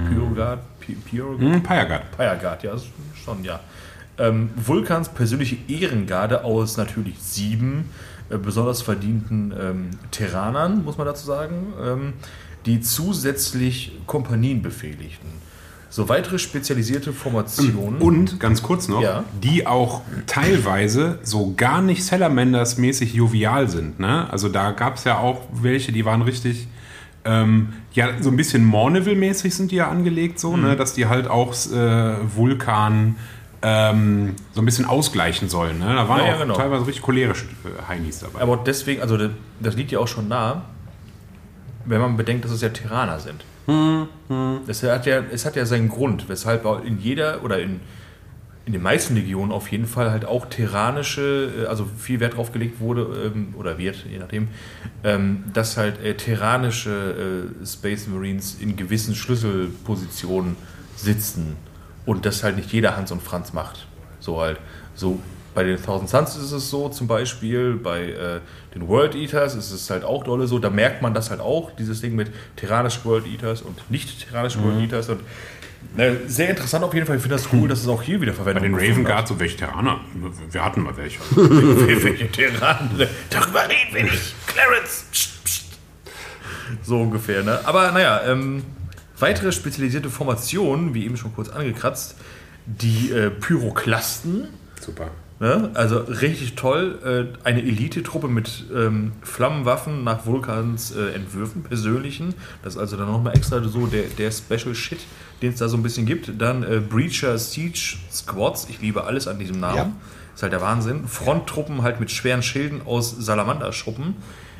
ja, schon, ja. Vulkans persönliche Ehrengarde aus natürlich 7 besonders verdienten Terranern, muss man dazu sagen, die zusätzlich Kompanien befehligten. So weitere spezialisierte Formationen. Und, ganz kurz noch, die auch teilweise so gar nicht Salamanders-mäßig jovial sind. Ne? Also da gab es ja auch welche, die waren richtig, so ein bisschen Mourneville-mäßig sind die ja angelegt, so, ne? Dass die halt auch Vulkan so ein bisschen ausgleichen sollen. Ne? Da waren teilweise richtig cholerische Heinis dabei. Aber deswegen, also das liegt ja auch schon nah, wenn man bedenkt, dass es ja Terraner sind. Es hat ja seinen Grund, weshalb in jeder oder in den meisten Legionen auf jeden Fall halt auch terranische, also viel Wert drauf gelegt wurde, oder wird, je nachdem, dass halt terranische Space Marines in gewissen Schlüsselpositionen sitzen und das halt nicht jeder Hans und Franz macht. So halt, so bei den Thousand Suns ist es so zum Beispiel, bei den World Eaters ist es halt auch dolle so, da merkt man das halt auch, dieses Ding mit terranischen World Eaters und nicht terranischen World Eaters und sehr interessant auf jeden Fall, ich finde das cool, dass es auch hier wieder verwendet wird. Bei den Raven Guards so welche Terraner, wir hatten mal welche. Welche Terraner? Darüber reden wir nicht, Clarence! Psst, psst. So ungefähr, ne? Aber naja, weitere spezialisierte Formationen, wie eben schon kurz angekratzt, die Pyroklasten. Super. Ne? Also richtig toll. Eine Elite-Truppe mit Flammenwaffen nach Vulkans Entwürfen, persönlichen. Das ist also dann nochmal extra so der Special Shit, den es da so ein bisschen gibt. Dann Breacher Siege Squads. Ich liebe alles an diesem Namen. Ja. Ist halt der Wahnsinn. Fronttruppen halt mit schweren Schilden aus Salamander-Schuppen.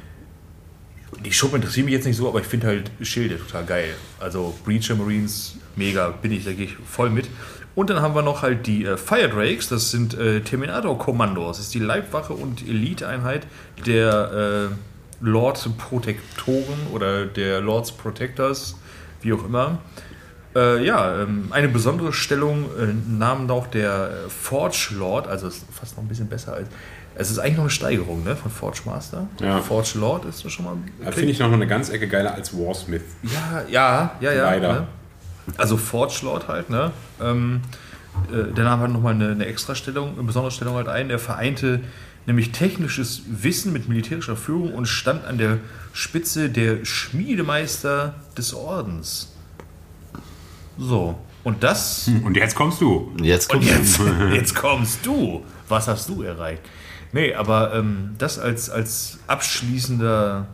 Die Schuppen interessieren mich jetzt nicht so, aber ich finde halt Schilde total geil. Also Breacher Marines, mega, bin ich, da gehe ich voll mit. Und dann haben wir noch halt die Fire Drakes, das sind Terminator-Kommandos. Das ist die Leibwache und Elite-Einheit der Lord Protektoren oder der Lords Protectors, wie auch immer. Eine besondere Stellung nahm auch der Forge Lord, also ist fast noch ein bisschen besser als. Es ist eigentlich noch eine Steigerung, ne, von Forge Master. Ja. Forge Lord ist schon mal. Finde ich noch eine ganz Ecke geiler als Warsmith. Ja. Leider. Ne? Also Forge Lord halt, ne? Der nahm halt nochmal eine Extra-Stellung, eine besondere Stellung halt ein. Der vereinte nämlich technisches Wissen mit militärischer Führung und stand an der Spitze der Schmiedemeister des Ordens. So, und das... Und jetzt kommst du. Jetzt kommst du. Was hast du erreicht? Nee, aber das als abschließender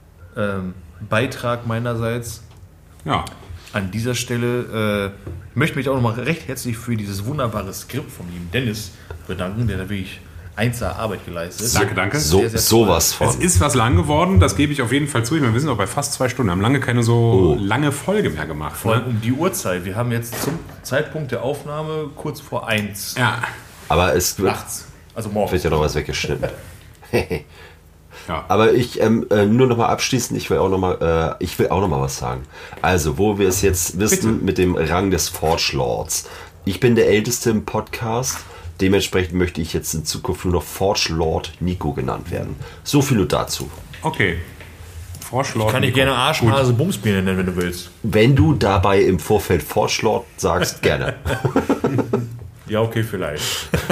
Beitrag meinerseits. Ja. An dieser Stelle möchte mich auch nochmal recht herzlich für dieses wunderbare Skript von ihm Dennis bedanken, der da wirklich 1A Arbeit geleistet hat. Danke. Sehr, sehr sowas von. Es ist was lang geworden, das gebe ich auf jeden Fall zu. Wir sind auch bei fast 2 Stunden, haben lange keine so lange Folge mehr gemacht. Vor allem um die Uhrzeit. Wir haben jetzt zum Zeitpunkt der Aufnahme kurz vor 1. Ja. Aber es wird Nachts. Also morgens. vielleicht ja noch was weggeschnitten. Ja. Aber ich nur noch mal abschließend, ich will auch noch mal was sagen. Also, wo wir es jetzt wissen, Bitte. mit dem Rang des Forge Lords. Ich bin der Älteste im Podcast. Dementsprechend möchte ich jetzt in Zukunft nur noch Forge Lord Nico genannt werden. So viel nur dazu. Okay. Vorschlag. Kann ich gerne Arschhase Bumsbiene nennen, wenn du willst. Wenn du dabei im Vorfeld Forge Lord sagst, gerne. Ja, okay, vielleicht.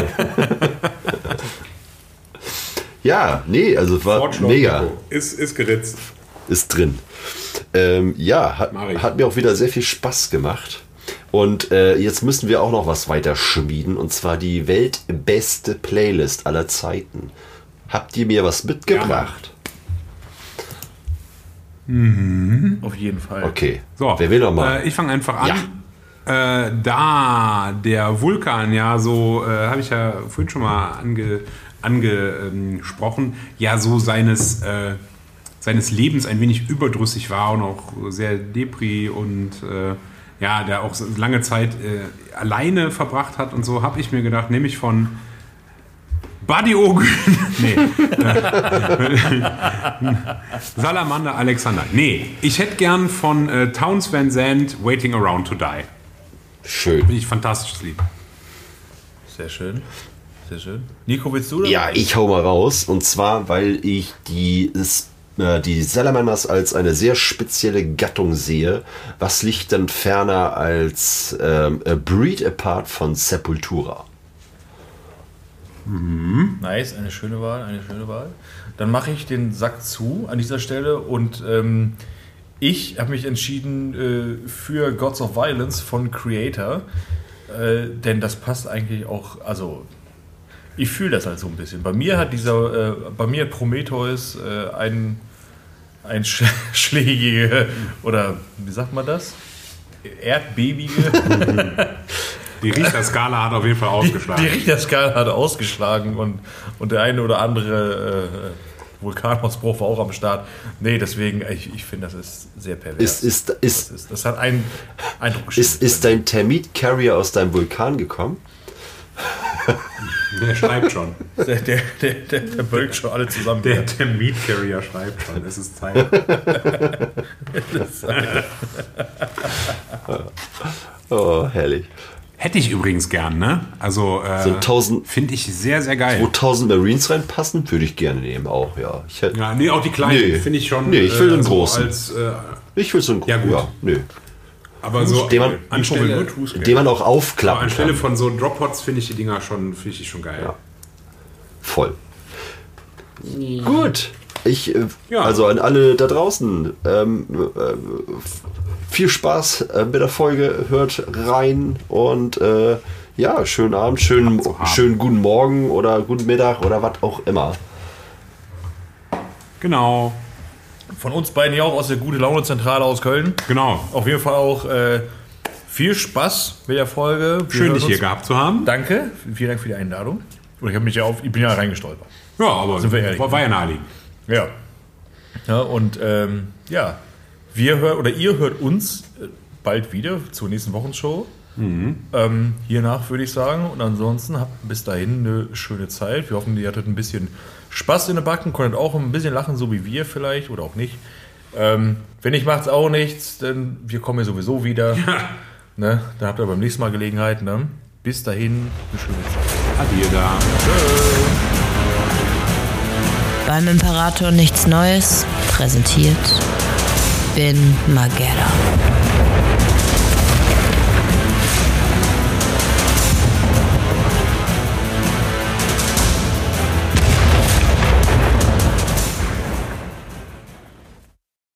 Ja, nee, also war mega. Ist geritzt. Ist drin. Hat mir auch wieder sehr viel Spaß gemacht. Und jetzt müssen wir auch noch was weiter schmieden. Und zwar die weltbeste Playlist aller Zeiten. Habt ihr mir was mitgebracht? Auf jeden Fall. Okay. So, Wer will noch mal? Ich fange einfach an. Da der Vulkan ja so, habe ich ja vorhin schon mal angesprochen, ja so seines Lebens ein wenig überdrüssig war und auch sehr depri und der auch lange Zeit alleine verbracht hat und so, habe ich mir gedacht, nehme ich von Buddy Ogün. Salamander Alexander. Nee, ich hätte gern von Townes Van Zandt Waiting Around to Die. Schön. Finde ich ein fantastisches Lied. Sehr schön. Sehr schön. Nico, willst du das? Ja, ich hau mal raus. Und zwar, weil ich die Salamanders als eine sehr spezielle Gattung sehe. Was liegt dann ferner als A Breed Apart von Sepultura? Nice, eine schöne Wahl. Dann mache ich den Sack zu an dieser Stelle und ich habe mich entschieden für Gods of Violence von Creator, denn das passt eigentlich auch, also ich fühle das halt so ein bisschen. Bei mir hat Prometheus ein schlägige, oder wie sagt man das? Erdbebige. Die Richterskala hat auf jeden Fall ausgeschlagen. Die Richterskala hat ausgeschlagen und der eine oder andere Vulkanausbruch war auch am Start. Nee, deswegen, ich finde, das ist sehr pervers. Das hat einen Eindruck geschickt. Ist dein Termit-Carrier aus deinem Vulkan gekommen? Der schreibt schon. Der bölkt schon alle zusammen. Der Meat Carrier schreibt schon. Es ist Zeit. Oh, herrlich. Hätte ich übrigens gern, ne? Also, finde ich sehr, sehr geil. 2000 Marines reinpassen, würde ich gerne nehmen, auch, ja. Auch die kleinen finde ich schon. Nee, ich will den großen. Ich will so einen großen. Ja, gut. Ja, nö. Aber so den man auch aufklappen kann. Anstelle von so Drop-Pots finde ich die Dinger schon geil. Ja. Voll. Gut. Also an alle da draußen, viel Spaß mit der Folge, hört rein und schönen Abend, schönen guten Morgen oder guten Mittag oder was auch immer. Genau. Von uns beiden hier auch aus der Gute-Laune-Zentrale aus Köln. Genau. Auf jeden Fall auch viel Spaß mit der Folge. Schön, dich hier gehabt zu haben. Danke. Vielen Dank für die Einladung. Und ich bin ja reingestolpert. Ja, aber sind wir ehrlich, war ja naheliegend. Ja. Ja, und ihr hört uns bald wieder zur nächsten Wochenshow. Hiernach würde ich sagen. Und ansonsten habt bis dahin eine schöne Zeit. Wir hoffen, ihr hattet ein bisschen Spaß in den Backen, konntet auch ein bisschen lachen, so wie wir vielleicht oder auch nicht. Wenn nicht, macht's auch nichts, denn wir kommen ja sowieso wieder. Ja. Ne? Da habt ihr beim nächsten Mal Gelegenheit. Ne? Bis dahin, eine schöne Zeit. Adieu da. Beim Imperator nichts Neues präsentiert Bin Magera.